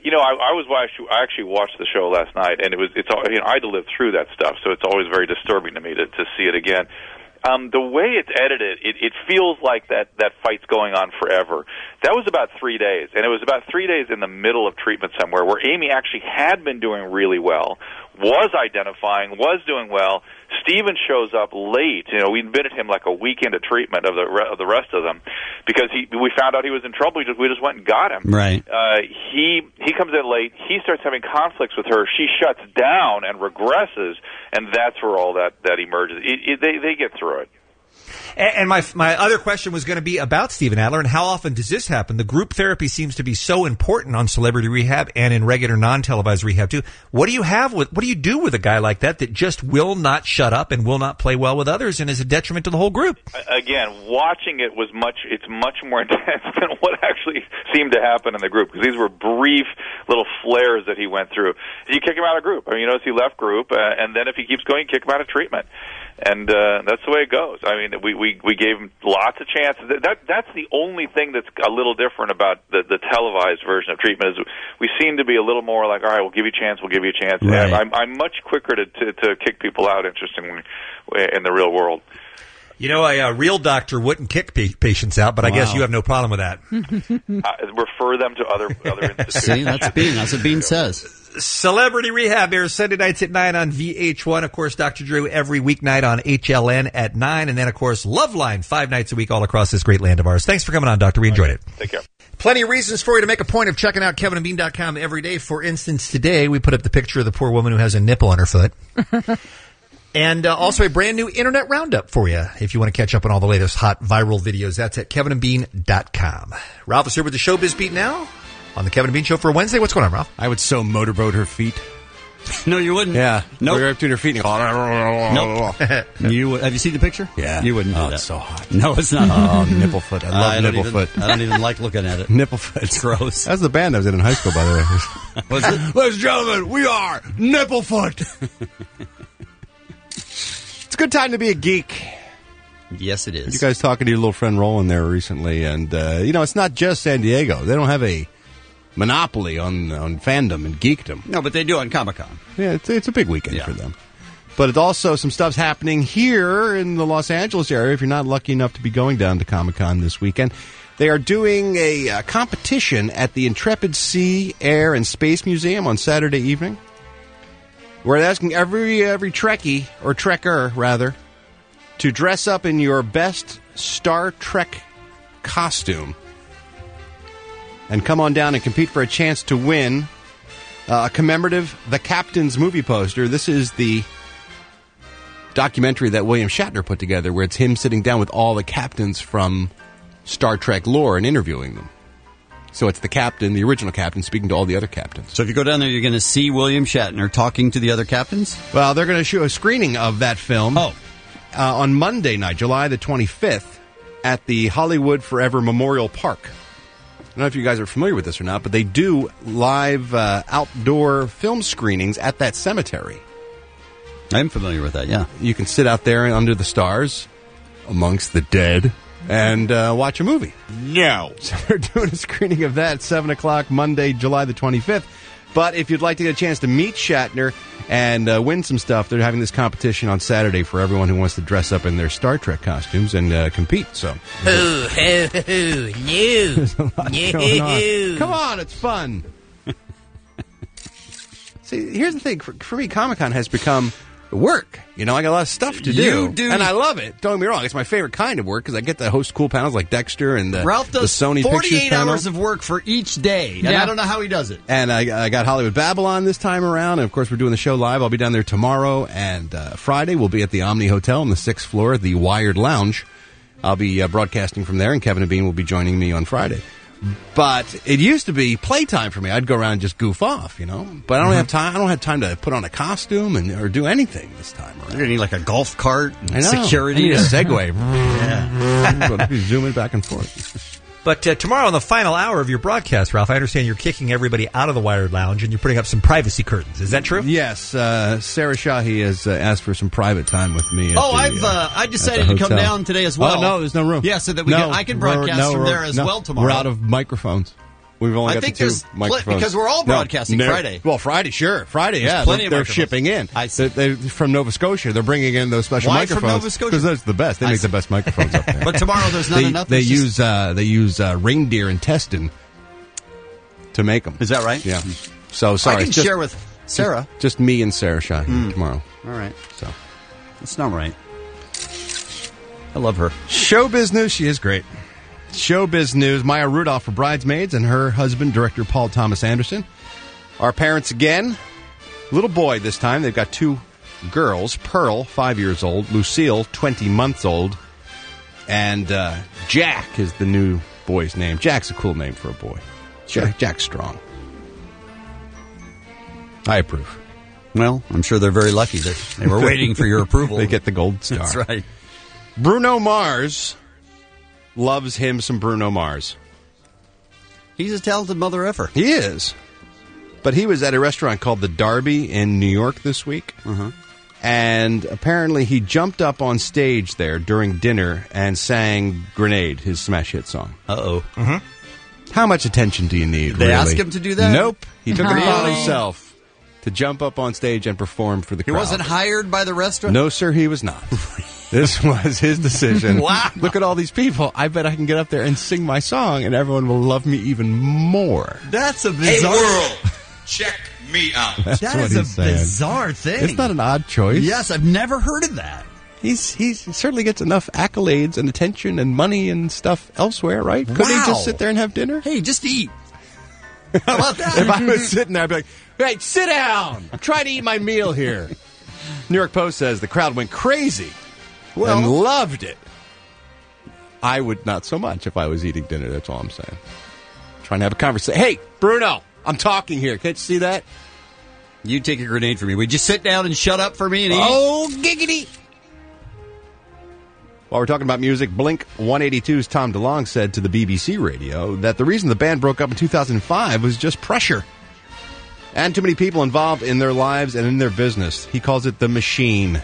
I actually watched the show last night, and I had to live through that stuff, so it's always very disturbing to me to see it again. The way it's edited, it feels like that fight's going on forever. That was about 3 days, and it was about 3 days in the middle of treatment somewhere where Amy actually had been doing really well, was identifying, was doing well. Steven shows up late. We admitted him like a week into treatment of the rest of them because we found out he was in trouble. We just went and got him. Right. He comes in late. He starts having conflicts with her. She shuts down and regresses, and that's where all that emerges. They get through it. And my other question was going to be about Steven Adler and how often does this happen? The group therapy seems to be so important on Celebrity Rehab and in regular non-televised rehab too. What do you do with a guy like that just will not shut up and will not play well with others and is a detriment to the whole group? Again, watching it it's much more intense than what actually seemed to happen in the group, because these were brief little flares that he went through. You kick him out of group. I mean, you notice he left group, and then if he keeps going, you kick him out of treatment. And that's the way it goes. I mean, we gave him lots of chances. That's the only thing that's a little different about the televised version of treatment, is we seem to be a little more like, all right, we'll give you a chance, Right. I'm much quicker to kick people out, interestingly, in the real world. You know, a real doctor wouldn't kick patients out, but I guess you have no problem with that. Refer them to other institutions. See, that's Bean. That's what Bean says. Celebrity Rehab airs Sunday nights at 9 on VH1. Of course, Dr. Drew every weeknight on HLN at 9. And then, of course, Loveline 5 nights a week all across this great land of ours. Thanks for coming on, Doctor. We enjoyed it. Take care. Plenty of reasons for you to make a point of checking out KevinandBean.com every day. For instance, today we put up the picture of the poor woman who has a nipple on her foot. And also a brand new Internet Roundup for you. If you want to catch up on all the latest hot viral videos, that's at KevinandBean.com. Ralph is here with the Showbiz Beat now on the Kevin and Bean Show for Wednesday. What's going on, Ralph? I would so motorboat her feet. No, you wouldn't. Yeah. Nope. Right between her feet. Nope. Have you seen the picture? Yeah. You wouldn't do that. It's so hot. No, it's not. Oh, nipple foot. I love nipple foot. I don't even like looking at it. Nipple foot. It's gross. That's the band I was in high school, by the way. Was it? Ladies and gentlemen, we are Nipple Foot. It's a good time to be a geek. Yes, it is. You guys talking to your little friend Roland there recently, and it's not just San Diego. They don't have a monopoly on fandom and geekdom. No, but they do on Comic-Con. Yeah, it's a big weekend for them. But it's also some stuff's happening here in the Los Angeles area. If you're not lucky enough to be going down to Comic-Con this weekend, they are doing a competition at the Intrepid Sea, Air, and Space Museum on Saturday evening. We're asking every Trekkie, or Trekker, rather, to dress up in your best Star Trek costume and come on down and compete for a chance to win a commemorative The Captain's movie poster. This is the documentary that William Shatner put together, where it's him sitting down with all the captains from Star Trek lore and interviewing them. So it's the captain, the original captain, speaking to all the other captains. So if you go down there, you're going to see William Shatner talking to the other captains? Well, they're going to show a screening of that film on Monday night, July the 25th, at the Hollywood Forever Memorial Park. I don't know if you guys are familiar with this or not, but they do live outdoor film screenings at that cemetery. I'm familiar with that, yeah. You can sit out there under the stars, amongst the dead, and watch a movie. No. So they're doing a screening of that at 7 o'clock Monday, July the 25th. But if you'd like to get a chance to meet Shatner and win some stuff, they're having this competition on Saturday for everyone who wants to dress up in their Star Trek costumes and compete. So, There's a lot going on. Come on, it's fun. See, here's the thing. For me, Comic-Con has become work. I got a lot of stuff to do. And I love it. Don't get me wrong. It's my favorite kind of work because I get to host cool panels like Dexter and Ralph does the Sony 48 Pictures panel. hours of work for each day. And I don't know how he does it. And I got Hollywood Babylon this time around. And, of course, we're doing the show live. I'll be down there tomorrow. And Friday, we'll be at the Omni Hotel on the 6th floor, the Wired Lounge. I'll be broadcasting from there, and Kevin and Bean will be joining me on Friday. But it used to be playtime for me. I'd go around and just goof off, But I don't have time. I don't have time to put on a costume or do anything this time around. You're going to need like a golf cart, and I know. security, I need a Segway. Yeah. Zooming back and forth. But tomorrow, in the final hour of your broadcast, Ralph, I understand you're kicking everybody out of the Wired Lounge and you're putting up some privacy curtains. Is that true? Yes. Sarah Shahi has asked for some private time with me. I decided to come down today as well. Oh, no, there's no room. Yeah, so that I can broadcast from there as well tomorrow. We're out of microphones. We've only got the two microphones. Because we're all broadcasting Friday. Well, Friday, sure. Friday, There's plenty of they're microphones. shipping in. They're from Nova Scotia. They're bringing in those special Why microphones. from Nova Scotia? Because that's the best. They make the best microphones up there. But tomorrow there's not enough. They use reindeer intestine to make them. Is that right? Yeah. So, sorry. I can share with Sarah. Just me and Sarah Shahi tomorrow. All right. So that's not right. I love her. Showbiz news. She is great. Showbiz news. Maya Rudolph for Bridesmaids and her husband, director Paul Thomas Anderson, are parents again. Little boy this time. They've got two girls. Pearl, 5 years old. Lucille, 20 months old. And Jack is the new boy's name. Jack's a cool name for a boy. Sure. Jack Strong. I approve. Well, I'm sure they're very lucky that they were waiting for your approval. They get the gold star. That's right. Bruno Mars loves him some Bruno Mars. He's a talented mother effer. He is. But he was at a restaurant called the Derby in New York this week. Uh-huh. And apparently he jumped up on stage there during dinner and sang Grenade, his smash hit song. Uh-oh. Mm-hmm. How much attention do you need, They really? asked him to do that? Nope. He took it upon Really? himself to jump up on stage and perform for the He crowd. wasn't hired by the restaurant? No, sir, he was not. This was his decision. Wow. Look at all these people. I bet I can get up there and sing my song, and everyone will love me even more. That's a Hey, bizarre... world, check me out. That's That what is a he's saying. bizarre thing. It's not an odd choice. Yes, I've never heard of that. He certainly gets enough accolades and attention and money and stuff elsewhere, right? Couldn't he Wow. just sit there and have dinner? Hey, just eat. How about that? If I was sitting there, I'd be like, hey, sit down. I'm trying to eat my meal here. New York Post says the crowd went crazy and loved it. I would not so much if I was eating dinner. That's all I'm saying. Trying to have a conversation. Hey, Bruno, I'm talking here. Can't you see that? You take a grenade for me. Would you sit down and shut up for me and eat? Oh, giggity. While we're talking about music, Blink-182's Tom DeLonge said to the BBC radio that the reason the band broke up in 2005 was just pressure. And too many people involved in their lives and in their business. He calls it the machine.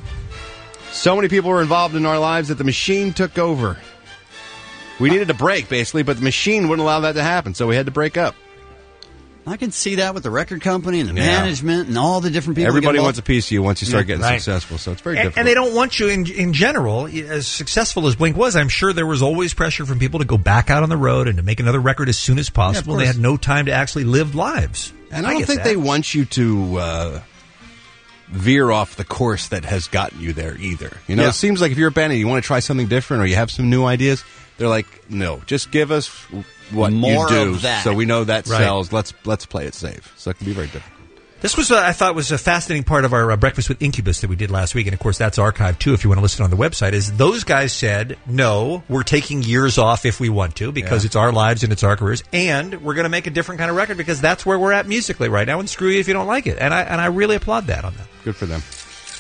So many people were involved in our lives that the machine took over. We needed a break, basically, but the machine wouldn't allow that to happen, so we had to break up. I can see that with the record company and the Yeah. management and all the different people. Everybody wants a piece of you once you start getting Right. successful, so it's very And, difficult. and they don't want you in general. As successful as Blink was, I'm sure there was always pressure from people to go back out on the road and to make another record as soon as possible. course. They had no time to actually live lives. And I don't think they want you to veer off the course that has gotten you there either. You know, Yeah. it seems like if you're a band and you want to try something different or you have some new ideas, they're like, no, just give us what More you do of that. so we know that Right. sells. Let's play it safe. So it can be very difficult. This was, I thought, was a fascinating part of our Breakfast with Incubus that we did last week, and of course that's archived too if you want to listen on the website, is those guys said, no, we're taking years off if we want to, because it's our lives and it's our careers, and we're going to make a different kind of record because that's where we're at musically right now, and screw you if you don't like it. And I really applaud that on that. Good for them.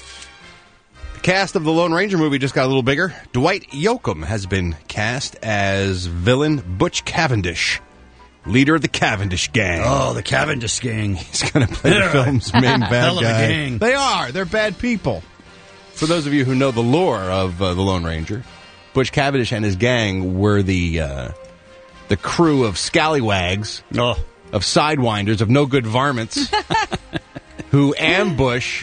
The cast of the Lone Ranger movie just got a little bigger. Dwight Yoakam has been cast as villain Butch Cavendish, leader of the Cavendish Gang. Oh, the Cavendish Gang. He's going to play the film's main bad Hell of a guy. gang. They are. They're bad people. For those of you who know the lore of the Lone Ranger, Butch Cavendish and his gang were the crew of scallywags, of sidewinders, of no good varmints, who ambush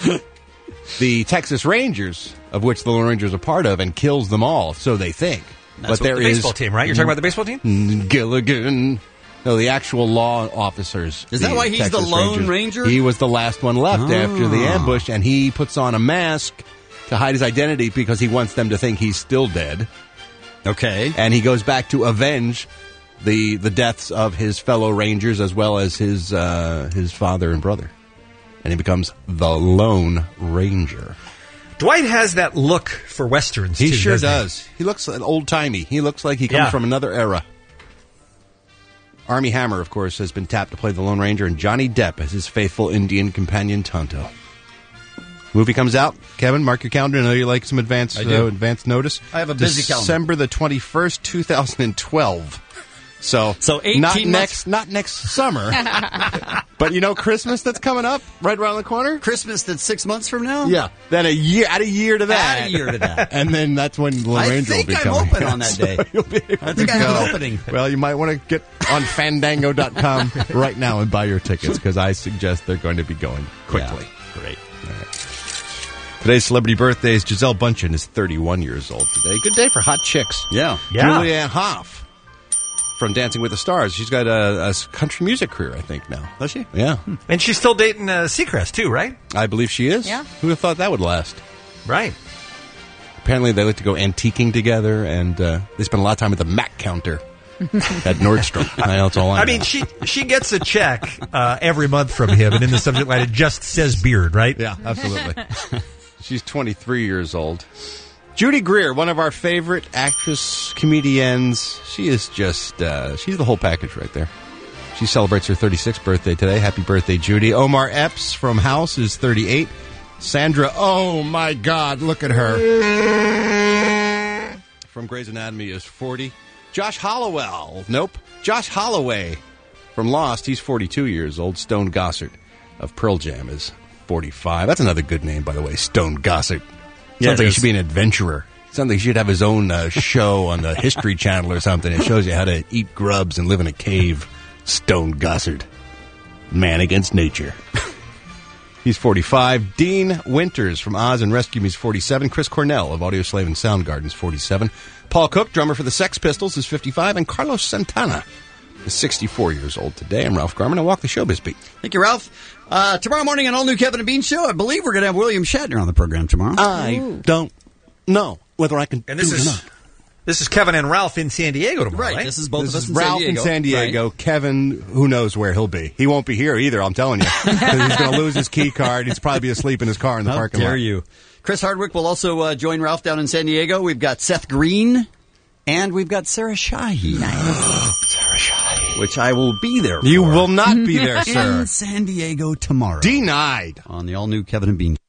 the Texas Rangers, of which the Lone Ranger is a part of, and kills them all. So they think. That's the baseball team, right? You're talking about the baseball team? Gilligan. No, the actual law officers. Is that the why he's Texas the Lone Rangers. Ranger? He was the last one left after the ambush, and he puts on a mask to hide his identity because he wants them to think he's still dead. Okay. And he goes back to avenge the deaths of his fellow Rangers as well as his father and brother. And he becomes the Lone Ranger. Dwight has that look for Westerns, He too, sure doesn't does. He looks old-timey. He looks like he comes Yeah. from another era. Armie Hammer, of course, has been tapped to play the Lone Ranger, and Johnny Depp as his faithful Indian companion, Tonto. Movie comes out. Kevin, mark your calendar. I know you like some advance notice. I have a busy calendar. December the 21st, 2012. So 18 not next summer. But you know Christmas that's coming up right around the corner? Christmas that's 6 months from now? Yeah. Then add a year to that. Add a year to that. And then that's when Lone Ranger will be coming. I think I'm open on that day. You'll be able I think to I have go. an opening. Well, you might want to get on Fandango.com right now and buy your tickets because I suggest they're going to be going quickly. Yeah. Great. Today's celebrity birthday is Gisele Bundchen is 31 years old today. Good day for hot chicks. Yeah. Julianne Hough from Dancing with the Stars. She's got a country music career, I think, now. Does she? Yeah. And she's still dating Seacrest, too, right? I believe she is. Yeah. Who would have thought that would last? Right. Apparently, they like to go antiquing together, and they spend a lot of time at the Mac counter at Nordstrom. I know it's all I mean, she gets a check every month from him, and in the subject line, it just says beard, right? Yeah, absolutely. She's 23 years old. Judy Greer, one of our favorite actress comedians. She is just, she's the whole package right there. She celebrates her 36th birthday today. Happy birthday, Judy. Omar Epps from House is 38. Sandra, oh my God, look at her. From Grey's Anatomy is 40. Josh Hollowell, Josh Holloway from Lost, he's 42 years old. Stone Gossard of Pearl Jam is 45. That's another good name, by the way, Stone Gossard. Sounds like he should be an adventurer. Sounds like he should have his own show on the History Channel or something. It shows you how to eat grubs and live in a cave. Stone Gossard. Man against nature. He's 45. Dean Winters from Oz and Rescue Me is 47. Chris Cornell of Audioslave and Soundgarden is 47. Paul Cook, drummer for the Sex Pistols, is 55. And Carlos Santana is 64 years old today. I'm Ralph Garman. I walk the showbiz beat. Thank you, Ralph. Tomorrow morning on All New Kevin and Bean Show, I believe we're going to have William Shatner on the program tomorrow. I don't know whether I can And do this it or is not. This is Kevin and Ralph in San Diego tomorrow, right? This is both This of us is in Ralph San Diego. in San Diego. Right. Kevin, who knows where he'll be. He won't be here either, I'm telling you. 'Cause he's going to lose his key card. He's probably be asleep in his car in the parking lot. How dare you. Chris Hardwick will also join Ralph down in San Diego. We've got Seth Green, and we've got Sarah Shahi. Sarah Shahi. Which I will be there for. You will not be there, sir. In San Diego tomorrow. Denied. On the all-new Kevin and Bean